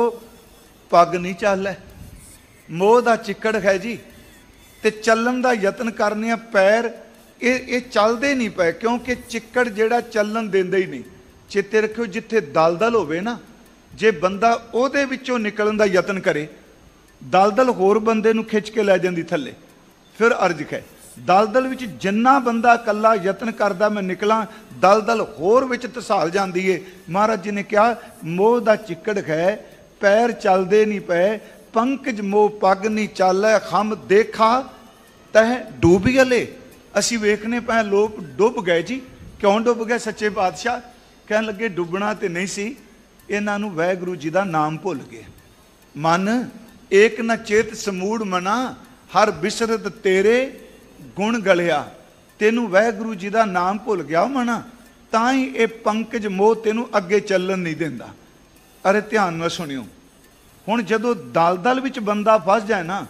पग नहीं चालै। मोह दा चिक्कड़ है जी, ते चलन दा यतन करने आ, पैर ये ये चलते नहीं पे, क्योंकि चिक्कड़ जेड़ा चलन देंदा ही नहीं। चेते रखियो, जिथे दलदल होवे ना, जे बंदा ओहदे विचों निकलण दा यतन करे, दलदल होर बंदे नूं खिच के लै जांदी थल्ले। फिर अर्ज है, दलदल विच जिन्ना बंदा कल्ला यतन करदा मैं निकलां, दलदल होर विच धसाल जांदी है। महाराज जी ने कहा, मोह दा चिक्कड़ है, पैर चलते नहीं पे, पंकज मोह पग नहीं चालै, खम देखा तह डूबी अले। असी वेखने पे लोग डुब गए जी। क्यों डुब गए? सच्चे पातशाह कहन लगे, डुबना तो नहीं सी, इन्हां नूं वाहिगुरू जी दा नाम भुल गए। मन एक न चेत समूड़ मना, हर बिसरत तेरे गुण गलिया। तेनू वाहिगुरू जी दा नाम भुल गया मना, तां ही ये पंकज मोह तेनू अगे चलन नहीं देंदा। अरे ध्यान नाल सुनियो, हुण जदों दलदल विच बंदा फस जाए ना,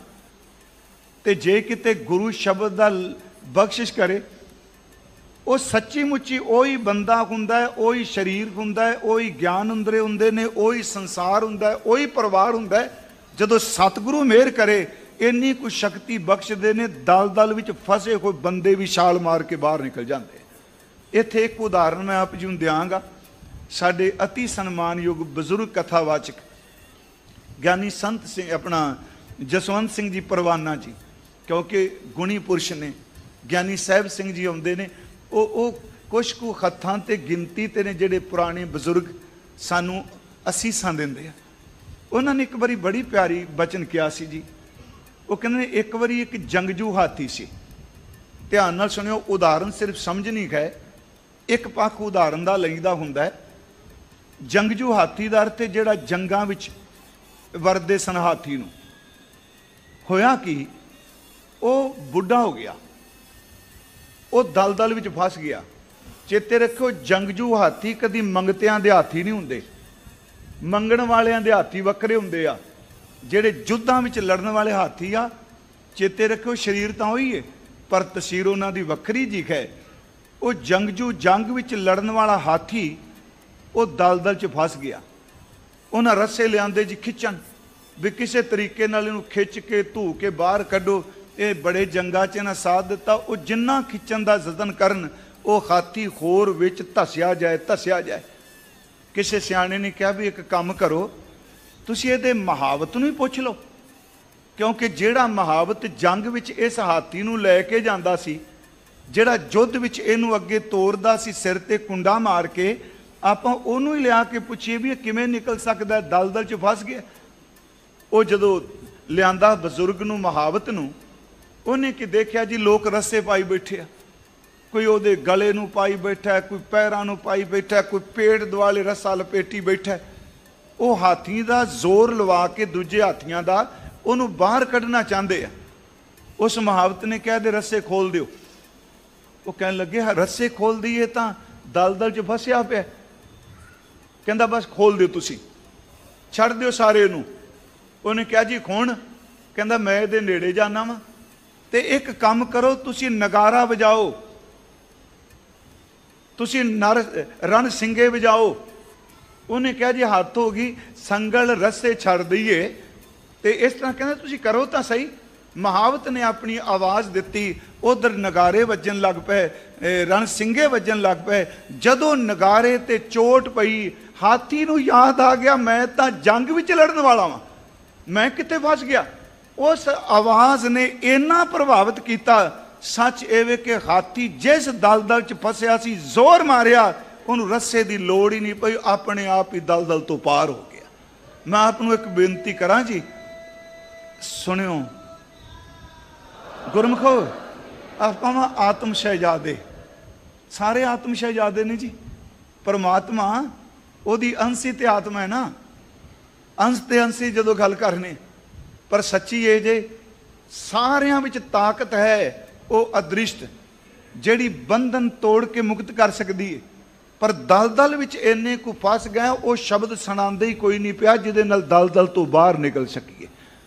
ते जे किते गुरु शब्द दा बख्शिश करे, वो सच्ची मुच्ची ओही बंदा हुंदा है, ओही शरीर हुंदा है, ओही ज्ञान हुंदरे हुंदे ने, ओही संसार हुंदा है, ओही परिवार हुंदा है। जदों सतगुरु मेहर करे, इन्नी कुछ शक्ति बख्शदे ने, दलदल विच फसे हुए बंदे भी छाल मार के बाहर निकल जाते। इत्थे एक उदाहरण मैं आप जी नूं दिआंगा। साडे अति सन्मानयोग बजुर्ग कथावाचक ज्ञानी संत सिंह, अपना जसवंत सिंह जी परवाना जी, क्योंकि गुणी पुरुष ने, ज्ञानी साहब सिंह जी आउंदे ने, ਉਹ ਉਹ ਕੁਛ ਕੁ ਹੱਥਾਂ ਤੇ ਗਿਣਤੀ ਤੇ ਨੇ ਜਿਹੜੇ ਪੁਰਾਣੇ ਬਜ਼ੁਰਗ ਸਾਨੂੰ ਅਸੀਸਾਂ ਦਿੰਦੇ ਆ। ਉਹਨਾਂ ਨੇ ਇੱਕ ਵਾਰੀ ਬੜੀ ਪਿਆਰੀ ਬਚਨ ਕਿਹਾ ਸੀ ਜੀ। ਉਹ ਕਹਿੰਦੇ ਨੇ, ਇੱਕ ਵਾਰੀ ਇੱਕ ਜੰਗਜੂ ਹਾਥੀ ਸੀ। ਧਿਆਨ ਨਾਲ ਸੁਣਿਓ, ਉਦਾਹਰਨ ਸਿਰਫ ਸਮਝਣੀ ਹੈ, ਇੱਕ ਪੱਖ ਉਦਾਹਰਨ ਦਾ ਲਈਦਾ ਹੁੰਦਾ ਹੈ। ਜੰਗਜੂ ਹਾਥੀ ਦਾ ਅਰਥ ਹੈ ਜਿਹੜਾ ਜੰਗਾਂ ਵਿੱਚ ਵਰਦੇ ਸਨ ਹਾਥੀ ਨੂੰ। ਹੋਇਆ ਕਿ ਉਹ ਬੁੱਢਾ ਹੋ ਗਿਆ, ਉਹ ਦਲਦਲ ਵਿੱਚ ਫਸ ਗਿਆ। ਚੇਤੇ ਰੱਖੋ, ਜੰਗਜੂ ਹਾਥੀ ਕਦੀ ਮੰਗਤਿਆਂ ਦੇ ਹਾਥੀ ਨਹੀਂ ਹੁੰਦੇ। ਮੰਗਣ ਵਾਲਿਆਂ ਦੇ ਹਾਥੀ ਵੱਖਰੇ ਹੁੰਦੇ ਆ। ਜਿਹੜੇ ਯੁੱਧਾਂ ਵਿੱਚ ਲੜਨ ਵਾਲੇ ਹਾਥੀ ਆ, ਚੇਤੇ ਰੱਖੋ, ਸਰੀਰ ਤਾਂ ਉਹੀ ਹੈ, ਪਰ ਤਸਵੀਰ ਉਹਨਾਂ ਦੀ ਵੱਖਰੀ ਜੀ ਹੈ। ਉਹ ਜੰਗਜੂ ਜੰਗ ਵਿੱਚ ਲੜਨ ਵਾਲਾ ਹਾਥੀ ਉਹ ਦਲਦਲ 'ਚ ਫਸ ਗਿਆ। ਉਹਨਾਂ ਰੱਸੇ ਲਿਆਂਦੇ ਜੀ ਖਿੱਚਣ, ਵੀ ਕਿਸੇ ਤਰੀਕੇ ਨਾਲ ਇਹਨੂੰ ਖਿੱਚ ਕੇ ਧੂ ਕੇ ਬਾਹਰ ਕੱਢੋ। ਇਹ ਬੜੇ ਜੰਗਾਂ 'ਚ ਇਹਨਾਂ ਸਾਥ ਦਿੱਤਾ। ਉਹ ਜਿੰਨਾ ਖਿੱਚਣ ਦਾ ਯਤਨ ਕਰਨ, ਉਹ ਹਾਥੀ ਹੋਰ ਵਿੱਚ ਧਸਿਆ ਜਾਏ ਧਸਿਆ ਜਾਏ। ਕਿਸੇ ਸਿਆਣੇ ਨੇ ਕਿਹਾ ਵੀ ਇੱਕ ਕੰਮ ਕਰੋ, ਤੁਸੀਂ ਇਹਦੇ ਮਹਾਵਤ ਨੂੰ ਹੀ ਪੁੱਛ ਲਓ, ਕਿਉਂਕਿ ਜਿਹੜਾ ਮਹਾਵਤ ਜੰਗ ਵਿੱਚ ਇਸ ਹਾਥੀ ਨੂੰ ਲੈ ਕੇ ਜਾਂਦਾ ਸੀ, ਜਿਹੜਾ ਯੁੱਧ ਵਿੱਚ ਇਹਨੂੰ ਅੱਗੇ ਤੋਰਦਾ ਸੀ ਸਿਰ ਤੇ ਕੁੰਡਾ ਮਾਰ ਕੇ, ਆਪਾਂ ਉਹਨੂੰ ਹੀ ਲਿਆ ਕੇ ਪੁੱਛੀਏ ਵੀ ਇਹ ਕਿਵੇਂ ਨਿਕਲ ਸਕਦਾ, ਦਲਦਲ 'ਚ ਫਸ ਗਿਆ। ਉਹ ਜਦੋਂ ਲਿਆਂਦਾ ਬਜ਼ੁਰਗ ਨੂੰ ਮਹਾਵਤ ਨੂੰ, ਉਹਨੇ ਕਿ ਦੇਖਿਆ ਜੀ ਲੋਕ ਰੱਸੇ ਪਾਈ ਬੈਠੇ ਆ। ਕੋਈ ਉਹਦੇ ਗਲੇ ਨੂੰ ਪਾਈ ਬੈਠਾ, ਕੋਈ ਪੈਰਾਂ ਨੂੰ ਪਾਈ ਬੈਠਾ, ਕੋਈ ਪੇਟ ਦੁਆਲੇ ਰੱਸਾ ਲਪੇਟੀ ਬੈਠਾ। ਉਹ ਹਾਥੀ ਦਾ ਜ਼ੋਰ ਲਵਾ ਕੇ ਦੂਜੇ ਹਾਥੀਆਂ ਦਾ ਉਹਨੂੰ ਬਾਹਰ ਕੱਢਣਾ ਚਾਹੁੰਦੇ ਆ। ਉਸ ਮਹਾਵਤ ਨੇ ਕਿਹਾ, ਦੇ ਰੱਸੇ ਖੋਲ ਦਿਓ। ਉਹ ਕਹਿਣ ਲੱਗੇ, ਰੱਸੇ ਖੋਲ ਦਈਏ ਤਾਂ ਦਲਦਲ 'ਚ ਫਸਿਆ ਪਿਆ। ਕਹਿੰਦਾ ਬਸ ਖੋਲ ਦਿਓ, ਤੁਸੀਂ ਛੱਡ ਦਿਓ ਸਾਰੇ ਨੂੰ। ਉਹਨੇ ਕਿਹਾ ਜੀ ਕੌਣ? ਕਹਿੰਦਾ ਮੈਂ ਇਹਦੇ ਨੇੜੇ ਜਾਣਾ ਵਾ, ਤੇ ਇੱਕ ਕੰਮ ਕਰੋ, ਤੁਸੀਂ ਨਗਾਰਾ ਵਜਾਓ, ਤੁਸੀਂ ਨਰ ਰਣ ਸਿੰਘੇ ਵਜਾਓ। ਉਹਨੇ ਕਿਹਾ ਜੀ ਹੱਥ ਹੋ ਗਈ, ਸੰਗਲ ਰੱਸੇ ਛੱਡ ਦਈਏ। ਤੇ ਇਸ ਤਰ੍ਹਾਂ ਕਹਿੰਦਾ ਤੁਸੀਂ ਕਰੋ ਤਾਂ ਸਹੀ। ਮਹਾਵਤ ਨੇ ਆਪਣੀ ਆਵਾਜ਼ ਦਿੱਤੀ, ਉਧਰ ਨਗਾਰੇ ਵੱਜਣ ਲੱਗ ਪਏ, ਰਣ ਸਿੰਘੇ ਵੱਜਣ ਲੱਗ ਪਏ। ਜਦੋਂ ਨਗਾਰੇ ਤੇ ਚੋਟ ਪਈ, ਹਾਥੀ ਨੂੰ ਯਾਦ ਆ ਗਿਆ, ਮੈਂ ਤਾਂ ਜੰਗ ਵਿੱਚ ਲੜਨ ਵਾਲਾ ਵਾਂ, ਮੈਂ ਕਿੱਥੇ ਫਸ ਗਿਆ। ਉਸ ਆਵਾਜ਼ ਨੇ ਇੰਨਾ ਪ੍ਰਭਾਵਿਤ ਕੀਤਾ, ਸੱਚ ਇਹ ਵੇ ਕਿ ਹਾਥੀ ਜਿਸ ਦਲਦਲ 'ਚ ਫਸਿਆ ਸੀ, ਜ਼ੋਰ ਮਾਰਿਆ, ਉਹਨੂੰ ਰੱਸੇ ਦੀ ਲੋੜ ਹੀ ਨਹੀਂ ਪਈ, ਆਪਣੇ ਆਪ ਹੀ ਦਲਦਲ ਤੋਂ ਪਾਰ ਹੋ ਗਿਆ। ਮੈਂ ਆਪ ਨੂੰ ਇੱਕ ਬੇਨਤੀ ਕਰਾਂ ਜੀ, ਸੁਣਿਓ ਗੁਰਮੁਖੋ, ਆਪਾਂ ਵਾ ਆਤਮ ਸ਼ਹਿਜ਼ਾਦੇ, ਸਾਰੇ ਆਤਮ ਸ਼ਹਿਜ਼ਾਦੇ ਨੇ ਜੀ। ਪਰਮਾਤਮਾ ਉਹਦੀ ਅੰਸ਼ੀ ਤੇ ਆਤਮਾ ਹੈ ਨਾ, ਅੰਸ਼ ਤੇ ਅੰਸ਼ੀ ਜਦੋਂ ਗੱਲ ਕਰਨੇ, ਪਰ ਸੱਚੀ ਇਹ ਜੇ ਸਾਰਿਆਂ ਵਿੱਚ ਤਾਕਤ ਹੈ, ਉਹ ਅਦ੍ਰਿਸ਼ਟ, ਜਿਹੜੀ ਬੰਧਨ ਤੋੜ ਕੇ ਮੁਕਤ ਕਰ ਸਕਦੀ ਹੈ। ਪਰ ਦਲਦਲ ਵਿੱਚ ਇੰਨੇ ਕੁ ਫਸ ਗਏ ਉਹ ਸ਼ਬਦ ਸੁਣਾਉਂਦੇ ਹੀ ਕੋਈ ਨਹੀਂ ਪਿਆ ਜਿਹਦੇ ਨਾਲ ਦਲਦਲ ਤੋਂ ਬਾਹਰ ਨਿਕਲ ਸਕੀਏ।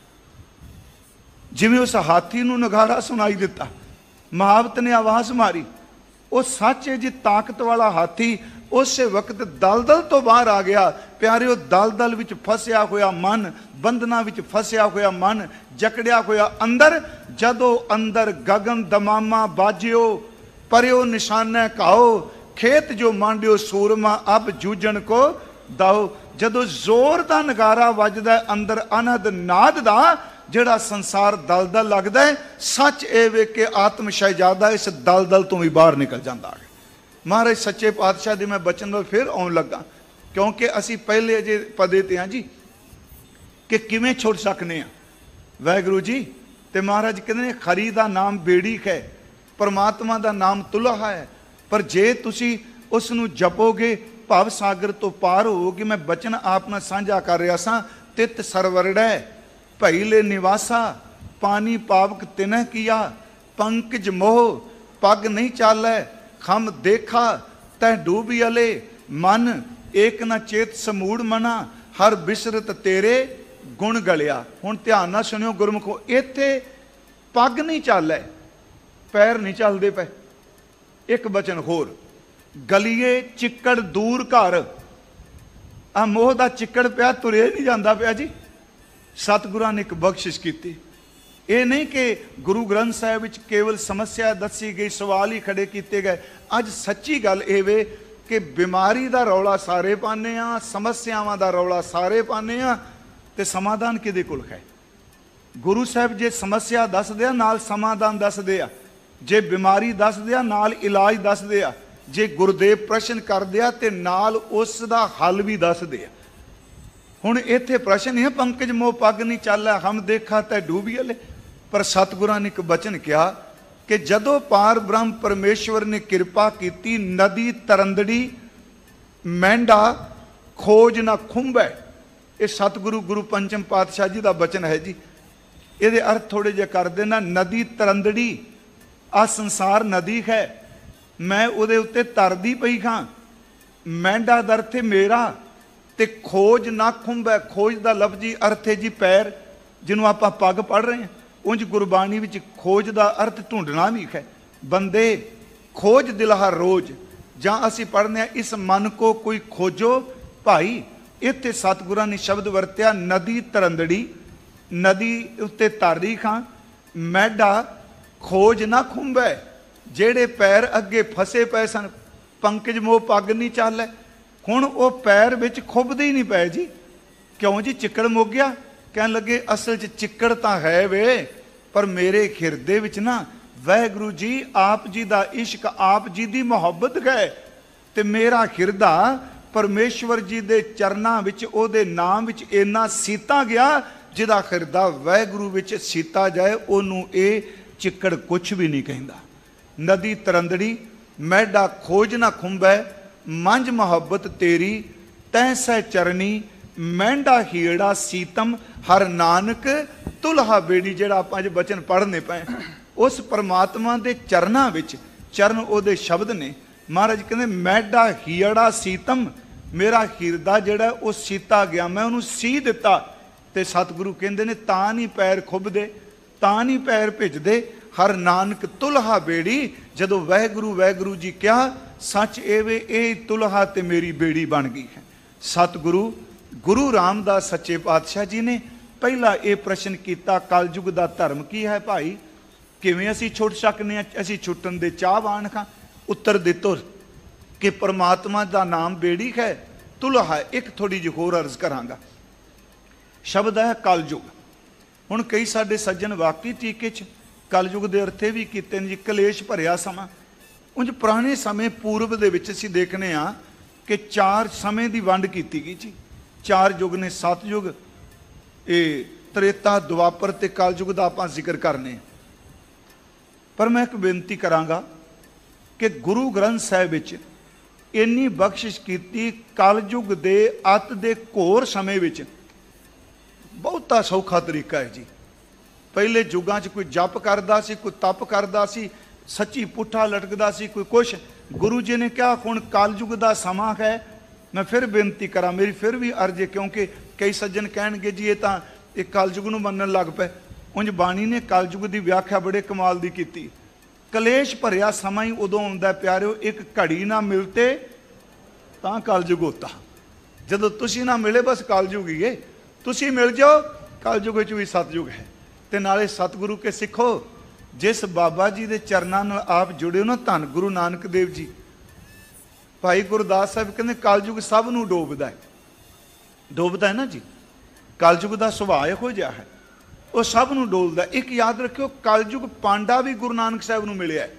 ਜਿਵੇਂ ਉਸ ਹਾਥੀ ਨੂੰ ਨਗਾਰਾ ਸੁਣਾਈ ਦਿੱਤਾ, ਮੁਹਾਵਤ ਨੇ ਆਵਾਜ਼ ਮਾਰੀ, ਉਹ ਸੱਚ ਹੈ ਜੀ ਤਾਕਤ ਵਾਲਾ ਹਾਥੀ ਉਸੇ ਵਕਤ ਦਲਦਲ ਤੋਂ ਬਾਹਰ ਆ ਗਿਆ। ਪਿਆਰਿਓ, ਦਲਦਲ ਵਿੱਚ ਫਸਿਆ ਹੋਇਆ ਮਨ, ਬੰਧਨਾਂ ਵਿੱਚ ਫਸਿਆ ਹੋਇਆ ਮਨ, ਜਕੜਿਆ ਹੋਇਆ ਅੰਦਰ, ਜਦੋਂ ਅੰਦਰ ਗਗਨ ਦਮਾਮਾ ਬਾਜਿਓ ਪਰਿਓ ਨਿਸ਼ਾਨਾ ਘਾਓ, ਖੇਤ ਜੋ ਮਾਂਡਿਓ ਸੂਰਮਾ ਅਬ ਜੂਝਣ ਕੋ ਦਾਓ। ਜਦੋਂ ਜ਼ੋਰ ਦਾ ਨਗਾਰਾ ਵੱਜਦਾ ਅੰਦਰ ਅਨਹਦ ਨਾਦ ਦਾ, ਜਿਹੜਾ ਸੰਸਾਰ ਦਲਦਲ ਲੱਗਦਾ ਹੈ, ਸੱਚ ਇਹ ਵੇਖ ਕੇ ਆਤਮ ਸ਼ਹਿਜ਼ਾਦਾ ਇਸ ਦਲਦਲ ਤੋਂ ਵੀ ਬਾਹਰ ਨਿਕਲ ਜਾਂਦਾ ਹੈ। ਮਹਾਰਾਜ ਸੱਚੇ ਪਾਤਸ਼ਾਹ ਦੇ ਮੈਂ ਬਚਨ ਵੱਲ ਫਿਰ ਆਉਣ ਲੱਗਾ, ਕਿਉਂਕਿ ਅਸੀਂ ਪਹਿਲੇ ਅਜੇ ਪਦੇ ਤੇ ਹਾਂ ਜੀ ਕਿ ਕਿਵੇਂ ਛੁੱਟ ਸਕਨੇ ਆ ਵਾਹਿਗੁਰੂ ਜੀ। ਤੇ ਮਹਾਰਾਜ ਕਹਿੰਦੇ ਨੇ ਖਰੀ ਦਾ ਨਾਮ ਬੇੜੀ ਹੈ, ਪਰਮਾਤਮਾ ਦਾ ਨਾਮ ਤੁਲਹਾ ਹੈ, ਪਰ ਜੇ ਤੁਸੀਂ ਉਸ ਨੂੰ ਜਪੋਗੇ ਭਵ ਸਾਗਰ ਤੋਂ ਪਾਰ ਹੋਵੋਗੇ। ਮੈਂ ਬਚਨ ਆਪ ਨਾਲ ਸਾਂਝਾ ਕਰ ਰਿਹਾ ਸਾਂ, ਤਿਤ ਸਰਵਰੜੈ ਭਈਲੇ ਨਿਵਾਸਾ, ਪਾਣੀ ਪਾਵਕ ਤਿਨਹ ਕੀਆ, ਪੰਕਜ ਮੋਹ ਪਗ ਨਹੀਂ ਚਾਲੈ, ਖਮ ਦੇਖਾ ਤੈ ਡੂਬੀ ਅਲੇ, ਮਨ ਏਕ ਨਾ ਚੇਤ ਸਮੂੜ ਮਨਾ, ਹਰ ਬਿਸਰਤ ਤੇਰੇ ਗੁਣ ਗਲਿਆ। ਹੁਣ ਧਿਆਨ ਨਾਲ ਸੁਣਿਓ ਗੁਰਮੁਖੋ, ਇੱਥੇ ਪੱਗ ਨਹੀਂ ਚਾਲੈ, ਪੈਰ ਨਹੀਂ ਚੱਲਦੇ ਪਏ। ਇੱਕ ਬਚਨ ਹੋਰ, ਗਲੀਏ ਚਿੱਕੜ ਦੂਰ ਘਰ, ਆ ਮੋਹ ਦਾ ਚਿੱਕੜ ਪਿਆ, ਤੁਰੇ ਨਹੀਂ ਜਾਂਦਾ ਪਿਆ ਜੀ। ਸਤਿਗੁਰਾਂ ਨੇ ਇੱਕ ਬਖਸ਼ਿਸ਼ ਕੀਤੀ। ਇਹ ਨਹੀਂ ਕਿ ਗੁਰੂ ਗ੍ਰੰਥ ਸਾਹਿਬ ਵਿੱਚ ਕੇਵਲ ਸਮੱਸਿਆ ਦੱਸੀ ਗਈ, ਸਵਾਲ ਹੀ ਖੜੇ ਕੀਤੇ ਗਏ। ਅੱਜ ਸੱਚੀ ਗੱਲ ਇਹ ਵੇ ਕਿ ਬਿਮਾਰੀ ਦਾ ਰੌਲਾ ਸਾਰੇ ਪਾਉਂਦੇ ਆ, ਸਮੱਸਿਆਵਾਂ ਦਾ ਰੌਲਾ ਸਾਰੇ ਪਾਉਂਦੇ ਆ, ਤੇ ਸਮਾਧਾਨ ਕਿਹਦੇ ਕੋਲ ਹੈ? ਗੁਰੂ ਸਾਹਿਬ ਜੇ ਸਮੱਸਿਆ ਦੱਸਦੇ ਆ ਨਾਲ ਸਮਾਧਾਨ ਦੱਸਦੇ ਆ, ਜੇ ਬਿਮਾਰੀ ਦੱਸਦੇ ਆ ਨਾਲ ਇਲਾਜ ਦੱਸਦੇ ਆ, ਜੇ ਗੁਰਦੇਵ ਪ੍ਰਸ਼ਨ ਕਰਦੇ ਆ ਤੇ ਨਾਲ ਉਸ ਦਾ ਹੱਲ ਵੀ ਦੱਸਦੇ ਆ। ਹੁਣ ਇੱਥੇ ਪ੍ਰਸ਼ਨ ਹੈ ਪੰਕਜ ਮੋਹ ਪੱਗ ਨਹੀਂ ਚਾਲੈ, ਹਮ ਦੇਖਾ ਤੈ ਡੂਬੀ ਅਲੇ। ਪਰ ਸਤਿਗੁਰਾਂ ਨੇ ਇੱਕ ਬਚਨ ਕਿਹਾ ਕਿ ਜਦੋਂ ਪਾਰ ਬ੍ਰਹਮ ਪਰਮੇਸ਼ਵਰ ਨੇ ਕਿਰਪਾ ਕੀਤੀ, ਨਦੀ ਤਰੰਦੜੀ ਮਹਿੰਡਾ ਖੋਜ ਨਾ ਖੁੰਬੈ। ਇਹ ਸਤਿਗੁਰੂ ਗੁਰੂ ਪੰਚਮ ਪਾਤਸ਼ਾਹ ਜੀ ਦਾ ਬਚਨ ਹੈ ਜੀ। ਇਹਦੇ ਅਰਥ ਥੋੜੇ ਜਿਹੇ ਕਰ ਦੇਣਾ। ਨਦੀ ਤਰੰਦੜੀ, ਆ ਸੰਸਾਰ ਨਦੀ ਹੈ, ਮੈਂ ਉਹਦੇ ਉੱਤੇ ਤਰਦੀ ਪਈ ਖਾਂ। ਮਹਿੰਡਾ ਦਾ ਅਰਥ ਹੈ ਮੇਰਾ, ਤੇ ਖੋਜ ਨਾ ਖੁੰਬੈ, ਖੋਜ ਦਾ ਲਫ਼ਜ਼ੀ ਅਰਥ ਹੈ ਜੀ ਪੈਰ, ਜਿਹਨੂੰ ਆਪਾਂ ਪੱਗ ਪੜ੍ਹ ਰਹੇ ਹਾਂ। ਉਂਝ ਗੁਰਬਾਣੀ ਵਿੱਚ ਖੋਜ ਦਾ ਅਰਥ ਢੂੰਡਣਾ ਵੀ ਹੈ। ਬੰਦੇ ਖੋਜ ਦਿਲਹਾ ਰੋਜ਼, ਜਾਂ ਅਸੀਂ ਪੜ੍ਹਨੇ ਆ ਇਸ ਮਨ ਕੋ ਕੋਈ ਖੋਜੋ ਭਾਈ। ਇੱਥੇ ਸਤਿਗੁਰਾਂ ਨੇ ਸ਼ਬਦ ਵਰਤਿਆ ਨਦੀ ਤਰੰਦੜੀ, ਨਦੀ ਉੱਤੇ ਤਾਰੀ ਖਾਂ, ਮੈਡਾ ਖੋਜ ਨਾ ਖੁੰਬੈ, ਜਿਹੜੇ ਪੈਰ ਅੱਗੇ ਫਸੇ ਪਏ ਸਨ। ਪੰਕਜ ਮੋਹ ਪੱਗ ਨਹੀਂ ਚਾਲੈ, ਹੁਣ ਉਹ ਪੈਰ ਵਿੱਚ ਖੁੱਬਦੇ ਹੀ ਨਹੀਂ ਪਏ ਜੀ। ਕਿਉਂ ਜੀ? ਚਿੱਕੜ ਮੁੱਕ ਗਿਆ। ਕਹਿਣ ਲੱਗੇ ਅਸਲ 'ਚ ਚਿੱਕੜ ਤਾਂ ਹੈ ਵੇ, ਪਰ ਮੇਰੇ ਹਿਰਦੇ ਵਿੱਚ ਨਾ ਵਾਹਿਗੁਰੂ ਜੀ ਆਪ ਜੀ ਦਾ ਇਸ਼ਕ, ਆਪ ਜੀ ਦੀ ਮੁਹੱਬਤ ਹੈ, ਤੇ ਮੇਰਾ ਹਿਰਦਾ ਪਰਮੇਸ਼ਵਰ ਜੀ ਦੇ ਚਰਨਾਂ ਵਿੱਚ, ਉਹਦੇ ਨਾਮ ਵਿੱਚ ਇੰਨਾ ਸੀਤਾ ਗਿਆ, ਜਿਹਦਾ ਹਿਰਦਾ ਵਾਹਿਗੁਰੂ ਵਿੱਚ ਸੀਤਾ ਜਾਏ ਉਹਨੂੰ ਇਹ ਚਿੱਕੜ ਕੁਛ ਵੀ ਨਹੀਂ ਕਹਿੰਦਾ। ਨਦੀ ਤਰੰਦੜੀ ਮੈਡਾ ਖੋਜ ਨਾ ਖੁੰਬੈ, ਮੰਝ ਮੁਹੱਬਤ ਤੇਰੀ ਤੈ ਸਹਿ ਚਰਨੀ, ਮਹਿੰਡਾ ਹੀੜਾ ਸੀਤਮ ਹਰ ਨਾਨਕ ਤੁਲਹਾ ਬੇੜੀ। ਜਿਹੜਾ ਆਪਾਂ ਅੱਜ ਬਚਨ ਪੜ੍ਹਨੇ ਪਏ, ਉਸ ਪਰਮਾਤਮਾ ਦੇ ਚਰਨਾਂ ਵਿੱਚ, ਚਰਨ ਉਹਦੇ ਸ਼ਬਦ ਨੇ। ਮਹਾਰਾਜ ਕਹਿੰਦੇ ਮਹਿਡਾ ਹੀੜਾ ਸੀਤਮ, ਮੇਰਾ ਹਿਰਦਾ ਜਿਹੜਾ ਉਹ ਸੀਤਾ ਗਿਆ, ਮੈਂ ਉਹਨੂੰ ਸੀ ਦਿੱਤਾ। ਤੇ ਸਤਿਗੁਰੂ ਕਹਿੰਦੇ ਨੇ ਤਾਂ ਨਹੀਂ ਪੈਰ ਖੁੱਬਦੇ, ਤਾਂ ਨਹੀਂ ਪੈਰ ਭਿੱਜਦੇ, ਹਰ ਨਾਨਕ ਤੁਲਹਾ ਬੇੜੀ। ਜਦੋਂ ਵਾਹਿਗੁਰੂ ਵਾਹਿਗੁਰੂ ਜੀ ਕਿਹਾ, ਸੱਚ ਇਹ ਵੇ ਇਹ ਤੁਲਹਾ ਤੇ ਮੇਰੀ ਬੇੜੀ ਬਣ ਗਈ ਹੈ। ਸਤਿਗੁਰੂ ਗੁਰੂ ਰਾਮਦਾਸ ਸੱਚੇ ਪਾਤਸ਼ਾਹ ਜੀ ਨੇ ਪਹਿਲਾ ਇਹ ਪ੍ਰਸ਼ਨ ਕੀਤਾ, ਕਲਯੁਗ ਦਾ ਧਰਮ ਕੀ ਹੈ ਭਾਈ? ਕਿਵੇਂ ਅਸੀਂ ਛੁੱਟ ਸਕਨੇ ਆ? ਅਸੀਂ ਛੁੱਟਣ ਦੇ ਚਾਹਵਾਨ ਹਾਂ। ਉੱਤਰ ਦਿੱਤੋ ਕਿ ਪਰਮਾਤਮਾ ਦਾ ਨਾਮ ਬੇੜੀ ਹੈ, ਤੁਲਹਾ। ਇੱਕ ਥੋੜੀ ਜਿਹੀ ਹੋਰ ਅਰਜ਼ ਕਰਾਂਗਾ। ਸ਼ਬਦ ਹੈ ਕਲਯੁਗ। ਹੁਣ ਕਈ ਸਾਡੇ ਸੱਜਣ ਵਾਕਈ ਟੀਕੇ 'ਚ ਕਲਯੁਗ ਦੇ ਅਰਥੇ ਵੀ ਕੀਤੇ ਨੇ ਜੀ, ਕਲੇਸ਼ ਭਰਿਆ ਸਮਾਂ। ਉਂਝ ਪੁਰਾਣੇ ਸਮੇਂ ਪੂਰਬ ਦੇ ਵਿੱਚ ਅਸੀਂ ਦੇਖਨੇ ਆ ਕਿ ਚਾਰ ਸਮੇਂ ਦੀ ਵੰਡ ਕੀਤੀ ਗਈ ਜੀ। ਚਾਰ ਯੁੱਗ ਨੇ, ਸਤਯੁਗ, ਇਹ ਤ੍ਰੇਤਾ, ਦੁਆਪਰ ਤੇ ਕਲਯੁਗ ਦਾ ਆਪਾਂ ਜ਼ਿਕਰ ਕਰਨੇ। ਪਰ ਮੈਂ ਇੱਕ ਬੇਨਤੀ ਕਰਾਂਗਾ ਕਿ ਗੁਰੂ ਗ੍ਰੰਥ ਸਾਹਿਬ ਵਿੱਚ ਇੰਨੀ ਬਖਸ਼ਿਸ਼ ਕੀਤੀ, ਕਲਯੁਗ ਦੇ ਅੱਤ ਦੇ ਘੋਰ ਸਮੇਂ ਵਿੱਚ ਬਹੁਤਾ ਸੌਖਾ ਤਰੀਕਾ ਹੈ ਜੀ। ਪਹਿਲੇ ਯੁੱਗਾਂ 'ਚ ਕੋਈ ਜਪ ਕਰਦਾ ਸੀ, ਕੋਈ ਤਪ ਕਰਦਾ ਸੀ, ਸੱਚੀ ਪੁੱਠਾ ਲਟਕਦਾ ਸੀ, ਕੋਈ ਕੁਛ। गुरु जी ने कहा हुण कलयुग का समा है। मैं फिर बेनती करा, मेरी फिर भी अर्ज है, क्योंकि कई सज्जन कह जी ये तो एक कलयुग नूं मनन लग पे। उंज बाणी ने कलयुग की व्याख्या बड़े कमाल की की। कलेश भरिया समा ही उदों आउंदा प्यारिओ, एक घड़ी ना मिलते तां कलयुग होता। जदों तुसीं ना मिले बस कलयुग ही है। तुसीं मिल जाओ कलयुग च भी सतयुग है। ते नाले सतगुरु के सिखो, जिस बाबा जी के चरणों नाल आप जुड़े हो ना, धन गुरु नानक देव जी, भाई गुरदास साहब कहते कलयुग सब नूं डोबदा है। डोबदा है ना जी, कलयुग का सुभाव इहो जिहा है, वो सब नूं डोलदा। एक याद रखियो, कलयुग पांडा भी गुरु नानक साहब नूं मिलिया है।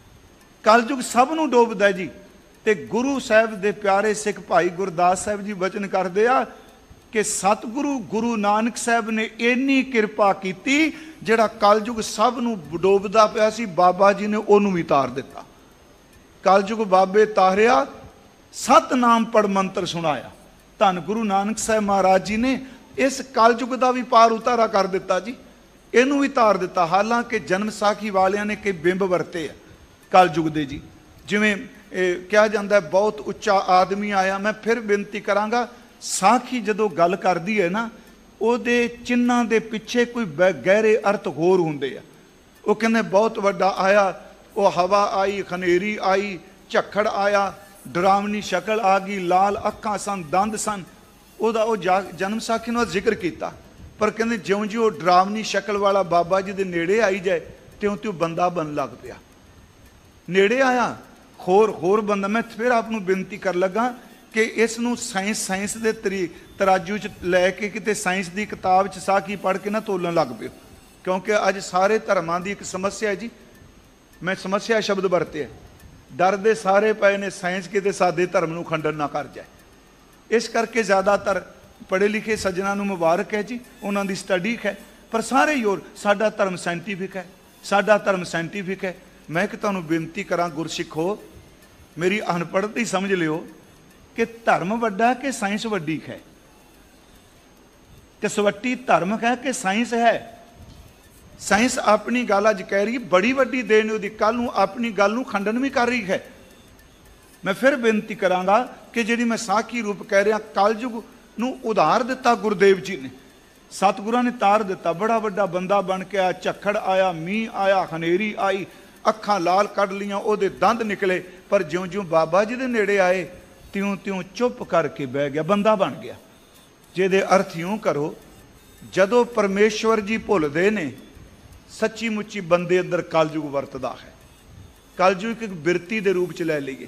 कलयुग सब नूं डोबदा है जी। ते गुरु साहब दे प्यारे सिख भाई गुरदास साहब जी वचन करदे आ कि सतगुरु गुरु नानक साहब ने इन्नी किरपा की, जिहड़ा कलयुग सब नूं डोबदा पिया सी, बाबा जी ने उहनूं भी तार दिता। कलयुग बाबे तारिया, सतनाम पढ़ मंत्र सुनाया। धन गुरु नानक साहब महाराज जी ने इस कलयुग का भी पार उतारा कर दिता जी, इनू भी तार दिता। हालांकि जन्म साखी वालियां ने कई बिंब वरते आ कलयुग दे जी, जिवें कहा जाता है बहुत उच्चा आदमी आया। मैं फिर बेनती करांगा, साखी जदों गल करदी है ना, ਉਹਦੇ चिन्हां दे पिछे कोई गहरे अर्थ होर हुंदे आ। वो कहंदे बहुत वड्डा आया, वो हवा आई, खनेरी आई, झक्खड़ आया, डरावनी शक्ल आ गई, लाल अखां सन, दंद सन। ਉਹਦਾ ਉਹ जन्म साखी ਨੂੰ जिक्र किया, पर कहंदे ज्यों ज्यों डरावनी शक्ल वाला बाबा जी दे नेड़े आई जाए त्यों त्यों बंदा बन लग पिया। नेड़े आया होर होर बंदा। मैं फिर आप बेनती कर लगा कि इस नूं साइंस साइंस के तरी तराजू च लैके किते साइंस की किताब च साखी पढ़ के ना तोलन लग पिओ, क्योंकि अज सारे धर्मां की एक समस्या है जी। मैं समस्या शब्द वरते, डरदे सारे पए ने साइंस किते साडे धर्म नूं खंडन ना कर जाए। इस करके ज़्यादातर पढ़े लिखे सज्जनों नूं मुबारक है जी, उन्हां दी स्टडी है, पर सारे ही होर साडा धर्म साइंटिफिक है, साडा धर्म साइंटिफिक है। मैं कि तुहानूं बेनती करा गुरसिखो, मेरी अनपढ़ती समझ लियो कि धर्म वड्डा कि साइंस वड्डी है, कि सवट्टी धर्म है कि साइंस है। साइंस अपनी गल अज कह रही बड़ी वड्डी देन उहदी, कल नूं अपनी गल नूं खंडन भी कर रही है। मैं फिर बेनती करांगा कि जिहड़ी मैं साखी रूप कह रहा, कलयुग नूं उधार दिता गुरुदेव जी ने, सतगुरां ने तार दिता। बड़ा वड्डा बंदा बन के आया, झक्खड़ आया, मींह आया, खनेरी आई, अखां लाल कढ लियां, उहदे दंद निकले, पर ज्यों ज्यों बाबा जी दे नेड़े आए त्यों त्यों चुप करके बह गया, बंदा बन गया। जिहदे अर्थ यूं करो, जदों परमेश्वर जी भुलदे ने, सच्ची मुच्ची बंदे अंदर कलयुग वरतदा है। कलयुग एक बिरती दे रूप च लै लईए,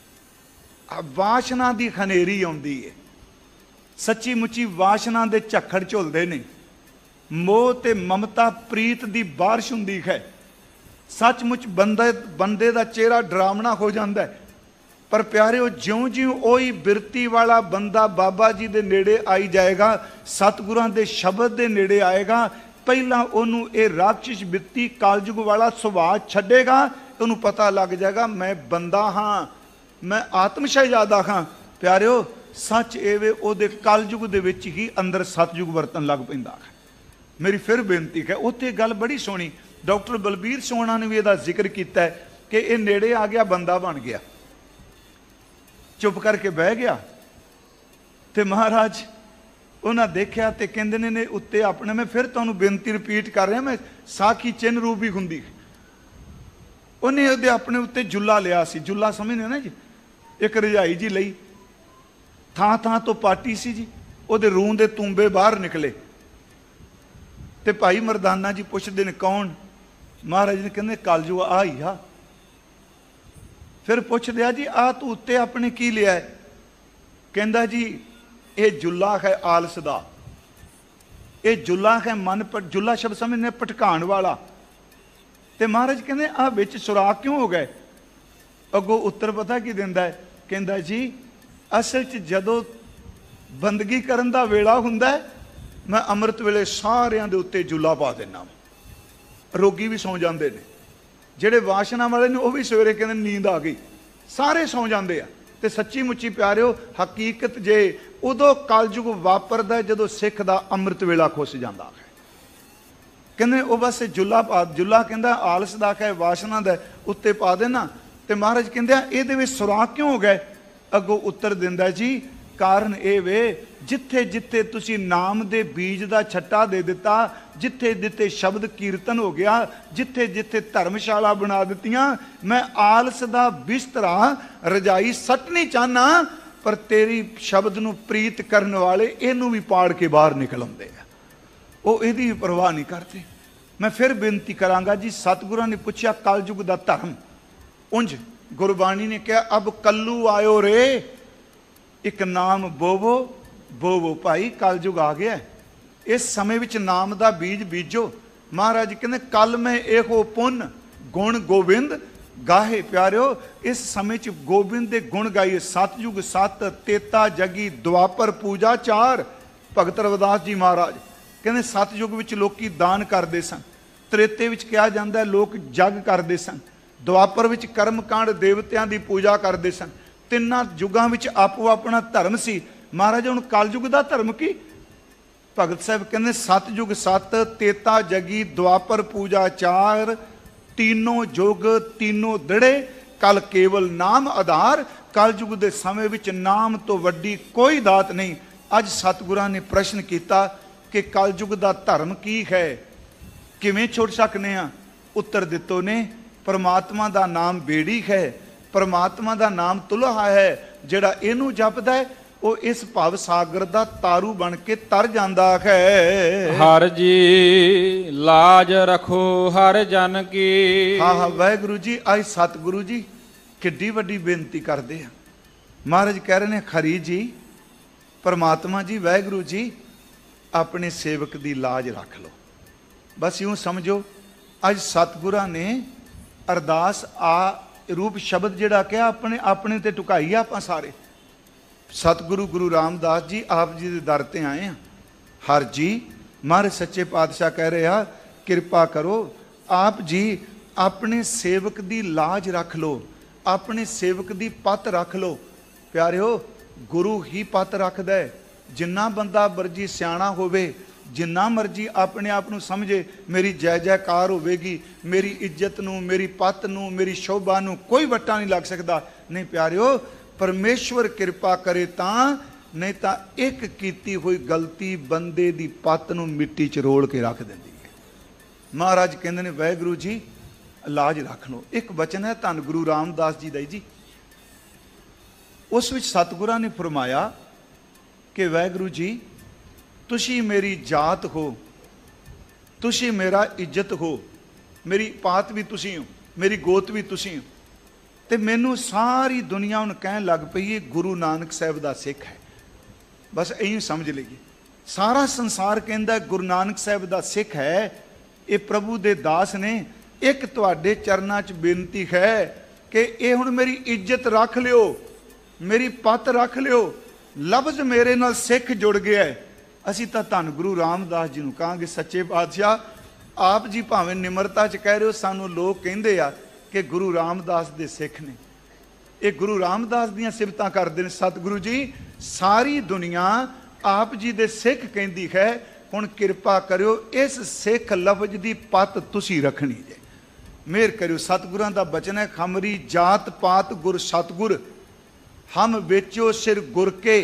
वासना की खनेरी आउंदी है, सच्ची मुच्ची वासना दे झक्खड़ झुलदे ने, मोह ते ममता प्रीत दी बारिश हुंदी है। सचमुच बंदे बंदे दा चेहरा डरावना हो जाता है। पर प्यारे, ज्यों ज्यों ओही बिरती वाला बंदा बाबा जी दे नेड़े आई जाएगा, सतगुरां दे शब्द दे नेड़े आएगा, पहला उन्होंने ये राक्षस बिरती कलयुग वाला सुभाव छड्डेगा, उन्होंने पता लग जाएगा मैं बंदा हाँ, मैं आत्म शहजादा हाँ। प्यारिओ, सच एवे ओदे कलयुग दे विच ही अंदर सतयुग वरतन लग पैंदा है। मेरी फिर बेनती है, उत्थे गल बड़ी सोहनी डॉक्टर बलबीर सोहना ने भी इसका जिक्र किया है कि ये नेड़े आ गया, बंदा बन गया, चुप करके बह गया। तो महाराज उन्हें देखा तो कहते ने उत्ते अपने, मैं फिर तुहानूं बेनती रिपीट कर रहा, मैं साखी चिन्ह रूप भी हुंदी। उन्हें उहदे अपने उत्ते जुल्ला लिया सी, जुल्ला समझने ना जी, एक रजाई जी लई, थां थां तो पाटी सी जी, उहदे रूं दे तूंबे बाहर निकले। तो भाई मरदाना जी पुछदे ने कौन? महाराज ने कहते कलयुग आ ही आ। फिर पुछ लिया जी आ तू उत्ते अपने की लिया है? कहंदा जी ये जुल्ला है आलस दा, ये जुल्ला है मन पर, जुल्ला शब्द समझने भटकाण वाला। तो महाराज कहते आ विच सुराग क्यों हो गए? अगों उत्तर पता की दिंदा है, कहंदा जी असल च जदों बंदगी करन दा वेला हुंदा है, मैं अमृत वेले सारियां दे उत्ते जुल्ला पा देना, रोगी भी सौ जाते हैं, ਜਿਹੜੇ वासना वाले ने वह भी सवेरे कहते नींद आ गई, सारे सौ जाते हैं। तो सच्ची मुच्ची प्यारिओ, हकीकत जे उदों कलयुग वापरदा जदों सिख दा अमृत वेला खुस जाता है। कहते वह बस जुल्ला पा, जुल्ला कहता आलस दा है, वासना दा उत्ते पा देना, ਤੇ ਮਹਾਰਾਜ ਕਹਿੰਦੇ ਆ ਇਹਦੇ ਵਿੱਚ ਸੁਰਾਖ ਕਿਉਂ ਹੋ ਗਏ? ਅੱਗੋਂ ਉੱਤਰ ਦਿੰਦਾ ਜੀ ਕਾਰਨ ਇਹ ਵੇ ਜਿੱਥੇ ਜਿੱਥੇ ਤੁਸੀਂ ਨਾਮ ਦੇ ਬੀਜ ਦਾ ਛੱਟਾ ਦੇ ਦਿੱਤਾ, ਜਿੱਥੇ ਜਿੱਥੇ ਸ਼ਬਦ ਕੀਰਤਨ ਹੋ ਗਿਆ, ਜਿੱਥੇ ਜਿੱਥੇ ਧਰਮਸ਼ਾਲਾ ਬਣਾ ਦਿੱਤੀਆਂ, ਮੈਂ ਆਲਸ ਦਾ ਬਿਸਤਰਾ ਰਜਾਈ ਸੱਟਣੀ ਚਾਹਨਾ, ਪਰ ਤੇਰੀ ਸ਼ਬਦ ਨੂੰ ਪ੍ਰੀਤ ਕਰਨ ਵਾਲੇ ਇਹਨੂੰ ਵੀ ਪਾੜ ਕੇ ਬਾਹਰ ਨਿਕਲ ਆਉਂਦੇ ਆ, ਉਹ ਇਹਦੀ ਵੀ ਪਰਵਾਹ ਨਹੀਂ ਕਰਦੇ। ਮੈਂ ਫਿਰ ਬੇਨਤੀ ਕਰਾਂਗਾ ਜੀ, ਸਤਿਗੁਰਾਂ ਨੇ ਪੁੱਛਿਆ ਕਲਯੁਗ ਦਾ ਧਰਮ, ਉਂਝ ਗੁਰਬਾਣੀ ਨੇ ਕਿਹਾ ਅਬ ਕੱਲੂ ਆਇਓ ਰੇ, ਇੱਕ ਨਾਮ ਬੋਵੋ ਬੋਵੋ ਭਾਈ, ਕਲਯੁਗ ਆ ਗਿਆ, ਇਸ ਸਮੇਂ ਵਿੱਚ ਨਾਮ ਦਾ ਬੀਜ ਬੀਜੋ। ਮਹਾਰਾਜ ਕਹਿੰਦੇ ਕੱਲ ਮੈਂ ਇਹੋ ਪੁੰਨ ਗੁਣ ਗੋਬਿੰਦ ਗਾਹੇ। ਪਿਆਰਿਓ ਇਸ ਸਮੇਂ 'ਚ ਗੋਬਿੰਦ ਦੇ ਗੁਣ ਗਾਈਏ। ਸਤਯੁਗ ਸੱਤ, ਤੇਤਾ ਜਗੀ, ਦੁਆਪਰ ਪੂਜਾ ਚਾਰ। ਭਗਤ ਰਵਿਦਾਸ ਜੀ ਮਹਾਰਾਜ ਕਹਿੰਦੇ ਸਤਯੁਗ ਵਿੱਚ ਲੋਕੀ ਦਾਨ ਕਰਦੇ ਸਨ, ਤ੍ਰੇਤੇ ਵਿੱਚ ਕਿਹਾ ਜਾਂਦਾ ਲੋਕ ਜਗ ਕਰਦੇ ਸਨ, ਦੁਆਪਰ ਵਿੱਚ ਕਰਮ ਕਾਂਡ ਦੇਵਤਿਆਂ ਦੀ ਪੂਜਾ ਕਰਦੇ ਸਨ। ਤਿੰਨਾਂ ਯੁੱਗਾਂ ਵਿੱਚ ਆਪੋ ਆਪਣਾ ਧਰਮ ਸੀ। ਮਹਾਰਾਜ ਹੁਣ ਕਲਯੁਗ ਦਾ ਧਰਮ ਕੀ? ਭਗਤ ਸਾਹਿਬ ਕਹਿੰਦੇ ਸਤਯੁਗ ਸੱਤ, ਤੇਤਾ ਜਗੀ, ਦੁਆਪਰ ਪੂਜਾ ਚਾਰ, तीनों जुग तीनों दड़े, कल केवल नाम आधार। कलयुग के समय विच नाम तो वड्डी कोई दात नहीं। अज सतगुरां ने प्रश्न किया कि कलयुग का धर्म की है, किवें छुड़ सकने आ? उत्तर दितो ने परमात्मा का नाम बेड़ी है, परमात्मा का नाम तुल्हा है, जिहड़ा इहनूं जपदा है वो इस भव सागर दा तारू बन के तर जांदा है। हर जी लाज रखो हर जन की। हाँ हाँ वाहिगुरु जी आज सतगुरु जी किड्डी वड्डी बेनती करते हैं। महाराज कह रहे हैं खरी जी परमात्मा जी वाहिगुरु जी अपने सेवक की लाज रख लो। बस यूं समझो अज सतगुरां ने अरदास आ रूप शब्द जिहड़ा कहा अपने अपने ते टुकाई आपां सारे। सतगुरु गुरु रामदास जी आप जी के दर ते आए हैं। हर जी महाराज सच्चे पातशाह कह रहे हैं किरपा करो आप जी अपने सेवक की लाज रख लो, अपने सेवक की पत रख लो। प्यारिओ गुरु ही पत रखदा है। जिन्ना बंदा मर्जी सियाणा होवे, जिन्ना मर्जी अपने आप को समझे मेरी जय जयकार होवेगी, मेरी इज्जत नूं, मेरी पत नूं, मेरी शोभा नूं कोई वट्टा नहीं लग सकता। नहीं प्यारिओ परमेश्वर कृपा करे तां, नहीं तां एक कीती हुई गलती बंदे दी पत नूं मिट्टी च रोल के रख देंदी है। महाराज कहंदे ने वाहिगुरु जी लाज रख लो। एक वचन है धन गुरु रामदास जी दा जी, उस विच सतगुरां ने फरमाया कि वाहिगुरु जी तुसी मेरी जात हो, तुसी मेरा इज्जत हो, मेरी पात भी तुसी हो, मेरी गोत भी तुसी हो। तो मैनू सारी दुनिया हुण कहन लग पई है गुरु नानक साहब दा सिख है। बस यही समझ लीजिए सारा संसार कहंदा गुरु नानक साहब दा सिख है। ये प्रभु दे दास ने एक तुहाडे चरनां च बेनती है कि ये हुण मेरी इज्जत रख लियो, मेरी पत रख लियो। लफ्ज़ मेरे नाल सिख जुड़ गया है। असीं तां धन गुरु रामदास जी नूं कहांगे सच्चे पातशाह आप जी भावें निमरता च कह रहे हो, सानूं लोग कहिंदे आ कि गुरु रामदास दे सिख ने, ये गुरु रामदास दियां सिफतां करदे ने। सतगुरु जी सारी दुनिया आप जी दे सिख कहंदी है, हुण किरपा करियो इस सिख लफ्ज़ दी पत तुसी रखनी जे। मेहर करियो सतगुरां दा बचन है खमरी जात पात गुर सतगुर, हम बेचो सिर गुर के।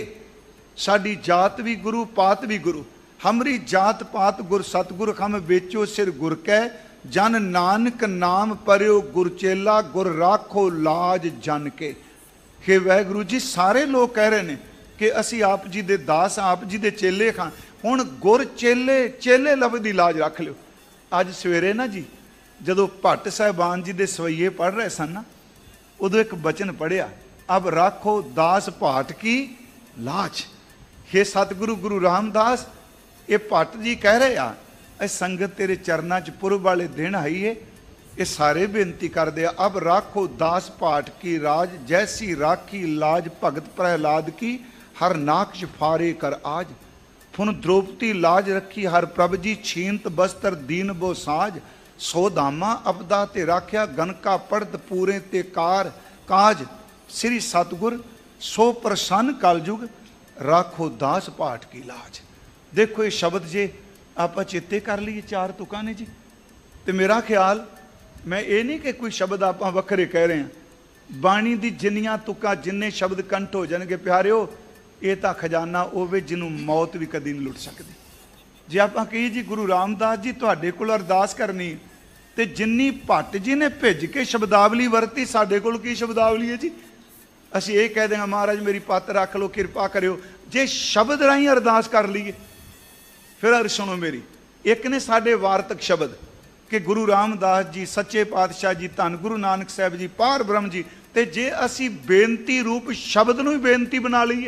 साडी जात भी गुरु पात भी गुरु, हमरी जात पात गुर सतगुर, हम बेचो सिर गुर कै। जन नानक नाम परियो गुर चेला, गुर राखो लाज जन के। हे वाहिगुरु जी सारे लोग कह रहे हैं कि असी आप जी दे दास, आप जी दे चेले खां। हुण गुर चेले चेले लफ्ज़ दी लाज रख लियो। अज सवेरे ना जी जदों भट्ट साहिबान जी दे सवैये पढ़ रहे सन ना, उदों एक बचन पढ़िया अब राखो दास भाट की लाज। हे सतगुरु गुरु रामदास ये भट्ट जी कह रहे आ ए संगत तेरे चरना च पुरब वाले दिन आई है, ये सारे बेनती करते अब राखो दास पाठ की राज, जैसी राखी लाज भगत प्रहलाद की, हर नाक्ष फारे कर आज। फुन द्रौपदी लाज रखी हर प्रभ जी, छीनत बस्तर दीन बो साज। सो धामा अपदा ते राख्या, गनका पढ़त पूरे ते कार काज। श्री सतगुर सो प्रसन्न कलयुग, राखो दास पाठ की लाज। देखो ये शब्द जे आप चेते कर लीए चार तुकां ने जी। तो मेरा ख्याल मैं ये नहीं कि कोई शब्द आप वखरे कह रहे हैं, ਬਾਣੀ ਦੀ ਜਿੰਨੀਆਂ ਤੁਕਾਂ ਜਿੰਨੇ ਸ਼ਬਦ ਕੰਠ ਹੋ ਜਾਣਗੇ ਪਿਆਰਿਓ, ਇਹ ਤਾਂ ਖਜ਼ਾਨਾ ਹੋਵੇ ਜਿਹਨੂੰ ਮੌਤ ਵੀ ਕਦੀ ਨਹੀਂ ਲੁੱਟ ਸਕਦੀ। ਜੇ ਆਪਾਂ ਕਹੀਏ ਜੀ ਗੁਰੂ ਰਾਮਦਾਸ ਜੀ ਤੁਹਾਡੇ ਕੋਲ ਅਰਦਾਸ ਕਰਨੀ, ਤੇ ਜਿੰਨੀ ਭੱਟ ਜੀ ਨੇ ਭਿੱਜ ਕੇ ਸ਼ਬਦਾਵਲੀ ਵਰਤੀ, ਸਾਡੇ ਕੋਲ ਕੀ ਸ਼ਬਦਾਵਲੀ ਹੈ ਜੀ? ਅਸੀਂ ਇਹ ਕਹਿ ਦੇਂਗੇ ਮਹਾਰਾਜ ਮੇਰੀ ਪੱਤ ਰੱਖ ਲਓ, ਕਿਰਪਾ ਕਰਿਓ। ਜੇ ਸ਼ਬਦ ਰਾਹੀਂ ਅਰਦਾਸ ਕਰ ਲਈਏ, ਫਿਰ ਸੁਣੋ ਮੇਰੀ, ਇੱਕ ਨੇ ਸਾਡੇ ਵਾਰਤਕ ਸ਼ਬਦ ਕਿ ਗੁਰੂ ਰਾਮਦਾਸ ਜੀ, ਸੱਚੇ ਪਾਤਸ਼ਾਹ ਜੀ, ਧੰਨ ਗੁਰੂ ਨਾਨਕ ਸਾਹਿਬ ਜੀ, ਪਾਰ ਬ੍ਰਹਮ ਜੀ, ਤੇ ਜੇ ਅਸੀਂ ਬੇਨਤੀ ਰੂਪ ਸ਼ਬਦ ਨੂੰ ਹੀ ਬੇਨਤੀ ਬਣਾ ਲਈਏ,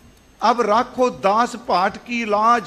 ਅਬ ਰਾਖੋ ਦਾਸ ਪਾਠ ਕੀ ਲਾਜ,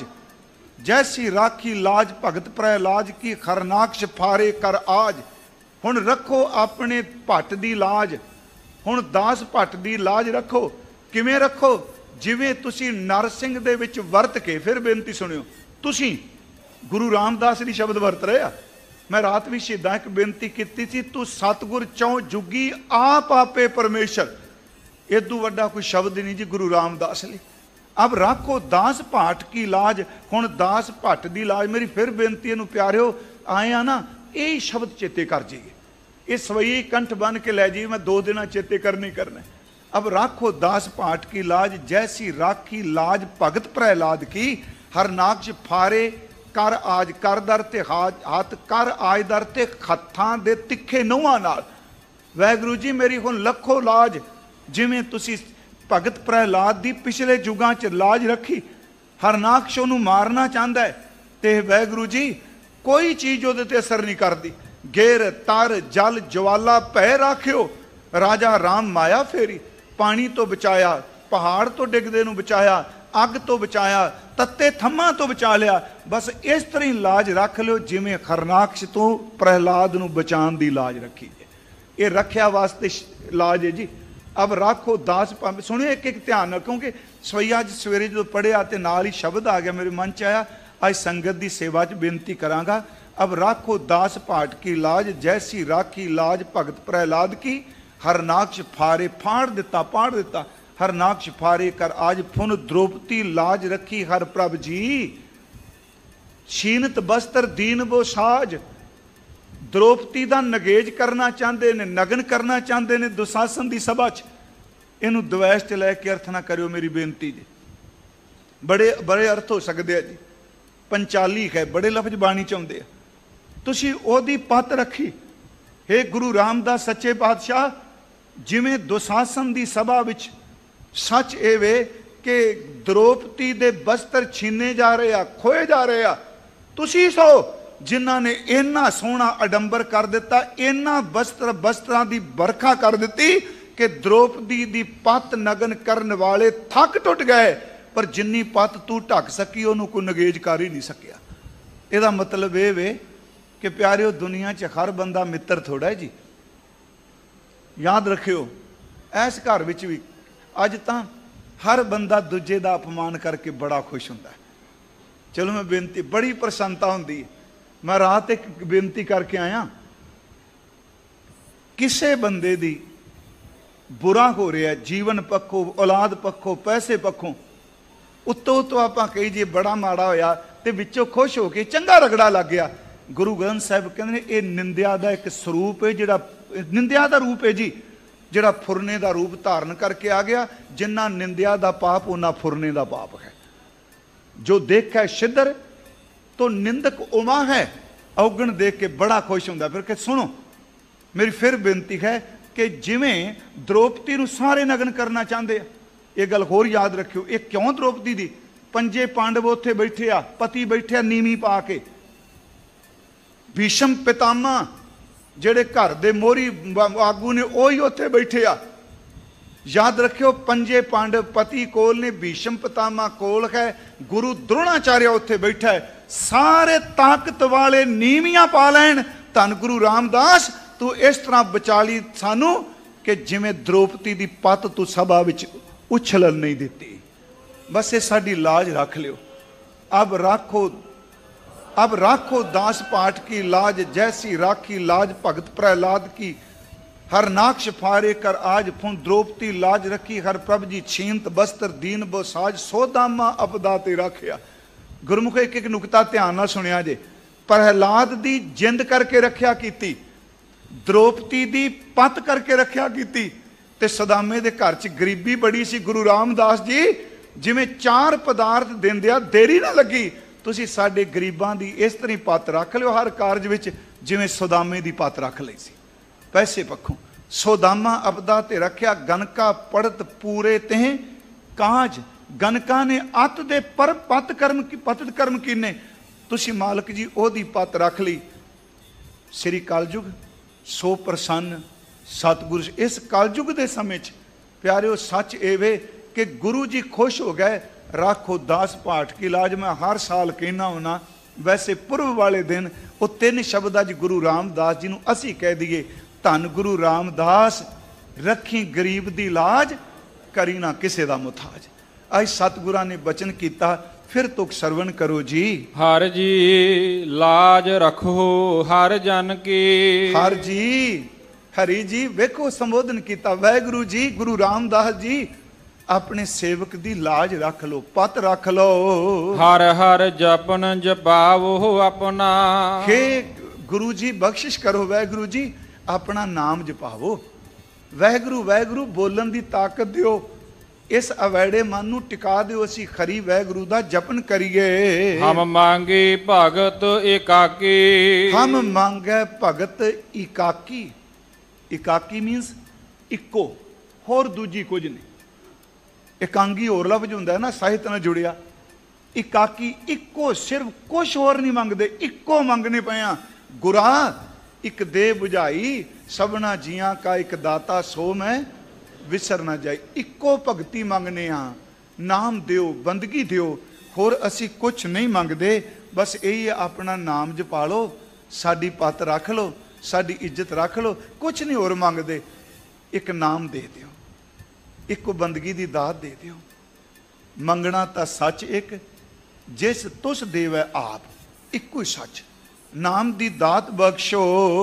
ਜੈਸੀ ਰਾਖੀ ਲਾਜ ਭਗਤ ਪ੍ਰਹਿਲਾਜ ਕੀ, ਖਰਨਾਕਸ਼ ਫਾਰੇ ਕਰ ਆਜ। ਹੁਣ ਰੱਖੋ ਆਪਣੇ ਭੱਟ ਦੀ ਲਾਜ, ਹੁਣ ਦਾਸ ਭੱਟ ਦੀ ਲਾਜ ਰੱਖੋ। ਕਿਵੇਂ ਰੱਖੋ? ਜਿਵੇਂ ਤੁਸੀਂ ਨਰਸਿੰਘ ਦੇ ਵਿੱਚ ਵਰਤ ਕੇ, ਫਿਰ ਬੇਨਤੀ ਸੁਣਿਓ, ਤੁਸੀਂ ਗੁਰੂ ਰਾਮਦਾਸ ਦੀ ਸ਼ਬਦ ਵਰਤ ਰਹੇ ਆ। ਮੈਂ ਰਾਤ ਵੀ ਸ਼ਹੀਦਾਂ ਇੱਕ ਬੇਨਤੀ ਕੀਤੀ ਸੀ, ਤੂੰ ਸਤਿਗੁਰ ਚੌ ਜੁਗੀ ਆਪ ਆਪੇ ਪਰਮੇਸ਼ਰ। ਇਦੋਂ ਵੱਡਾ ਕੋਈ ਸ਼ਬਦ ਨਹੀਂ ਜੀ ਗੁਰੂ ਰਾਮਦਾਸ ਲਈ। ਅਬ ਰਾਖੋ ਦਾਸ ਭਾਟ ਕੀ ਲਾਜ, ਹੁਣ ਦਾਸ ਭੱਟ ਦੀ ਲਾਜ। ਮੇਰੀ ਫਿਰ ਬੇਨਤੀ ਇਹਨੂੰ ਪਿਆਰਿਓ, ਆਏ ਆ ਨਾ, ਇਹ ਸ਼ਬਦ ਚੇਤੇ ਕਰ ਜਾਈਏ, ਇਹ ਸਵਈ ਕੰਠ ਬਣ ਕੇ ਲੈ ਜਾਈਏ। ਮੈਂ ਦੋ ਦਿਨਾਂ ਚੇਤੇ ਕਰਨੀ ਕਰਨਾ। ਅਬ ਰਾਖੋ ਦਾਸ ਭਾਟ ਕੀ ਲਾਜ, ਜੈਸੀ ਰਾਖੀ ਲਾਜ ਭਗਤ ਪ੍ਰਹਿਲਾਦ ਕੀ, ਹਰਨਾਕਸ਼ ਫਾਰੇ ਕਰ ਆਜ। ਕਰ ਦਰ ਤੇ ਹੱਥ, ਕਰ ਆਜ ਦਰ ਤੇ ਹੱਥਾਂ ਦੇ ਤਿੱਖੇ ਨਹੁੰਆਂ ਨਾਲ। ਵਾਹਿਗੁਰੂ ਜੀ ਮੇਰੀ ਹੁਣ ਲੱਖੋ ਲਾਜ, ਜਿਵੇਂ ਤੁਸੀਂ ਭਗਤ ਪ੍ਰਹਿਲਾਦ ਦੀ ਪਿਛਲੇ ਯੁਗਾਂ 'ਚ ਲਾਜ ਰੱਖੀ। ਹਰਨਾਕਸ਼ ਉਹਨੂੰ ਮਾਰਨਾ ਚਾਹੁੰਦਾ ਹੈ, ਤੇ ਵਾਹਿਗੁਰੂ ਜੀ ਕੋਈ ਚੀਜ਼ ਉਹਦੇ ਤੇ ਅਸਰ ਨਹੀਂ ਕਰਦੀ। ਗੇਰ ਤਰ ਜਲ ਜਵਾਲਾ ਭੈ ਰਾਖਿਓ, ਰਾਜਾ ਰਾਮ ਮਾਇਆ ਫੇਰੀ। ਪਾਣੀ ਤੋਂ ਬਚਾਇਆ, ਪਹਾੜ ਤੋਂ ਡਿੱਗਦੇ ਨੂੰ ਬਚਾਇਆ, ਅੱਗ ਤੋਂ ਬਚਾਇਆ, ਤੱਤੇ ਥੰਮਾਂ ਤੋਂ ਬਚਾ ਲਿਆ। ਬਸ ਇਸ ਤਰ੍ਹਾਂ ਹੀ ਲਾਜ ਰੱਖ ਲਿਓ ਜਿਵੇਂ ਹਰਨਾਕਸ਼ ਤੋਂ ਪ੍ਰਹਿਲਾਦ ਨੂੰ ਬਚਾਉਣ ਦੀ ਲਾਜ ਰੱਖੀ ਹੈ। ਇਹ ਰੱਖਿਆ ਵਾਸਤੇ ਲਾਜ ਹੈ ਜੀ। ਅਬ ਰਾਖੋ ਦਾਸ ਭਾਵੇਂ, ਸੁਣਿਓ ਇੱਕ ਇੱਕ ਧਿਆਨ ਨਾਲ, ਕਿਉਂਕਿ ਸਵਈਆ ਅੱਜ ਸਵੇਰੇ ਜਦੋਂ ਪੜ੍ਹਿਆ ਤੇ ਨਾਲ ਹੀ ਸ਼ਬਦ ਆ ਗਿਆ ਮੇਰੇ ਮਨ 'ਚ ਆਇਆ। ਅੱਜ ਸੰਗਤ ਦੀ ਸੇਵਾ 'ਚ ਬੇਨਤੀ ਕਰਾਂਗਾ। ਅਬ ਰਾਖੋ ਦਾਸ ਭਾਟ ਕੀ ਲਾਜ, ਜੈਸੀ ਰਾਖੀ ਲਾਜ ਭਗਤ ਪ੍ਰਹਿਲਾਦ ਕੀ, ਹਰਨਾਕਸ਼ ਫਾਰੇ। ਫਾੜ ਦਿੱਤਾ, ਪਾੜ ਦਿੱਤਾ। ਹਰਨਾਕਸ਼ ਫਾਰੇ ਕਰ ਆਜ, ਫੁਨ ਦ੍ਰੋਪਤੀ ਲਾਜ ਰੱਖੀ ਹਰ ਪ੍ਰਭ ਜੀ, ਛੀਨਤ ਬਸਤਰ ਦੀਨ ਬੋ ਸਾਜ। ਦ੍ਰੋਪਤੀ ਦਾ ਨਗੇਜ ਕਰਨਾ ਚਾਹੁੰਦੇ ਨੇ, ਨਗਨ ਕਰਨਾ ਚਾਹੁੰਦੇ ਨੇ ਦੁਸ਼ਾਸਨ ਦੀ ਸਭਾ 'ਚ। ਇਹਨੂੰ ਦਵੈਸ਼ 'ਚ ਲੈ ਕੇ ਅਰਥ ਨਾ ਕਰਿਓ, ਮੇਰੀ ਬੇਨਤੀ ਜੀ। ਬੜੇ ਬੜੇ ਅਰਥ ਹੋ ਸਕਦੇ ਆ ਜੀ। ਪੰਚਾਲੀ ਹੈ, ਬੜੇ ਲਫ਼ਜ਼ ਬਾਣੀ 'ਚ ਆਉਂਦੇ ਆ। ਤੁਸੀਂ ਉਹਦੀ ਪੱਤ ਰੱਖੀ। ਹੇ ਗੁਰੂ ਰਾਮਦਾਸ ਸੱਚੇ ਪਾਤਸ਼ਾਹ, ਜਿਵੇਂ ਦੁਸ਼ਾਸਨ ਦੀ ਸਭਾ ਵਿੱਚ ਸੱਚ ਇਹ ਵੇ ਕਿ ਦ੍ਰੋਪਤੀ ਦੇ ਬਸਤਰ ਛੀਨੇ ਜਾ ਰਹੇ ਆ, ਖੋਏ ਜਾ ਰਹੇ ਆ, ਤੁਸੀਂ ਸੋ ਜਿਨ੍ਹਾਂ ਨੇ ਇੰਨਾ ਸੋਹਣਾ ਅਡੰਬਰ ਕਰ ਦਿੱਤਾ, ਇੰਨਾ ਬਸਤਰ ਬਸਤਰਾਂ ਦੀ ਵਰਖਾ ਕਰ ਦਿੱਤੀ ਕਿ ਦ੍ਰੋਪਦੀ ਦੀ ਪੱਤ ਨਗਨ ਕਰਨ ਵਾਲੇ ਥੱਕ ਟੁੱਟ ਗਏ। ਪਰ ਜਿੰਨੀ ਪੱਤ ਤੂੰ ਢੱਕ ਸਕੀ ਉਹਨੂੰ ਕੋਈ ਨਗੇਜ ਕਰ ਹੀ ਨਹੀਂ ਸਕਿਆ। ਇਹਦਾ ਮਤਲਬ ਇਹ ਵੇ ਕਿ ਪਿਆਰਿਓ, ਦੁਨੀਆ 'ਚ ਹਰ ਬੰਦਾ ਮਿੱਤਰ ਥੋੜਾ ਹੈ ਜੀ। ਯਾਦ ਰੱਖਿਓ, ਇਸ ਘਰ ਵਿੱਚ ਵੀ ਅੱਜ ਤਾਂ ਹਰ ਬੰਦਾ ਦੂਜੇ ਦਾ ਅਪਮਾਨ ਕਰਕੇ ਬੜਾ ਖੁਸ਼ ਹੁੰਦਾ ਹੈ। ਚਲੋ ਮੈਂ ਬੇਨਤੀ, ਬੜੀ ਪ੍ਰਸੰਨਤਾ ਹੁੰਦੀ ਹੈ। ਮੈਂ ਰਾਤ ਇੱਕ ਬੇਨਤੀ ਕਰਕੇ ਆਇਆ, ਕਿਸੇ ਬੰਦੇ ਦੀ ਬੁਰਾ ਹੋ ਰਿਹਾ ਜੀਵਨ ਪੱਖੋਂ, ਔਲਾਦ ਪੱਖੋਂ, ਪੈਸੇ ਪੱਖੋਂ, ਉੱਤੋਂ ਉੱਤੋਂ ਆਪਾਂ ਕਹੀ ਜੇ ਬੜਾ ਮਾੜਾ ਹੋਇਆ ਤੇ ਵਿੱਚੋਂ ਖੁਸ਼ ਹੋ ਕੇ ਚੰਗਾ ਰਗੜਾ ਲੱਗ ਗਿਆ। ਗੁਰੂ ਗ੍ਰੰਥ ਸਾਹਿਬ ਕਹਿੰਦੇ ਨੇ ਇਹ ਨਿੰਦਿਆ ਦਾ ਇੱਕ ਸਰੂਪ ਹੈ, ਜਿਹੜਾ ਨਿੰਦਿਆ ਦਾ ਰੂਪ ਹੈ ਜੀ, ਜਿਹੜਾ ਫੁਰਨੇ ਦਾ ਰੂਪ ਧਾਰਨ ਕਰਕੇ ਆ ਗਿਆ। ਜਿੰਨਾ ਨਿੰਦਿਆ ਦਾ ਪਾਪ ਉਹਨਾਂ ਫੁਰਨੇ ਦਾ ਪਾਪ ਹੈ। ਜੋ ਦੇਖੈ ਛਿੱਦਰ ਤੋਂ ਨਿੰਦਕ ਉਮਾ ਹੈ, ਔਗਣ ਦੇਖ ਕੇ ਬੜਾ ਖੁਸ਼ ਹੁੰਦਾ। ਫਿਰ ਕਿ ਸੁਣੋ, ਮੇਰੀ ਫਿਰ ਬੇਨਤੀ ਹੈ ਕਿ ਜਿਵੇਂ ਦ੍ਰੋਪਦੀ ਨੂੰ ਸਾਰੇ ਨਗਨ ਕਰਨਾ ਚਾਹੁੰਦੇ ਆ, ਇਹ ਗੱਲ ਹੋਰ ਯਾਦ ਰੱਖਿਓ। ਇਹ ਕਿਉਂ ਦ੍ਰੋਪਦੀ ਦੀ? ਪੰਜੇ ਪਾਂਡਵ ਉੱਥੇ ਬੈਠੇ ਆ, ਪਤੀ ਬੈਠੇ ਆ ਨੀਵੀਂ ਪਾ ਕੇ। ਭੀਸ਼ਮ ਪਿਤਾਮਾ ਜਿਹੜੇ ਘਰ ਦੇ ਮੋਹਰੀ ਆਗੂ ਨੇ, ਉਹੀ ਉੱਥੇ ਬੈਠੇ ਆ। ਯਾਦ ਰੱਖਿਓ, ਪੰਜੇ ਪਾਂਡਵ ਪਤੀ ਕੋਲ ਨੇ, ਭੀਸ਼ਮ ਪਿਤਾਮਾ ਕੋਲ ਹੈ, ਗੁਰੂ ਦ੍ਰੋਣਾਚਾਰਿਆ ਉੱਥੇ ਬੈਠਾ ਹੈ। ਸਾਰੇ ਤਾਕਤ ਵਾਲੇ ਨੀਵੀਆਂ ਪਾ ਲੈਣ। ਧੰਨ ਗੁਰੂ ਰਾਮਦਾਸ, ਤੂੰ ਇਸ ਤਰ੍ਹਾਂ ਬਚਾ ਲਈ ਸਾਨੂੰ ਕਿ ਜਿਵੇਂ ਦ੍ਰੋਪਦੀ ਦੀ ਪੱਤ ਤੂੰ ਸਭਾ ਵਿੱਚ ਉਛਲਣ ਨਹੀਂ ਦਿੱਤੀ। ਬਸ ਇਹ ਸਾਡੀ ਲਾਜ ਰੱਖ ਲਿਓ। ਅਬ ਰਾਖੋ अब राखो दास पाठ की लाज, जैसी राखी लाज भगत प्रहलाद की, हरनाक्ष फारे कर आज, फुन द्रौपदी लाज रखी हर प्रभ जी, छींत बस्तर दीन बो साज, सोदामा अपदा ते राखिया। गुरमुख एक एक नुकता ध्यान नाल सुनिया जे। प्रहलाद दी जिंद करके रखिया कीती, द्रौपदी दी पत करके रखिया कीती ते सदामे दे घर च गरीबी बड़ी सी। गुरु रामदास जी जिवें चार पदार्थ देंदिया देरी ना लगी, तुसी साडे गरीबां दी इस तरह पत रख लिओ हर कारज विच जिवें सदामे दी पत रख लई सी। पैसे पक्षों सोदामा अपदा ते रखिया, गनका पड़त पूरे तें काज। गनका ने अत दे पर पत कर्म की पत कर्म कीने, तुसी मालक जी ओदी पत रख ली। श्री कलयुग सो प्रसन्न सतगुरु। इस कलयुग के समय प्यारिओ सच एवे कि गुरु जी खुश हो गए। राखो दास पाठ की लाज, मैं हर साल कहना होना। वैसे पूर्व वाले दिन वो तीन शब्द अज गुरु रामदास जी नूं असी कह दईए, धन गुरु रामदास रखी गरीब दी लाज, करी ना किसे दा मुथाज। अज सतगुरां ने बचन किया, फिर तुक सरवण करो जी। हर जी लाज रखो हर जन की। हर जी हरि जी वेखो संबोधन किया। वाहिगुरु जी गुरु रामदास जी अपने सेवक दी लाज रख लो, पत रख लो। हर हर जपन जपावो अपना। हे गुरु जी बख्शिश करो, वाहिगुरु जी अपना नाम जपावो। वाहिगुरु वाहिगुरु बोलन दी ताकत दिओ। इस अवैड़े मन नूं टिका दिओ, असी खरी वाहिगुरु दा जपन करिए। हम मांगे भगत एकाकी। हम मांगे भगत एकाकी। एकाकी मीनस इक्को, होर दूजी कुछ नहीं। एकांगी होर लफ्ज हुंदा है ना, साहित्य नाल जुड़िया। एकाकी इक्को, सिर्फ कुछ होर नहीं मंगदे, इक्को मंगने पे आ। गुरा एक दे बुझाई, सबना जियां का एक दाता, सो मैं विसर ना जाए। इक्को भगती मंगने आ, नाम दिओ, बंदगी दिओ, होर असी कुछ नहीं मंगदे। बस यही अपना नाम जपा लो, साडी पत रख लो, साडी इज्जत रख लो, कुछ नहीं होर मंगदे। एक नाम दे दिओ, एक बंदगी दी दात दे दिओ। मंगना तां सच एक, जिस तुस देवै आप, इक्को ही सच। नाम दी दात बख्शो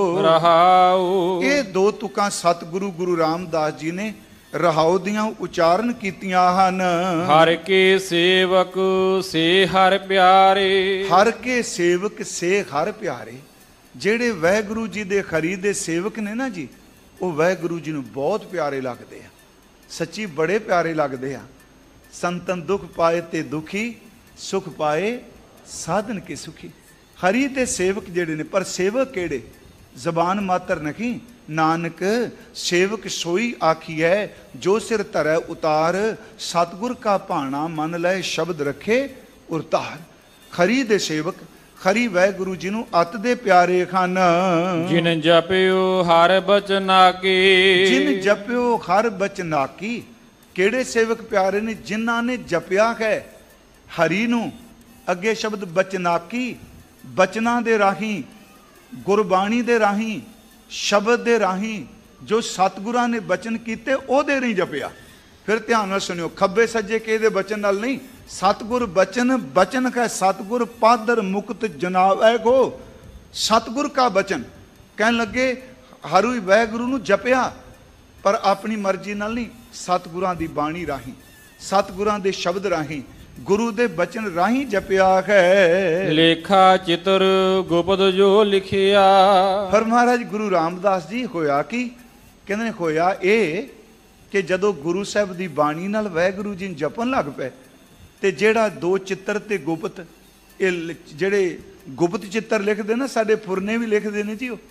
रहाओ। ये दो तुकां सतगुरु गुरु रामदास जी ने रहाओ दियां उचारण कीतियां हन। हर के सेवक से हर प्यारे। हर के सेवक से हर प्यारे। जेड़े वाहिगुरु जी दे खरी दे सेवक ने ना जी, वो वाहिगुरु जी नूं बहुत प्यारे लगदे आ। सच्ची बड़े प्यारे लगदे आ। संतन दुख पाए ते दुखी, सुख पाए साधन के सुखी। हरी दे सेवक जेड़े ने, पर सेवक केड़े? जबान मात्र नहीं। नानक सेवक सोई आखिए, जो सिर धरै उतार। सतगुर का भाना मन लै, शब्द रखे उरतार। खरी दे सेवक खरी वाहिगुरु जी नूं अत दे प्यारे खन। जिन जपियो हर बचनाकी। जिन जपियो हर बचनाकी। केड़े सेवक प्यारे ने? जिन्हां ने जपिया है हरी नूं। अगे शब्द बचनाकी, बचना दे राही, गुरबाणी दे राही, शब्द दे राही जो सतगुरां ने बचन कीते ओहदे नहीं जपिया। फिर ध्यान नाल सुनियो, खब्बे सज्जे के दे बचन नाल नहीं। सतगुर बचन, बचन का सतगुर पादर मुक्त जनावै गो। सतगुर का बचन कहन लगे हरु वाहिगुरु नूं जपिया, पर अपनी मर्जी नाल नहीं, सतगुरां दी बाणी राही, सतगुरां दे शब्द राही, गुरु दे बचन राही जपिया है। लेखा चित्र गुप्त जो लिखिया। फिर महाराज गुरु रामदास जी होया कि कहंदे ने होया ए कि जदों गुरु साहब दी बाणी नाल वाहिगुरु जी जपन लग पे, ते जेड़ा दो चित्र ते गुप्त, ये जेड़े गुप्त चित्र लिखदे ना साडे फुरने भी लिखदे ने जी। वो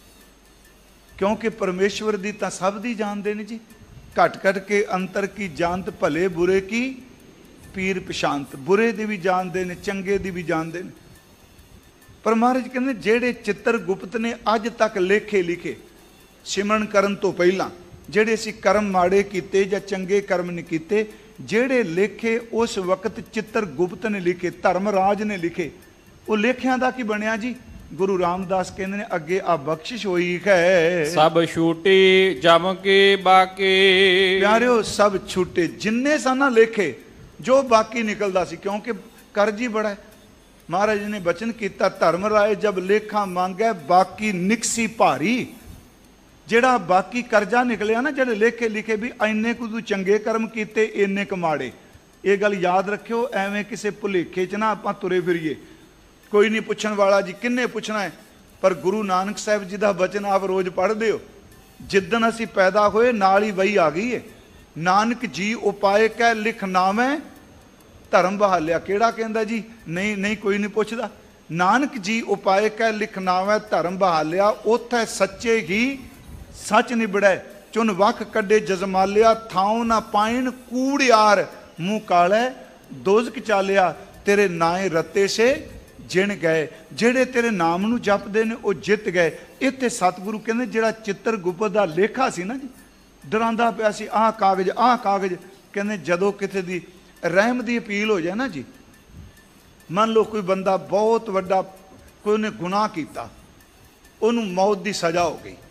क्योंकि परमेश्वर दी तां सब दी जानदे ने जी। घट घट के अंतर की जानत, भले बुरे की पीर पशांत। बुरे दी भी जानते हैं, चंगे दी भी जानते हैं। पर महाराज कहते जेड़े चित्र गुप्त ने अज तक लेखे लिखे, सिमरन करन तो पहला जेड़े असी कर्म माड़े कीते या चंगे कर्म नहीं कीते, जेड़े लेखे उस वक्त चित्र गुप्त ने लिखे, धर्मराज ने लिखे, वो लेखियां दा की बनया जी? गुरु रामदास कहते ने अगे आ बख्शिश होई है। सब छूटे जम के बाके। प्यारिओ सब छूटे, जिन्ने साना लेखे जो बाकी निकलता सी, क्योंकि कर्ज ही बड़ा है। महाराज ने बचन किया, धर्मराय जब लेखा मांगे बाकी निकसी भारी। जेड़ा बाकी कर्जा निकलिया ना, जेड़े लेखे लिखे भी इन्ने को तू चंगे कर्म किते, इन्ने क माड़े। ये गल याद रखियो, एवें किसी भुलेखे च ना आपां तुरे फिरीए। कोई नहीं पुछण वाला जी, किन्ने पुछना है? ਪਰ ਗੁਰੂ ਨਾਨਕ ਸਾਹਿਬ ਜੀ ਦਾ ਬਚਨ ਆਪ ਰੋਜ਼ ਪੜ੍ਹਦੇ ਹੋ। ਜਿੱਦਣ ਅਸੀਂ ਪੈਦਾ ਹੋਏ ਨਾਲ ਹੀ ਵਹੀ ਆ ਗਈ ਹੈ। ਨਾਨਕ ਜੀ ਉਪਾਏ ਕਹਿ ਲਿਖ ਨਾਵੇਂ ਧਰਮ ਬਹਾਲਿਆ। ਕਿਹੜਾ ਕਹਿੰਦਾ ਜੀ? ਨਹੀਂ ਨਹੀਂ ਕੋਈ ਨਹੀਂ ਪੁੱਛਦਾ। ਨਾਨਕ ਜੀ ਉਪਾਏ ਕਹਿ ਲਿਖ ਨਾਵੇਂ ਧਰਮ ਬਹਾਲਿਆ। ਉੱਥੇ ਸੱਚੇ ਹੀ ਸੱਚ ਨਿਬੜੈ, ਚੁਨ ਵਖ ਕੱਢੇ ਜਜ਼ਮਾਲਿਆ। ਥਾਉ ਨਾ ਪਾਇਣ ਕੂੜਿਆਰ, ਮੂੰਹ ਕਾਲੇ ਦੋਜ਼ਖ ਚਾਲਿਆ। ਤੇਰੇ ਨਾਏ ਰਤੇ ਸੇ ਜਿਣ ਗਏ। ਜਿਹੜੇ ਤੇਰੇ ਨਾਮ ਨੂੰ ਜਪਦੇ ਨੇ ਉਹ ਜਿੱਤ ਗਏ। ਇੱਥੇ ਸਤਿਗੁਰੂ ਕਹਿੰਦੇ ਜਿਹੜਾ ਚਿੱਤਰਗੁਪਤ ਦਾ ਲੇਖਾ ਸੀ ਨਾ ਜੀ, ਡਰਾਉਂਦਾ ਪਿਆ ਸੀ ਆਹ ਕਾਗਜ਼ ਆਹ ਕਾਗਜ਼, ਕਹਿੰਦੇ ਜਦੋਂ ਕਿਸੇ ਦੀ ਰਹਿਮ ਦੀ ਅਪੀਲ ਹੋ ਜਾਏ ਨਾ ਜੀ, ਮੰਨ ਲਓ ਕੋਈ ਬੰਦਾ ਬਹੁਤ ਵੱਡਾ, ਕੋਈ ਉਹਨੇ ਗੁਨਾਹ ਕੀਤਾ, ਉਹਨੂੰ ਮੌਤ ਦੀ ਸਜ਼ਾ ਹੋ ਗਈ,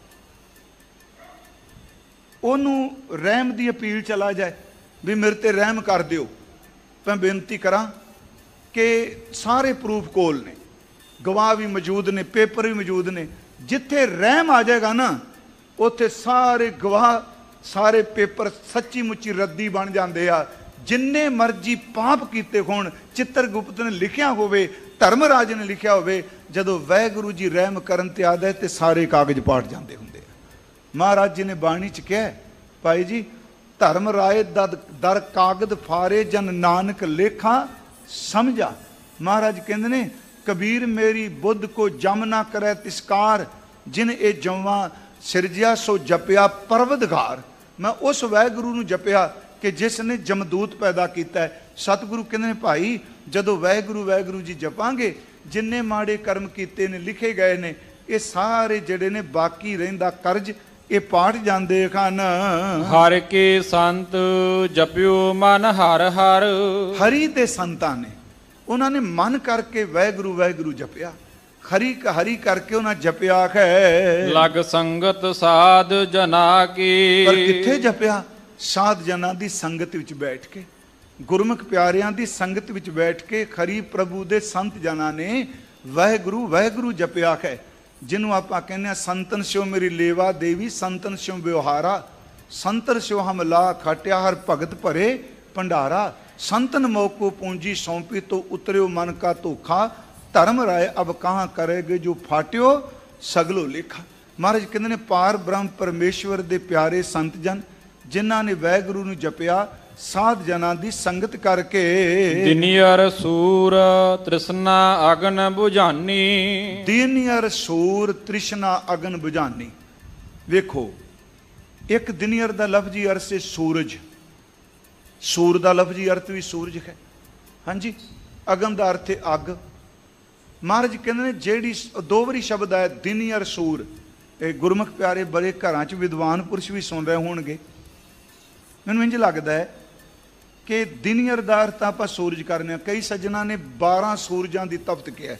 ਉਹਨੂੰ ਰਹਿਮ ਦੀ ਅਪੀਲ ਚਲਾ ਜਾਏ ਵੀ ਮੇਰੇ ਤੇ ਰਹਿਮ ਕਰ ਦਿਓ। ਮੈਂ ਬੇਨਤੀ ਕਰਾਂ ਕਿ ਸਾਰੇ ਪ੍ਰੂਫ ਕੋਲ ਨੇ, ਗਵਾਹ ਵੀ ਮੌਜੂਦ ਨੇ, ਪੇਪਰ ਵੀ ਮੌਜੂਦ ਨੇ। ਜਿੱਥੇ ਰਹਿਮ ਆ ਜਾਏਗਾ ਨਾ ਉੱਥੇ ਸਾਰੇ ਗਵਾਹ ਸਾਰੇ ਪੇਪਰ ਸੱਚੀ ਮੁੱਚੀ ਰੱਦੀ ਬਣ ਜਾਂਦੇ ਆ। ਜਿੰਨੇ ਮਰਜੀ ਪਾਪ ਕੀਤੇ ਹੋਣ, ਚਿੱਤਰਗੁਪਤ ਨੇ ਲਿਖਿਆ ਹੋਵੇ, ਧਰਮਰਾਜ ਨੇ ਲਿਖਿਆ ਹੋਵੇ, ਜਦੋਂ ਵਾਹਿਗੁਰੂ ਜੀ ਰਹਿਮ ਕਰਨ ਤੇ ਆਦਾ ਤੇ ਸਾਰੇ ਕਾਗਜ਼ ਪਾਟ ਜਾਂਦੇ ਹੁੰਦੇ ਆ। ਮਹਾਰਾਜ ਜੀ ਨੇ ਬਾਣੀ ਚ ਕਿਹਾ, ਭਾਈ ਜੀ ਧਰਮ ਰਾਏ ਦਰ ਕਾਗਦ ਫਾਰੇ ਜਨ ਨਾਨਕ ਲੇਖਾ ਸਮਝਾ। ਮਹਾਰਾਜ ਕਹਿੰਦੇ ਨੇ ਕਬੀਰ ਮੇਰੀ ਬੁੱਧ ਕੋ ਜਮ ਨਾ ਕਰੇ ਤਿਸਕਾਰ, ਜਿਨ ਇਹ ਜਵਾਂ ਸਿਰਜਿਆ ਸੋ ਜਪਿਆ ਪਰਵਦਗਾਰ। ਮੈਂ ਉਸ ਵਾਹਿਗੁਰੂ ਨੂੰ ਜਪਿਆ ਕਿ ਜਿਸ ਨੇ ਜਮਦੂਤ ਪੈਦਾ ਕੀਤਾ ਹੈ। ਸਤਿਗੁਰੂ ਕਹਿੰਦੇ ਨੇ ਭਾਈ ਜਦੋਂ ਵਾਹਿਗੁਰੂ ਵਾਹਿਗੁਰੂ ਜੀ ਜਪਾਂਗੇ, ਜਿੰਨੇ ਮਾੜੇ ਕਰਮ ਕੀਤੇ ਨੇ ਲਿਖੇ ਗਏ ਨੇ, ਇਹ ਸਾਰੇ ਜਿਹੜੇ ਨੇ ਬਾਕੀ ਰਹਿੰਦਾ ਕਰਜ਼ ਇਹ ਪਾਟ ਜਾਂਦੇ ਹਨ। ਹਰ ਕੇ ਸੰਤ ਜਪਿਓ ਮਨ ਹਰ ਹਰ। ਹਰੀ ਦੇ ਸੰਤਾਂ ਨੇ ਉਹਨਾਂ ਨੇ ਮਨ ਕਰਕੇ ਵਾਹਿਗੁਰੂ ਵਾਹਿਗੁਰੂ ਜਪਿਆ, ਹਰੀ ਹਰੀ ਕਰਕੇ ਉਹਨਾਂ ਜਪਿਆ ਹੈ। ਲਗ ਸੰਗਤ ਸਾਧ ਜਨਾ ਕੀ। ਪਰ ਕਿੱਥੇ ਜਪਿਆ? ਸਾਧ ਜਨਾਂ ਦੀ ਸੰਗਤ ਵਿੱਚ ਬੈਠ ਕੇ, ਗੁਰਮੁਖ ਪਿਆਰਿਆਂ ਦੀ ਸੰਗਤ ਵਿੱਚ ਬੈਠ ਕੇ ਹਰੀ ਪ੍ਰਭੂ ਦੇ ਸੰਤ ਜਨਾਂ ਨੇ ਵਾਹਿਗੁਰੂ ਵਾਹਿਗੁਰੂ ਜਪਿਆ ਹੈ। ਜਿਹਨੂੰ ਆਪਾਂ ਕਹਿੰਦੇ ਆ ਸੰਤਨ ਸਿਓ ਮੇਰੀ ਲੇਵਾ ਦੇਵੀ, ਸੰਤਨ ਸਿਓ ਵਿਵਹਾਰਾ, ਸੰਤਨ ਸਿਓ ਹਮ ਲਾ ਖਾਟਿਆ ਹਰ ਭਗਤ ਭਰੇ ਭੰਡਾਰਾ। ਸੰਤਨ ਮੋਕੋ ਪੂੰਜੀ ਸੌਂਪੀ ਤੋਂ ਉਤਰਿਓ ਮਨ ਕਾ ਧੋਖਾ, ਧਰਮ ਰਾਏ ਅਬ ਕਹਾਂ ਕਰੇਗੇ ਜੋ ਫਾਟਿਓ ਸਗਲੋ ਲੇਖਾ। ਮਹਾਰਾਜ ਕਹਿੰਦੇ ਨੇ ਪਾਰ ਬ੍ਰਹਮ ਪਰਮੇਸ਼ਵਰ ਦੇ ਪਿਆਰੇ ਸੰਤ ਜਨ ਜਿਨ੍ਹਾਂ ਨੇ ਵਾਹਿਗੁਰੂ ਨੂੰ ਜਪਿਆ, ਸਾਧ ਜਨਾਂ ਦੀ ਸੰਗਤ ਕਰਕੇ। ਦਿਨਿਅਰ ਸੂਰ ਤ੍ਰਿਸ਼ਨਾ ਅਗਨ ਬੁਝਾਨੀ। ਦਿਨਿਅਰ ਸੂਰ ਤ੍ਰਿਸ਼ਨਾ ਅਗਨ ਬੁਝਾਨੀ। ਵੇਖੋ ਇੱਕ ਦਿਨਿਅਰ ਦਾ ਲਫ਼ਜ਼ੀ ਅਰਥ ਹੈ ਸੂਰਜ, ਸੂਰ ਦਾ ਲਫ਼ਜ਼ੀ ਅਰਥ ਵੀ ਸੂਰਜ ਹੈ। ਹਾਂਜੀ, ਅਗਨ ਦਾ ਅਰਥ ਹੈ ਅੱਗ। ਮਹਾਰਾਜ ਕਹਿੰਦੇ ਨੇ ਜਿਹੜੀ ਦੋ ਵਾਰੀ ਸ਼ਬਦ ਆਇਆ ਦਿਨਿਅਰ ਸੂਰ, ਇਹ ਗੁਰਮੁਖ ਪਿਆਰੇ ਬੜੇ ਘਰਾਂ 'ਚ ਵਿਦਵਾਨ ਪੁਰਸ਼ ਵੀ ਸੁਣ ਰਹੇ ਹੋਣਗੇ। ਮੈਨੂੰ ਇੰਝ ਲੱਗਦਾ ਹੈ ਕਿ ਦਿਨਿਅਰ ਦਾ ਅਰਥ ਆਪਾਂ ਸੂਰਜ ਕਰਨੇ ਆ। ਕਈ ਸੱਜਣਾ ਨੇ ਬਾਰਾਂ ਸੂਰਜਾਂ ਦੀ ਤਪਤ ਕਿਹਾ।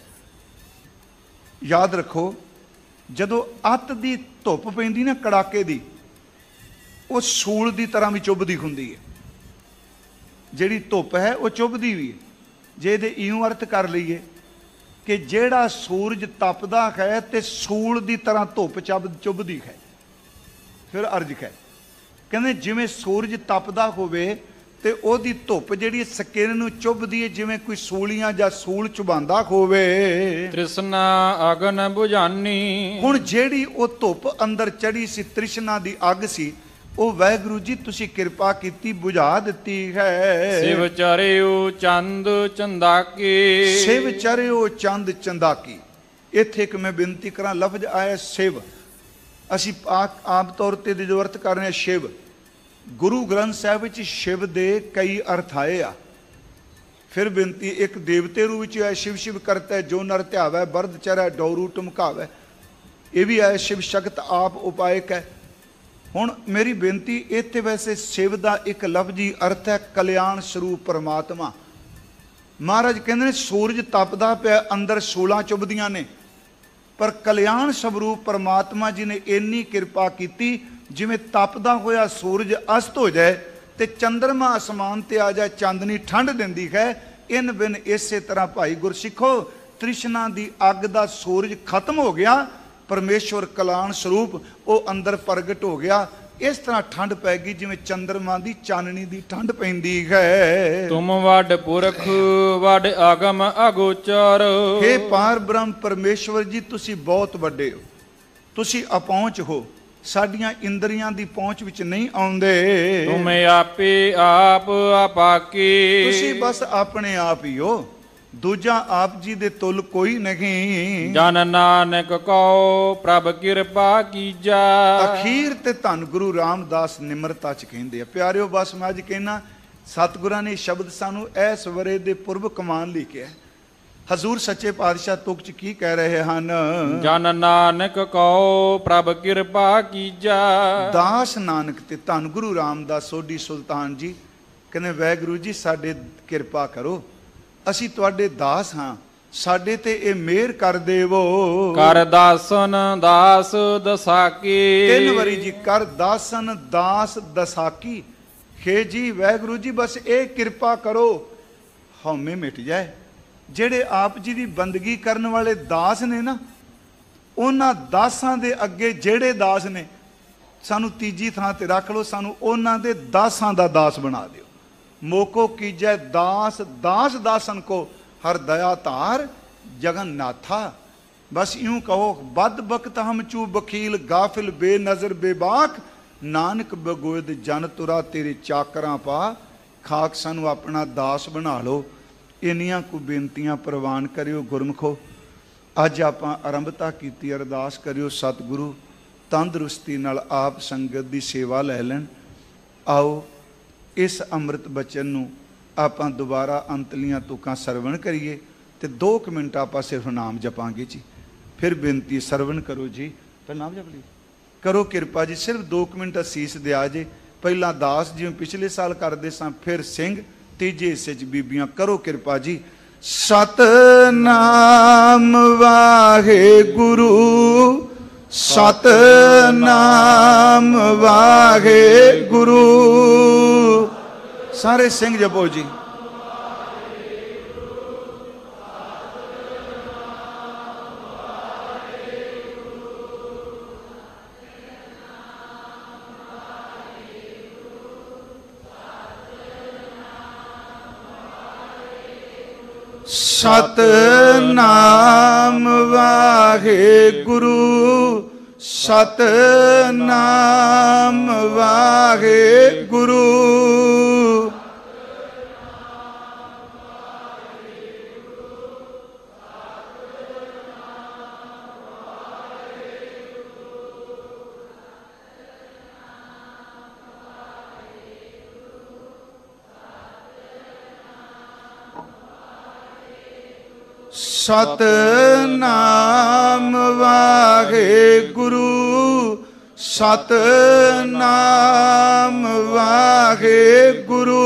ਯਾਦ ਰੱਖੋ ਜਦੋਂ ਅੱਤ ਦੀ ਧੁੱਪ ਪੈਂਦੀ ਨਾ ਕੜਾਕੇ ਦੀ, ਉਹ ਸੂਲ ਦੀ ਤਰ੍ਹਾਂ ਵੀ ਚੁੱਭਦੀ ਹੁੰਦੀ ਹੈ। ਜਿਹੜੀ ਧੁੱਪ ਹੈ ਉਹ ਚੁੱਭਦੀ ਵੀ ਹੈ। ਜੇ ਇਹਦੇ ਇਉਂ ਅਰਥ ਕਰ ਲਈਏ ਕਿ ਜਿਹੜਾ ਸੂਰਜ ਤਪਦਾ ਹੈ ਤੇ ਸੂਲ ਦੀ ਤਰ੍ਹਾਂ ਧੁੱਪ ਚੱਬ ਚੁੱਭਦੀ ਹੈ, ਫਿਰ ਅਰਜ ਹੈ। ਕਹਿੰਦੇ ਜਿਵੇਂ ਸੂਰਜ ਤਪਦਾ ਹੋਵੇ ਤੇ ਉਹਦੀ ਧੁੱਪ ਜਿਹੜੀ ਸਕਿਨ ਨੂੰ ਚੁੱਭਦੀ ਹੈ, ਜਿਵੇਂ ਕੋਈ ਸੂਲੀਆਂ ਜਾਂ ਸੂਲ ਚੁਬਾਉਂਦਾ ਹੋਵੇ। ਤ੍ਰਿਸ਼ਨਾ ਅਗਨ ਬੁਝਾਨੀ। ਹੁਣ ਜਿਹੜੀ ਉਹ ਧੁੱਪ ਅੰਦਰ ਚੜੀ ਸੀ, ਤ੍ਰਿਸ਼ਨਾ ਦੀ ਅੱਗ ਸੀ, ਉਹ ਵਾਹਿਗੁਰੂ ਜੀ ਤੁਸੀਂ ਕਿਰਪਾ ਕੀਤੀ ਬੁਝਾ ਦਿੱਤੀ ਹੈ। ਸਿਵ ਚਰਿਓ ਚੰਦ ਚੰਦਾਕੀ। ਸਿਵ ਚਰਿਓ ਚੰਦ ਚੰਦਾਕੀ। ਇੱਥੇ ਇੱਕ ਮੈਂ ਬੇਨਤੀ ਕਰਾਂ, ਲਫ਼ਜ਼ ਆਇਆ ਸਿਵ। ਅਸੀਂ ਆਮ ਤੌਰ ਤੇ ਜੋ ਅਰਥ ਕਰ ਰਹੇ ਹਾਂ ਸ਼ਿਵ, ਗੁਰੂ ਗ੍ਰੰਥ ਸਾਹਿਬ ਵਿੱਚ ਸ਼ਿਵ ਦੇ ਕਈ ਅਰਥ ਆਏ ਆ। ਫਿਰ ਬੇਨਤੀ, ਇੱਕ ਦੇਵਤੇ ਰੂਪ ਵਿੱਚ ਆਇਆ ਸ਼ਿਵ ਸ਼ਿਵ ਕਰਤਾ ਜੋ ਨਰ ਧਿਆਵੈ, ਬਰਦ ਚਰੈ ਡੋਰੂ ਟਮਕਾਵੈ। ਇਹ ਵੀ ਆਇਆ ਸ਼ਿਵ ਸ਼ਕਤ ਆਪ ਉਪਾਇਕ ਹੈ। ਹੁਣ ਮੇਰੀ ਬੇਨਤੀ, ਇੱਥੇ ਵੈਸੇ ਸ਼ਿਵ ਦਾ ਇੱਕ ਲਫ਼ਜ਼ੀ ਅਰਥ ਹੈ ਕਲਿਆਣ ਸਰੂਪ ਪਰਮਾਤਮਾ। ਮਹਾਰਾਜ ਕਹਿੰਦੇ ਨੇ ਸੂਰਜ ਤਪਦਾ ਪਿਆ, ਅੰਦਰ ਸੂਲਾਂ ਚੁੱਭਦੀਆਂ ਨੇ, ਪਰ ਕਲਿਆਣ ਸਰੂਪ ਪਰਮਾਤਮਾ ਜੀ ਨੇ ਇੰਨੀ ਕਿਰਪਾ ਕੀਤੀ, ਜਿਵੇਂ ਤਪਦਾ ਹੋਇਆ ਸੂਰਜ ਅਸਤ ਹੋ ਜਾਏ ਤੇ ਚੰਦਰਮਾ ਅਸਮਾਨ ਤੇ ਆ ਜਾਏ, ਚਾਂਦਨੀ ਠੰਡ ਦਿੰਦੀ ਹੈ। ਇਨ ਬਿਨ ਇਸੇ ਤਰ੍ਹਾਂ ਭਾਈ ਗੁਰਸਿੱਖੋ ਤ੍ਰਿਸ਼ਨਾ ਦੀ ਅੱਗ ਦਾ ਸੂਰਜ ਖਤਮ ਹੋ ਗਿਆ, ਪਰਮੇਸ਼ਵਰ ਕਲਿਆਣ ਸਰੂਪ ਉਹ ਅੰਦਰ ਪ੍ਰਗਟ ਹੋ ਗਿਆ। ਇਸ ਤਰ੍ਹਾਂ ਠੰਡ ਪੈ ਗਈ ਜਿਵੇਂ ਚੰਦਰਮਾ ਦੀ ਚਾਨਣੀ ਦੀ ਠੰਡ ਪੈਂਦੀ ਹੈ। ਤੁਮ ਵੱਡ ਪੁਰਖ ਵੱਡ ਆਗਮ ਅਗੋਚਰ। ਹੇ ਪਾਰ ਬ੍ਰਹਮ ਪਰਮੇਸ਼ਵਰ ਜੀ, ਤੁਸੀਂ ਬਹੁਤ ਵੱਡੇ ਹੋ, ਤੁਸੀਂ ਅਪਹੁੰਚ ਹੋ, ਸਾਡੀਆਂ ਇੰਦਰੀਆਂ ਦੀ ਪਹੁੰਚ ਵਿੱਚ ਨਹੀਂ ਆਉਂਦੇ। ਤੁਮ ਆਪੇ ਆਪ ਆਪਾਕੀ। ਤੁਸੀਂ ਬਸ ਆਪਣੇ ਆਪ ਹੀ ਹੋ, ਦੂਜਾ ਆਪ ਜੀ ਦੇ ਤੁਲ ਕੋਈ ਨਹੀਂ। ਜਨ ਨਾਨਕ ਕਉ ਪ੍ਰਭ ਕਿਰਪਾ ਕੀਜਾ। ਅਖੀਰ ਤੇ ਧੰਨ ਗੁਰੂ ਰਾਮਦਾਸ ਨਿਮਰਤਾ ਚ ਕਹਿੰਦੇ ਆ। ਪਿਆਰਿਓ, ਬਸ ਮੈਂ ਅੱਜ ਕਹਿਣਾ, ਸਤਿਗੁਰਾਂ ਨੇ ਸ਼ਬਦ ਸਾਨੂੰ ਇਸ ਵਰੇ ਦੇ ਪੁਰਬ ਕਮਾਨ ਲਈ ਕਿਹਾ। ਹਜ਼ੂਰ ਸੱਚੇ ਪਾਤਸ਼ਾਹ ਤੁਕ ਚ ਕੀ ਕਹਿ ਰਹੇ ਹਨ? ਜਨ ਨਾਨਕ ਕਉ ਪ੍ਰਭ ਕਿਰਪਾ ਕੀਜਾ। ਦਾਸ ਨਾਨਕ ਤੇ ਧੰਨ ਗੁਰੂ ਰਾਮਦਾਸ ਸੋਢੀ ਸੁਲਤਾਨ ਜੀ ਕਹਿੰਦੇ, ਵਾਹਿਗੁਰੂ ਜੀ ਸਾਡੇ ਕਿਰਪਾ ਕਰੋ, ਅਸੀਂ ਤੁਹਾਡੇ ਦਾਸ ਹਾਂ, ਸਾਡੇ ਤੇ ਇਹ ਮਿਹਰ ਕਰ ਦੇਵੋ। ਕਰ ਦਾਸਨ ਦਾਸ ਦਸਾਕੀ। ਤਿੰਨ ਵਾਰੀ ਜੀ, ਕਰ ਦਾਸਨ ਦਾਸ ਦਸਾਕੀ। ਖੇ ਜੀ ਵਾਹਿਗੁਰੂ ਜੀ, ਬਸ ਇਹ ਕਿਰਪਾ ਕਰੋ ਹਉਮੈ ਮਿਟ ਜਾਏ। ਜਿਹੜੇ ਆਪ ਜੀ ਦੀ ਬੰਦਗੀ ਕਰਨ ਵਾਲੇ ਦਾਸ ਨੇ ਨਾ, ਉਹਨਾਂ ਦਾਸਾਂ ਦੇ ਅੱਗੇ ਜਿਹੜੇ ਦਾਸ ਨੇ, ਸਾਨੂੰ ਤੀਜੀ ਥਾਂ ਤੇ ਰੱਖ ਲਓ, ਸਾਨੂੰ ਉਹਨਾਂ ਦੇ ਦਾਸਾਂ ਦਾ ਦਾਸ ਬਣਾ ਦਿਓ। ਮੋਕੋ ਕੀਜੈ ਦਾਸ ਦਾਸ ਦਾਸਨ ਕੋ ਹਰ ਦਇਆ ਧਾਰ ਜਗਨਨਾਥਾ। ਬਸ ਇਉਂ ਕਹੋ, ਬਦ ਬਖਤ ਹਮ ਚੂ ਬਖੀਲ ਗਾਫਿਲ ਬੇਨਜ਼ਰ ਬੇਬਾਕ, ਨਾਨਕ ਬਗੋਇਦ ਜਨ ਤੁਰਾ ਤੇਰੇ ਚਾਕਰਾਂ ਪਾ। ਖਾਕ ਸਾਨੂੰ ਆਪਣਾ ਦਾਸ ਬਣਾ ਲਓ। ਇੰਨੀਆਂ ਕੁ ਬੇਨਤੀਆਂ ਪ੍ਰਵਾਨ ਕਰਿਓ ਗੁਰਮਖੋ। ਅੱਜ ਆਪਾਂ ਆਰੰਭਤਾ ਕੀਤੀ, ਅਰਦਾਸ ਕਰਿਓ ਸਤਿਗੁਰੂ ਤੰਦਰੁਸਤੀ ਨਾਲ ਆਪ ਸੰਗਤ ਦੀ ਸੇਵਾ ਲੈ ਲੈਣ। ਆਓ ਇਸ ਅੰਮ੍ਰਿਤ ਬਚਨ ਨੂੰ ਆਪਾਂ ਦੁਬਾਰਾ ਅੰਤਲੀਆਂ ਤੁਕਾਂ ਸਰਵਣ ਕਰੀਏ ਤੇ ਦੋ ਕੁ ਮਿੰਟ ਆਪਾਂ ਸਿਰਫ ਨਾਮ ਜਪਾਂਗੇ ਜੀ। ਫਿਰ ਬੇਨਤੀ ਸਰਵਣ ਕਰੋ ਜੀ। ਫਿਰ ਨਾਮ ਜਪ ਲਈ ਕਰੋ ਕਿਰਪਾ ਜੀ, ਸਿਰਫ ਦੋ ਕੁ ਮਿੰਟ ਅਸੀਸ ਦਿਆ ਜੇ। ਪਹਿਲਾਂ ਦਾਸ ਜਿਵੇਂ ਪਿਛਲੇ ਸਾਲ ਕਰਦੇ ਸਾਂ, ਫਿਰ ਸਿੰਘ, ਤੀਜੇ ਹਿੱਸੇ 'ਚ ਬੀਬੀਆਂ। ਕਰੋ ਕਿਰਪਾ ਜੀ। ਸਤਨਾਮ ਵਾਹਿਗੁਰੂ, ਸਤਨਾਮ ਵਾਹਿਗੁਰੂ। ਸਾਰੇ ਸਿੰਘ ਜਪੋ ਜੀ। ਸਤਨਾਮ ਵਾਹਿਗੁਰੂ, ਸਤਨਾਮ ਵਾਹਿਗੁਰੂ। ਸਤਨਾਮ ਵਾਹਿਗੁਰੂ, ਸਤਨਾਮ ਵਾਹਿਗੁਰੂ।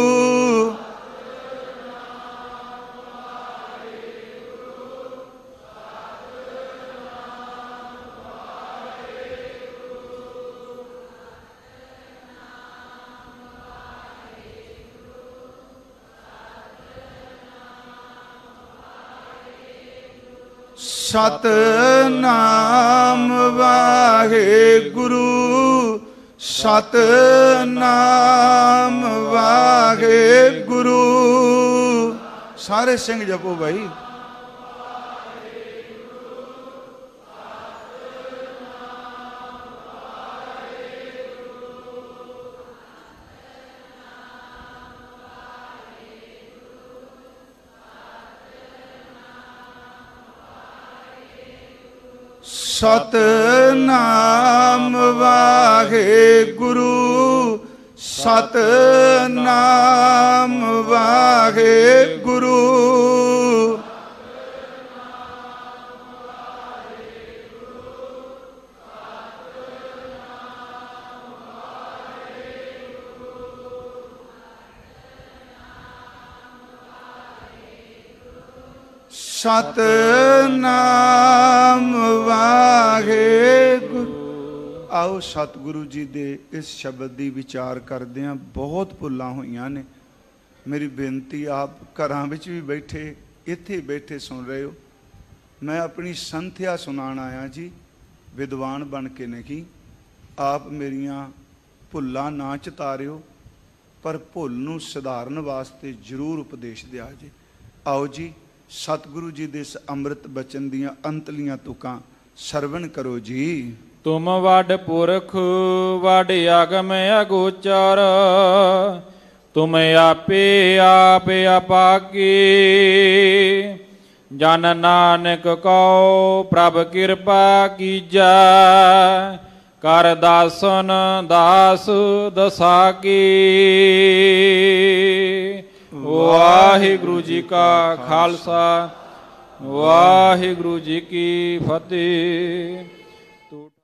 ਸਤਨਾਮ ਵਾਹਿਗੁਰੂ, ਸਤਨਾਮ ਵਾਹਿਗੁਰੂ। ਸਾਰੇ ਸਿੰਘ ਜਪੋ ਭਾਈ। ਸਤਨਾਮ ਵਾਹਿਗੁਰੂ, ਸਤਨਾਮ ਵਾਹਿਗੁਰੂ। ਸਤਨਾਮ ਵਾਹਿਗੁਰੂ। ਆਓ ਸਤਿਗੁਰੂ ਜੀ ਦੇ ਇਸ ਸ਼ਬਦ ਦੀ ਵਿਚਾਰ ਕਰਦੇ ਹਾਂ। ਬਹੁਤ ਭੁੱਲਾਂ ਹੋਈਆਂ ਨੇ। ਮੇਰੀ ਬੇਨਤੀ, ਆਪ ਘਰਾਂ ਵਿੱਚ ਵੀ ਬੈਠੇ, ਇੱਥੇ ਬੈਠੇ ਸੁਣ ਰਹੇ ਹੋ। ਮੈਂ ਆਪਣੀ ਸੰਥਿਆ ਸੁਣਾਉਣ ਆਇਆ ਜੀ, ਵਿਦਵਾਨ ਬਣ ਕੇ ਨਹੀਂ। ਆਪ ਮੇਰੀਆਂ ਭੁੱਲਾਂ ਨਾ ਚਿਤਾਰਿਓ, ਪਰ ਭੁੱਲ ਨੂੰ ਸੁਧਾਰਨ ਵਾਸਤੇ ਜ਼ਰੂਰ ਉਪਦੇਸ਼ ਦਿਆ ਜੇ। ਆਓ ਜੀ ਸਤਿਗੁਰੂ ਜੀ ਦੇ ਇਸ ਅੰਮ੍ਰਿਤ ਬਚਨ ਦੀਆਂ ਅੰਤਲੀਆਂ ਤੁਕਾਂ ਸਰਵਣ ਕਰੋ ਜੀ। ਤੁਮ ਵੱਡ ਪੁਰਖ ਵੱਡ ਆਗਮ ਅਗੋਚਰ, ਤੁਮ ਆਪੇ ਆਪ ਅਪਾਗੀ। ਜਨ ਨਾਨਕ ਕਉ ਪ੍ਰਭ ਕਿਰਪਾ ਕੀਜੈ, ਕਰ ਦਾਸਨ ਦਾਸ ਦਸਾਕੀ। ਵਾਹਿਗੁਰੂ ਜੀ ਕਾ ਖਾਲਸਾ, ਵਾਹਿਗੁਰੂ ਜੀ ਕੀ ਫਤਿਹ।